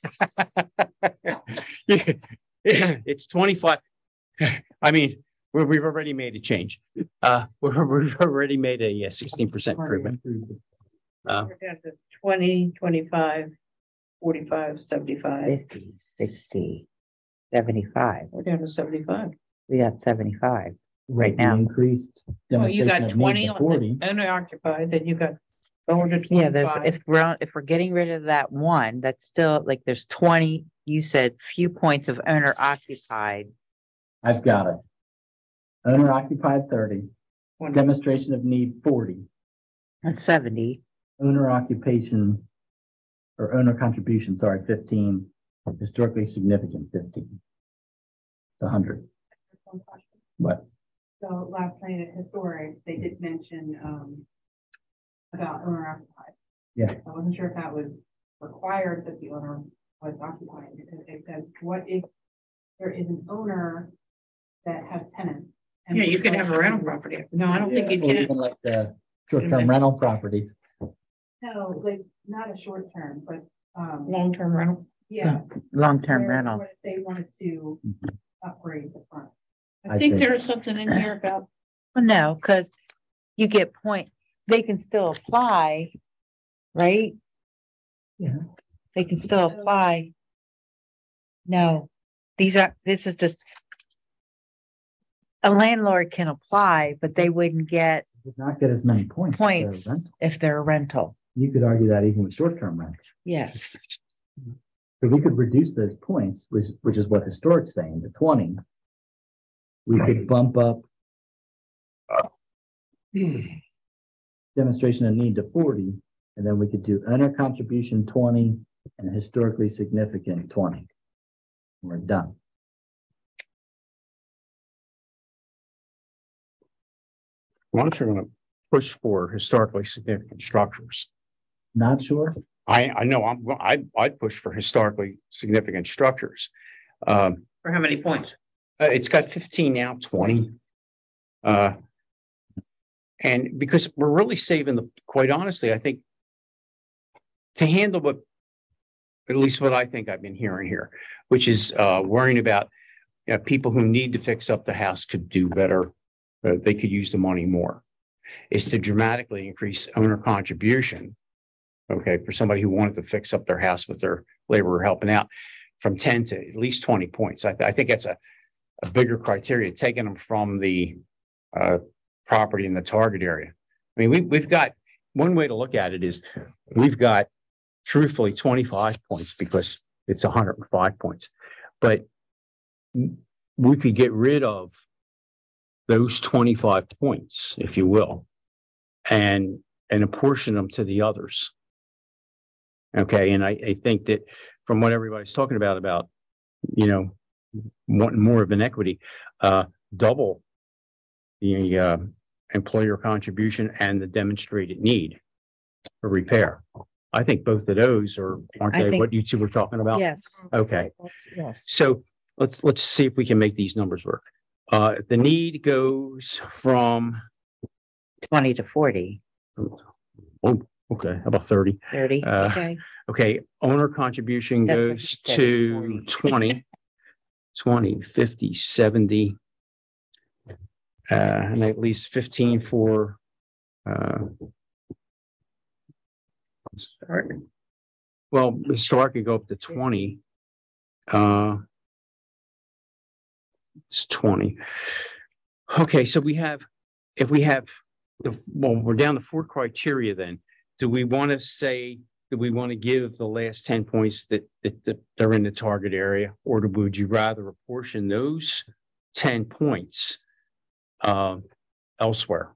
Speaker 4: Yeah, it's twenty-five. I mean, we, we've already made a change. Uh, we're, we've already made a sixteen percent improvement. Uh,
Speaker 9: We're down to twenty, twenty-five, forty-five, seventy-five.
Speaker 6: fifty, sixty, seventy-five.
Speaker 9: We're down to seventy-five.
Speaker 6: We got seventy-five.
Speaker 3: Right
Speaker 6: now.
Speaker 3: Increased
Speaker 9: Well, you
Speaker 3: demonstration
Speaker 9: got
Speaker 3: of need
Speaker 9: twenty
Speaker 3: to
Speaker 9: on
Speaker 3: forty.
Speaker 9: the owner occupied, then you got going to
Speaker 6: Yeah, there's,
Speaker 9: twenty-five.
Speaker 6: if we're, on- if we're getting rid of that one, that's still like, there's twenty, you said few points of owner occupied.
Speaker 3: I've got it. Owner occupied thirty,
Speaker 9: One-
Speaker 3: demonstration of need forty,
Speaker 6: And seventy,
Speaker 3: owner occupation or owner contribution, sorry, fifteen, historically significant fifteen. It's a hundred,
Speaker 11: One question.
Speaker 3: but
Speaker 11: So last night at Historic, they did mention, um, about owner occupied.
Speaker 3: Yeah.
Speaker 11: I wasn't sure if that was required that the owner was occupied, because it says, what if there is an owner that has tenants? and
Speaker 9: Yeah, you
Speaker 11: would
Speaker 9: can
Speaker 11: like
Speaker 9: have a rental
Speaker 11: to-
Speaker 9: property. No, I don't think you
Speaker 3: or
Speaker 9: can.
Speaker 3: even like the short-term rental properties.
Speaker 11: No, like, not a short term, but, um,
Speaker 9: Long-term rental.
Speaker 11: yeah.
Speaker 6: long-term
Speaker 11: where-
Speaker 6: rental.
Speaker 11: what if They wanted to upgrade the front.
Speaker 9: I
Speaker 3: I
Speaker 9: think
Speaker 3: think-
Speaker 9: there is something in here about,
Speaker 6: Well, no, because you get point, they can still apply, right?
Speaker 3: Yeah.
Speaker 6: They can still apply. No, these are, this is just. A landlord can apply, but they wouldn't get
Speaker 3: Would not get as many points. if they're
Speaker 6: points
Speaker 3: rental.
Speaker 6: if they're a rental.
Speaker 3: You could argue that even with short-term rentals.
Speaker 6: Yes.
Speaker 3: If we could reduce those points, which, which is what historic's saying, to twenty, we could bump up demonstration of need to forty, and then we could do owner contribution twenty and historically significant twenty. We're done.
Speaker 4: Why don't you want to push for historically significant structures?
Speaker 3: Not sure.
Speaker 4: I, I know I'm, I, I'd push for historically significant structures. Um,
Speaker 9: For how many points?
Speaker 4: uh, it's got fifteen now, twenty. Uh, and because we're really saving the, quite honestly, I think to handle what, at least what I think I've been hearing here, which is, uh, worrying about, you know, people who need to fix up the house could do better. Uh, they could use the money more, is to dramatically increase owner contribution. Okay, for somebody who wanted to fix up their house with their laborer helping out, from ten to at least twenty points. I, th- I think that's a, a bigger criteria, taking them from the uh, property in the target area. I mean, we, we've got, one way to look at it is we've got truthfully twenty-five points because it's one hundred five points, but we could get rid of those twenty-five points, if you will, and, and apportion them to the others. Okay, and I, I think that from what everybody's talking about, about, you know, wanting more of an equity, uh, double the uh, employer contribution and the demonstrated need for repair. I think both of those are, aren't
Speaker 6: I
Speaker 4: they
Speaker 6: think-
Speaker 4: what you two were talking about?
Speaker 6: Yes.
Speaker 4: Okay,
Speaker 6: Yes.
Speaker 4: so let's, let's see if we can make these numbers work. Uh, the need goes from,
Speaker 6: Twenty to forty,
Speaker 4: oh, okay, how about thirty?
Speaker 6: thirty.
Speaker 4: Uh,
Speaker 6: Okay.
Speaker 4: Okay, owner contribution
Speaker 6: That's what he
Speaker 4: goes
Speaker 6: said,
Speaker 4: to
Speaker 6: it's
Speaker 4: twenty, twenty, fifty, seventy. Uh, and at least fifteen for, uh, well, historic could go up to twenty. Uh, it's twenty. Okay, so we have, if we have, the well, we're down to four criteria then. Do we want to say, do we want to give the last ten points that, that, that they're in the target area? Or would you rather apportion those ten points uh, elsewhere?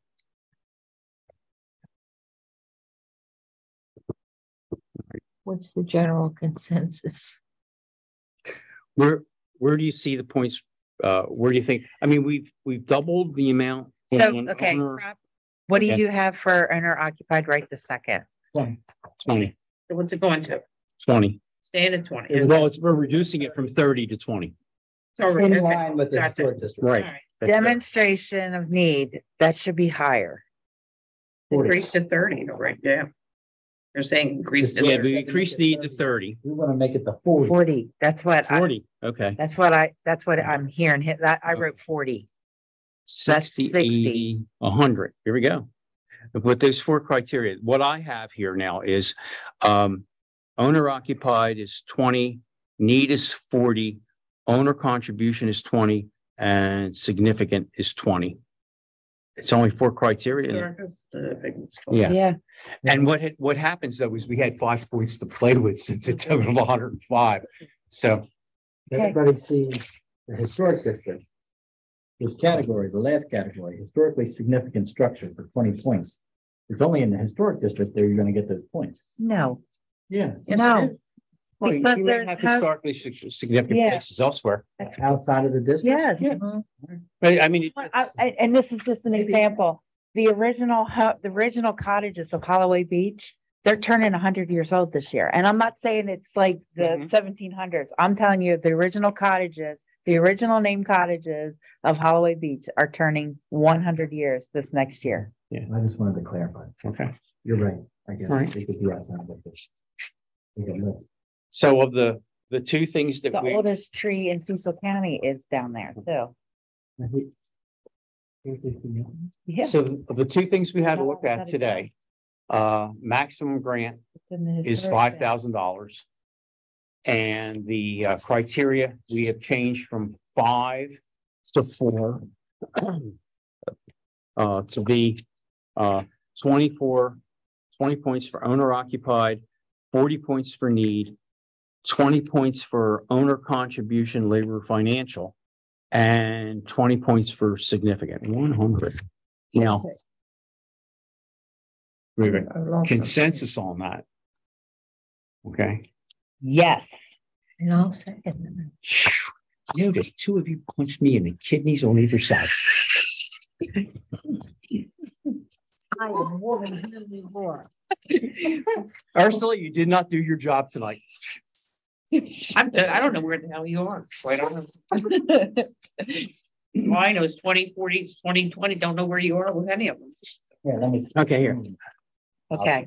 Speaker 8: What's the general consensus?
Speaker 4: Where, where do you see the points? Uh, where do you think, I mean, we've, we've doubled the amount.
Speaker 6: So,
Speaker 4: on
Speaker 6: okay,
Speaker 4: owner-
Speaker 6: Rob, what do
Speaker 4: Okay.
Speaker 6: you have for owner occupied right this second?
Speaker 4: twenty,
Speaker 9: So what's it going to?
Speaker 4: twenty.
Speaker 9: Staying at twenty.
Speaker 4: Well, it's, we're reducing it from thirty to twenty.
Speaker 9: So we're-
Speaker 3: In
Speaker 9: okay,
Speaker 3: line with the
Speaker 9: gotcha.
Speaker 3: historic district.
Speaker 4: Right.
Speaker 9: All right.
Speaker 4: That's it.
Speaker 6: Demonstration of need, that should be higher.
Speaker 9: Increase to thirty, though, right? Yeah. They're saying increase to
Speaker 4: Yeah,
Speaker 9: thirty.
Speaker 4: we increased need to thirty,
Speaker 3: We want to make it the forty.
Speaker 6: Forty, that's what I,
Speaker 4: forty, okay.
Speaker 6: that's what I, that's what I'm hearing, hit that, I wrote forty. That's
Speaker 4: sixty,
Speaker 6: sixty.
Speaker 4: eighty, a hundred. Here we go. With those four criteria, what I have here now is, um, owner occupied is twenty, need is forty, owner contribution is twenty, and significant is twenty. It's only four criteria.
Speaker 9: Sure, that's the big one.
Speaker 4: Yeah.
Speaker 6: Yeah,
Speaker 4: And what, had- what happens though is we had five points to play with since it's total of one hundred and five. So,
Speaker 3: Everybody sees the historic district. This category, the last category, historically significant structure for twenty points. It's only in the historic district that you're gonna get those points.
Speaker 6: no,
Speaker 3: Yeah.
Speaker 9: Yes, it
Speaker 6: no,
Speaker 9: is.
Speaker 4: well, you
Speaker 6: Because
Speaker 4: may
Speaker 6: there's
Speaker 4: have
Speaker 6: how-
Speaker 4: historically sig- significant
Speaker 6: Yeah.
Speaker 4: places elsewhere.
Speaker 3: Outside of the district.
Speaker 6: yes.
Speaker 4: But I mean, it-
Speaker 6: Well, I- I- And this is just an example, the original, hu- the original cottages of Holloway Beach, they're turning hundred years old this year. And I'm not saying it's like the
Speaker 4: Mhm.
Speaker 6: seventeen hundreds. I'm telling you, the original cottages, the original name cottages of Holloway Beach are turning one hundred years this next year.
Speaker 3: I just wanted to clarify.
Speaker 4: okay.
Speaker 3: You're right. I guess
Speaker 4: Right.
Speaker 3: they could be outside of this. They could live.
Speaker 4: So of the, the two things that
Speaker 6: The
Speaker 4: we,
Speaker 6: oldest tree in Cecil County is down there too. Yeah.
Speaker 4: so of the two things we had to
Speaker 6: No,
Speaker 4: look at
Speaker 6: gotta go.
Speaker 4: today, uh, maximum grant
Speaker 6: it's in the
Speaker 4: is
Speaker 6: historic
Speaker 4: five
Speaker 6: thing.
Speaker 4: thousand dollars. And the uh, criteria, we have changed from five to four. Uh, to be, uh, twenty-four, twenty points for owner occupied, forty points for need, twenty points for owner contribution, labor, financial, and twenty points for significant, one hundred. Now, we have a consensus on that. Okay.
Speaker 6: Yes.
Speaker 8: And I'll second
Speaker 4: You know, the two of you punched me in the kidneys on either side.
Speaker 8: that. I am woman who knew more.
Speaker 4: Ursula, you did not do your job tonight.
Speaker 9: I'm, I don't know where the hell you are. Quite honestly. All I know is twenty, forty, twenty, twenty, don't know where you are with any of them.
Speaker 3: Yeah, let me.
Speaker 4: Okay, here.
Speaker 6: Okay.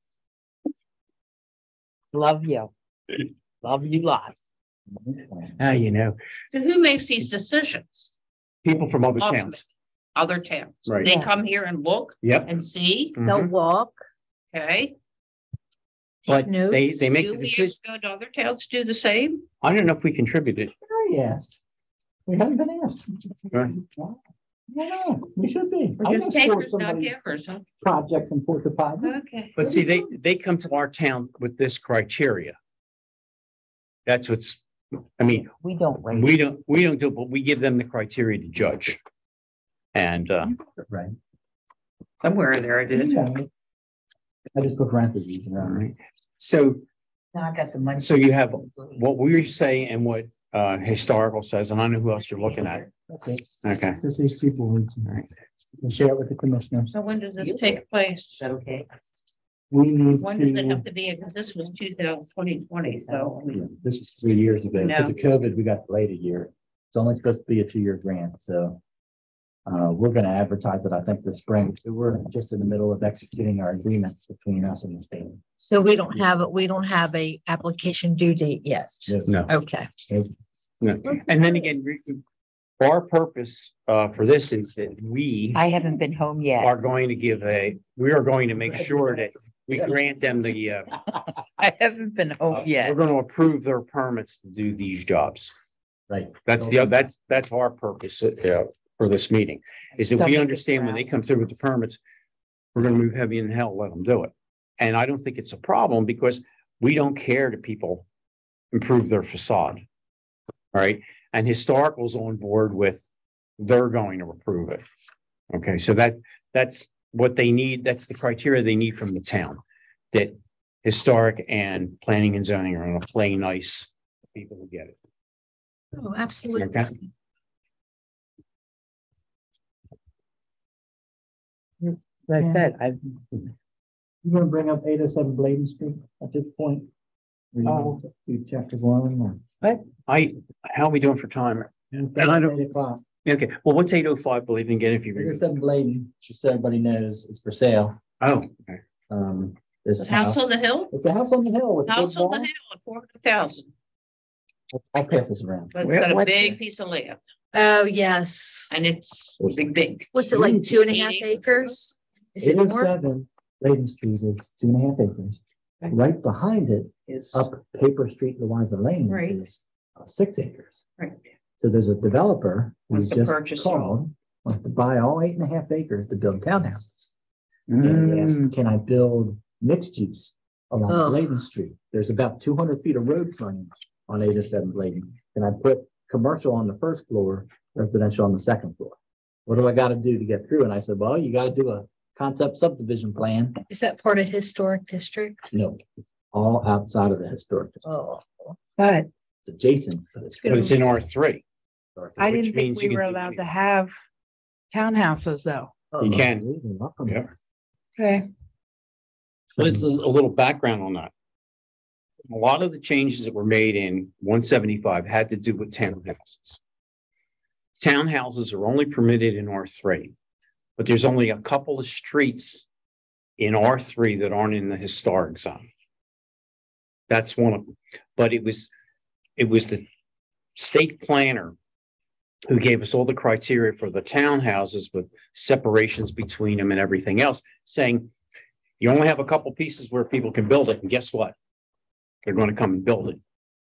Speaker 6: Love you. Love you lots.
Speaker 4: Ah, you know,
Speaker 9: So who makes these decisions?
Speaker 4: people from other
Speaker 9: Awesome.
Speaker 4: towns.
Speaker 9: Other towns.
Speaker 4: Right.
Speaker 9: They
Speaker 6: Yes.
Speaker 9: come here and look
Speaker 4: Yep.
Speaker 9: and see,
Speaker 8: They'll
Speaker 4: Mhm.
Speaker 8: walk.
Speaker 9: okay?
Speaker 4: But
Speaker 8: notes.
Speaker 4: they, they make
Speaker 9: Do
Speaker 4: the
Speaker 9: we
Speaker 4: decision.
Speaker 9: go to other towns do the same?
Speaker 4: I don't know if we contributed.
Speaker 3: Yes. We haven't been asked.
Speaker 4: Right.
Speaker 3: No, we should be.
Speaker 9: We're just takers, not givers, huh?
Speaker 3: Projects in Port Deposit.
Speaker 9: Okay.
Speaker 4: But see, they, they come to our town with this criteria. That's what's, I mean,
Speaker 6: We don't rate.
Speaker 4: we don't, we don't do, it, but we give them the criteria to judge. And, uh,
Speaker 3: Right.
Speaker 9: Somewhere in there I did.
Speaker 3: I just put parentheses
Speaker 4: all
Speaker 3: around it.
Speaker 4: right. So,
Speaker 6: Now I got the money.
Speaker 4: so you have what we say and what, uh, historical says, and I know who else you're looking at.
Speaker 3: Okay,
Speaker 4: Okay.
Speaker 3: just these people who can share it with the commissioners.
Speaker 9: So when does this take place?
Speaker 6: Is that okay?
Speaker 3: We need
Speaker 9: When does it have
Speaker 3: to,
Speaker 9: to be? Because this was two thousand twenty twenty, so. I mean,
Speaker 3: this was three years ago. Because
Speaker 9: No.
Speaker 3: of COVID, we got delayed a year. It's only supposed to be a two-year grant, so. Uh, we're gonna advertise it, I think, this spring. We're just in the middle of executing our agreements between us and the state.
Speaker 8: So we don't have, a we don't have a application due date yet.
Speaker 4: No.
Speaker 8: Okay.
Speaker 4: No. And then again, we- our purpose, uh, for this is that we
Speaker 6: I haven't been home yet.
Speaker 4: are going to give a, we are going to make sure that we grant them the, uh,
Speaker 6: I haven't been
Speaker 4: uh,
Speaker 6: home
Speaker 4: we're
Speaker 6: yet.
Speaker 4: going to approve their permits to do these jobs.
Speaker 3: Right.
Speaker 4: That's the, that's, that's our purpose, uh, for this meeting, is that we
Speaker 6: Subject
Speaker 4: understand when they come through with the permits, we're gonna move heavy in hell, let them do it. And I don't think it's a problem because we don't care that people improve their facade. All right, and historical's on board with, they're going to approve it. Okay, so that, that's what they need, that's the criteria they need from the town. That historic and planning and zoning are gonna play nice, people will get it.
Speaker 8: Oh, absolutely.
Speaker 4: Okay.
Speaker 6: Like I said, I,
Speaker 3: You wanna bring up eight oh seven Bladen Street at this point?
Speaker 6: Oh.
Speaker 3: You chapter one or?
Speaker 4: I, how are we doing for time? And I don't,
Speaker 3: Eight o'clock.
Speaker 4: okay, well, what's eight oh five, believe in, again, if you.
Speaker 3: eight oh seven Bladen, just so everybody knows, it's for sale.
Speaker 4: Oh, okay.
Speaker 3: Um, this
Speaker 9: The house
Speaker 3: house.
Speaker 9: on the hill?
Speaker 3: It's a house on the hill with. a
Speaker 9: House
Speaker 3: big
Speaker 9: on the
Speaker 3: barn.
Speaker 9: hill at four hundred thousand,
Speaker 3: I'll pass this around.
Speaker 9: but it's
Speaker 4: Where-
Speaker 9: got a
Speaker 6: what's
Speaker 9: big
Speaker 6: it?
Speaker 9: piece of land
Speaker 8: Oh, yes.
Speaker 9: and it's big, big.
Speaker 8: What's it like, two and a half
Speaker 9: Eight
Speaker 8: acres? Is it
Speaker 3: eight oh
Speaker 8: more?
Speaker 3: seven Bladen Street is two and a half acres. Right behind it,
Speaker 9: Is,
Speaker 3: up Paper Street, Louisa Lane
Speaker 9: Right.
Speaker 3: is uh, six acres.
Speaker 9: right.
Speaker 3: So there's a developer who
Speaker 9: Wants to
Speaker 3: just
Speaker 9: purchase it all.
Speaker 3: called, wants to buy all eight and a half acres to build townhouses. And he asked, can I build mixed use along
Speaker 8: Ugh.
Speaker 3: Bladen Street? There's about two hundred feet of road frontage on eight oh seven Bladen. Can I put commercial on the first floor, residential on the second floor? What do I gotta do to get through? And I said, well, you gotta do a concept subdivision plan.
Speaker 8: Is that part of historic district?
Speaker 3: No, it's all outside of the historic. district.
Speaker 8: Oh.
Speaker 6: but
Speaker 3: It's adjacent, but it's.
Speaker 4: But it's in R three.
Speaker 6: I
Speaker 4: Which
Speaker 6: didn't
Speaker 4: means
Speaker 6: think
Speaker 4: you
Speaker 6: we were
Speaker 4: can do
Speaker 6: allowed
Speaker 4: anything.
Speaker 6: to have townhouses though.
Speaker 4: You can.
Speaker 3: Yeah.
Speaker 6: Okay.
Speaker 4: So it's a a little background on that. A lot of the changes that were made in one seventy-five had to do with townhouses. Townhouses are only permitted in R three, but there's only a couple of streets in R three that aren't in the historic zone. That's one of them, but it was, it was the state planner who gave us all the criteria for the townhouses with separations between them and everything else, saying you only have a couple pieces where people can build it, and guess what? They're going to come and build it.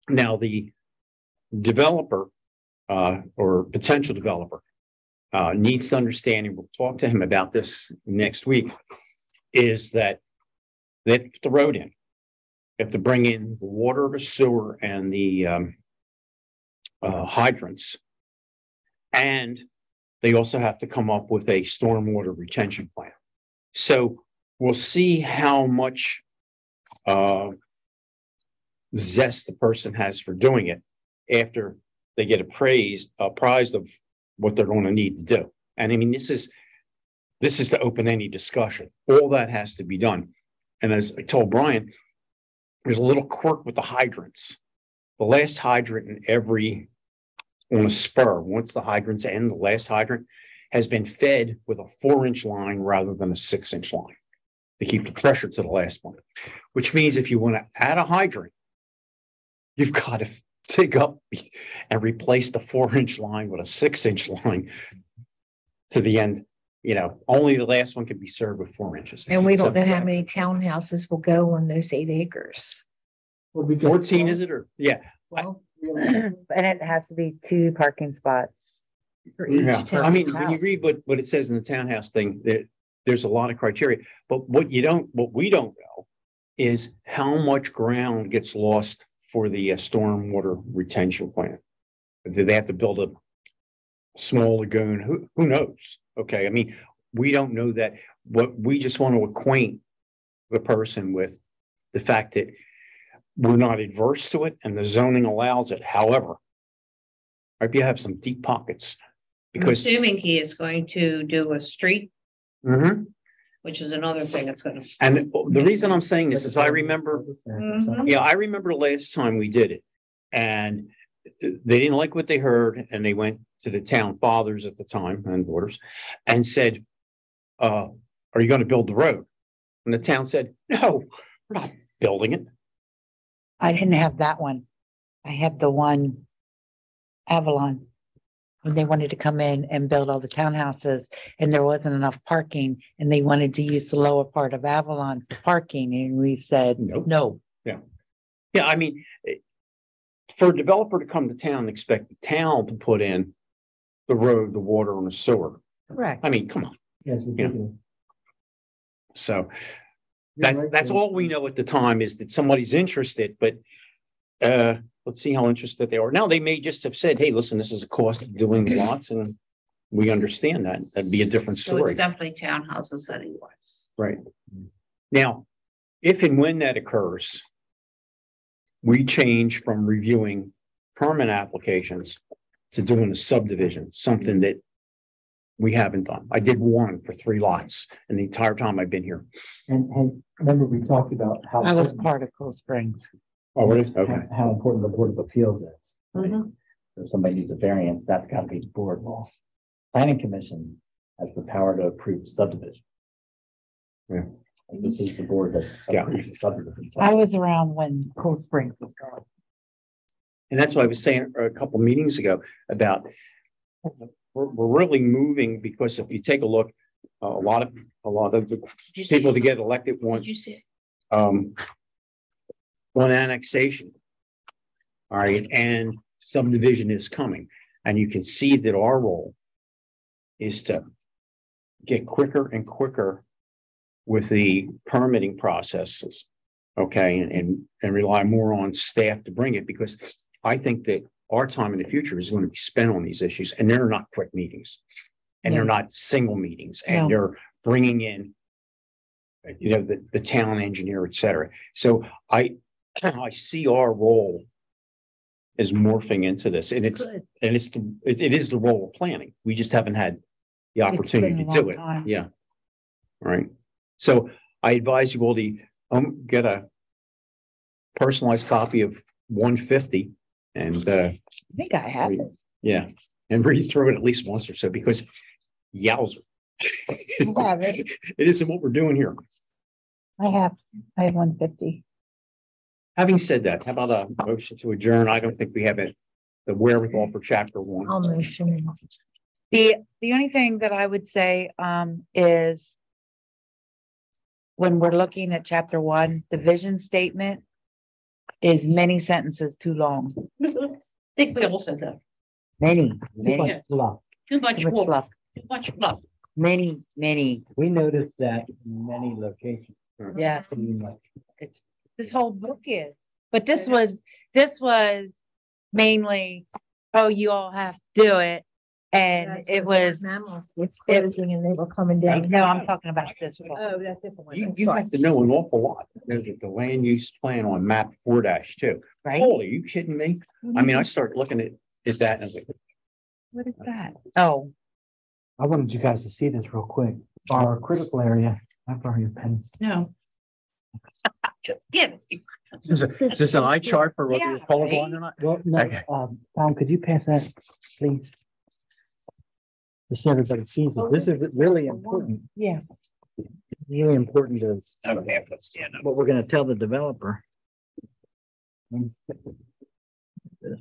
Speaker 4: Now, the developer uh, or potential developer uh, needs to understand, and we'll talk to him about this next week, is that they have to put the road in. They have to bring in the water, the sewer, and the um, uh, hydrants. And they also have to come up with a stormwater retention plan. So we'll see how much uh, zest the person has for doing it after they get appraised, apprised of what they're going to need to do. And I mean, this is this is to open any discussion. All that has to be done. And as I told Brian, there's a little quirk with the hydrants. The last hydrant in every on a spur, once the hydrants end, the last hydrant has been fed with a four inch line rather than a six inch line to keep the pressure to the last one, which means if you want to add a hydrant, you've got to dig up and replace the four inch line with a six inch line to the end. You know, only the last one can be served with four inches.
Speaker 8: And we don't
Speaker 4: So-
Speaker 8: know how many townhouses will go on those eight acres.
Speaker 4: fourteen, is it? Or, yeah.
Speaker 8: Well,
Speaker 6: And it has to be two parking spots.
Speaker 8: for each
Speaker 4: Yeah, I mean, when you
Speaker 8: townhouse.
Speaker 4: read what, what it says in the townhouse thing, there, there's a lot of criteria, but what you don't, what we don't know is how much ground gets lost for the uh, stormwater retention plant. Do they have to build a small lagoon? Who, who knows? Okay, I mean, we don't know that. What we just want to acquaint the person with the fact that we're not adverse to it and the zoning allows it. However, might be have some deep pockets
Speaker 9: I'm
Speaker 4: because
Speaker 9: assuming he is going to do a street,
Speaker 4: Mhm.
Speaker 9: which is another thing that's gonna.
Speaker 4: And the reason I'm saying this is I remember,
Speaker 9: Mhm.
Speaker 4: yeah, I remember last time we did it. And they didn't like what they heard and they went to the town fathers at the time and daughters and said, uh, are you going to build the road? And the town said, no, we're not building it.
Speaker 6: I didn't have that one. I had the one Avalon. When they wanted to come in and build all the townhouses and there wasn't enough parking and they wanted to use the lower part of Avalon for parking and we said,
Speaker 4: Nope.
Speaker 6: no.
Speaker 4: Yeah, I mean, eh, for a developer to come to town and expect the town to put in the road, the water, and the sewer.
Speaker 6: Correct.
Speaker 4: I mean, come on.
Speaker 3: Yes,
Speaker 4: ridiculous. So that's, that's all we know at the time is that somebody's interested, but uh, let's see how interested they are. Now, they may just have said, hey, listen, this is a cost of doing lots and we understand that. That'd be a different
Speaker 9: So
Speaker 4: story.
Speaker 9: it's definitely townhouses that he wants.
Speaker 4: Right. Now, if and when that occurs, we change from reviewing permit applications to doing a subdivision, something that we haven't done. I did one for three lots and the entire time I've been here.
Speaker 3: And, and remember, we talked about how.
Speaker 6: I was
Speaker 3: important-
Speaker 6: part of Cool Springs.
Speaker 4: Oh, really?
Speaker 3: how-
Speaker 4: Okay.
Speaker 3: How important the Board of Appeals is. right?
Speaker 9: Mhm.
Speaker 3: If somebody needs a variance, that's gotta be the board. Well, Planning Commission has the power to approve subdivision.
Speaker 4: Yeah.
Speaker 3: And this is the board that
Speaker 4: Yeah.
Speaker 3: approves the subdivision.
Speaker 6: I was around when Cool Springs was going.
Speaker 4: And that's what I was saying a couple meetings ago about we're, we're really moving because if you take a look, a lot of, a lot of the
Speaker 9: Did you see
Speaker 4: people
Speaker 9: it?
Speaker 4: to get elected want
Speaker 9: Did you see it?
Speaker 4: um, on annexation. All right, and subdivision is coming, and you can see that our role is to get quicker and quicker with the permitting processes. Okay, and, and, and rely more on staff to bring it because I think that our time in the future is going to be spent on these issues and they're not quick meetings. And they're
Speaker 6: No.
Speaker 4: not single meetings and
Speaker 6: No.
Speaker 4: they're bringing in you know, the, the town engineer, et cetera. So I, I see our role is morphing into this and it's,
Speaker 6: Good.
Speaker 4: and it's, the it, it is the role of planning. We just haven't had the
Speaker 6: It's
Speaker 4: opportunity
Speaker 6: been a
Speaker 4: to do
Speaker 6: long
Speaker 4: it.
Speaker 6: time.
Speaker 4: Yeah. All right. So I advise you all to, um, get a personalized copy of one fifty and, uh,
Speaker 6: I think I have it.
Speaker 4: yeah, and read through it at least once or so because yowzer.
Speaker 6: I have it.
Speaker 4: It isn't what we're doing here.
Speaker 6: I have, I have one fifty.
Speaker 4: Having said that, how about a motion to adjourn? I don't think we have it, the wherewithal for chapter one.
Speaker 8: I'll motion.
Speaker 6: The, the only thing that I would say, um, is when we're looking at chapter one, the vision statement, is many sentences too long.
Speaker 9: I think we all said that.
Speaker 6: Many,
Speaker 12: Too
Speaker 6: many,
Speaker 12: much fluff.
Speaker 9: Too much
Speaker 6: too much
Speaker 9: fluff,
Speaker 6: fluff.
Speaker 9: too much fluff.
Speaker 6: Many, many.
Speaker 12: We noticed that in many locations.
Speaker 6: Yes,
Speaker 12: Too much.
Speaker 6: it's, this whole book is, but this was, this was mainly, oh, you all have to do it. And
Speaker 8: That's
Speaker 6: it
Speaker 8: where
Speaker 6: was,
Speaker 8: Mammals was closing and they were coming
Speaker 6: no,
Speaker 8: down.
Speaker 6: I'm talking about this book.
Speaker 8: Oh, that's different. one.
Speaker 4: You,
Speaker 8: I'm
Speaker 4: you
Speaker 8: sorry.
Speaker 4: have to know an awful lot, to know that the land use plan on map four dash two.
Speaker 6: Right?
Speaker 4: Holy, are you kidding me? I mean, I started looking at, at that and I was like,
Speaker 6: What is that? Oh,
Speaker 12: I wanted you guys to see this real quick. Our critical area, I borrow your pen.
Speaker 9: No. Just kidding.
Speaker 4: is this, is this an eye chart for whether you're
Speaker 6: Yeah,
Speaker 4: colorblind or not?
Speaker 12: Well, no,
Speaker 4: Okay.
Speaker 12: um, Tom, could you pass that, please? Just so everybody sees it. This is really important.
Speaker 6: yeah.
Speaker 12: It's really important to
Speaker 4: I don't have to stand up.
Speaker 12: what we're gonna tell the developer. This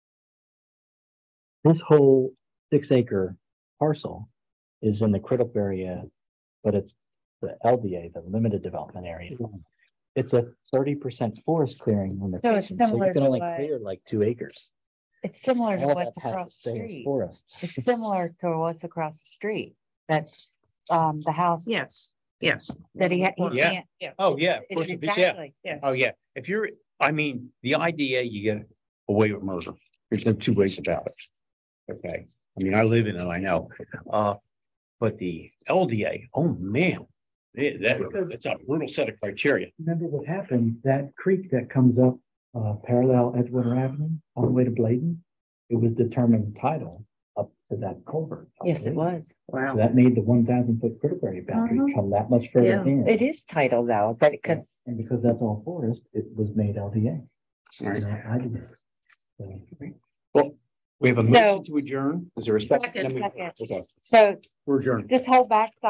Speaker 12: This whole six acre parcel is in the critical area, but it's the L D A, the limited development area. It's a thirty percent forest clearing limitation, so
Speaker 6: similar
Speaker 12: you can
Speaker 6: to
Speaker 12: only
Speaker 6: what-
Speaker 12: clear like two acres.
Speaker 6: It's similar to
Speaker 12: All
Speaker 6: what's
Speaker 12: that has to
Speaker 6: across the
Speaker 12: stay as
Speaker 6: street.
Speaker 12: Forest.
Speaker 6: It's similar to what's across the street. That's, um, the house.
Speaker 9: Yes, yes.
Speaker 6: That he had, he
Speaker 4: Yeah.
Speaker 6: can't.
Speaker 4: Oh, yeah, of
Speaker 6: it-
Speaker 4: course, if it's-
Speaker 6: Exactly.
Speaker 9: Yeah.
Speaker 4: Oh, yeah. If you're, I mean, the I D A, you get away with murder. There's no two ways about it. Okay, I mean, I live in it, I know. Uh, but the L D A, oh, man. eh, that, that's a brutal set of criteria.
Speaker 12: Remember what happened, that creek that comes up uh parallel Edgewater Avenue all the way to Bladen? It was determined title up to that culvert. I
Speaker 6: Yes, it
Speaker 12: believe.
Speaker 6: was.
Speaker 12: So that made the one thousand foot critical area boundary
Speaker 6: Mhm.
Speaker 12: come that much further
Speaker 9: Yeah.
Speaker 12: in.
Speaker 6: It is title though, but it could,
Speaker 12: And because that's all forest, it was made L D A.
Speaker 4: All right.
Speaker 12: And I I did it. So,
Speaker 4: Well, we have a
Speaker 6: So-
Speaker 4: motion to adjourn. Is there a second?
Speaker 6: Second, second.
Speaker 4: Okay,
Speaker 6: so
Speaker 4: we're adjourned.
Speaker 6: this whole backside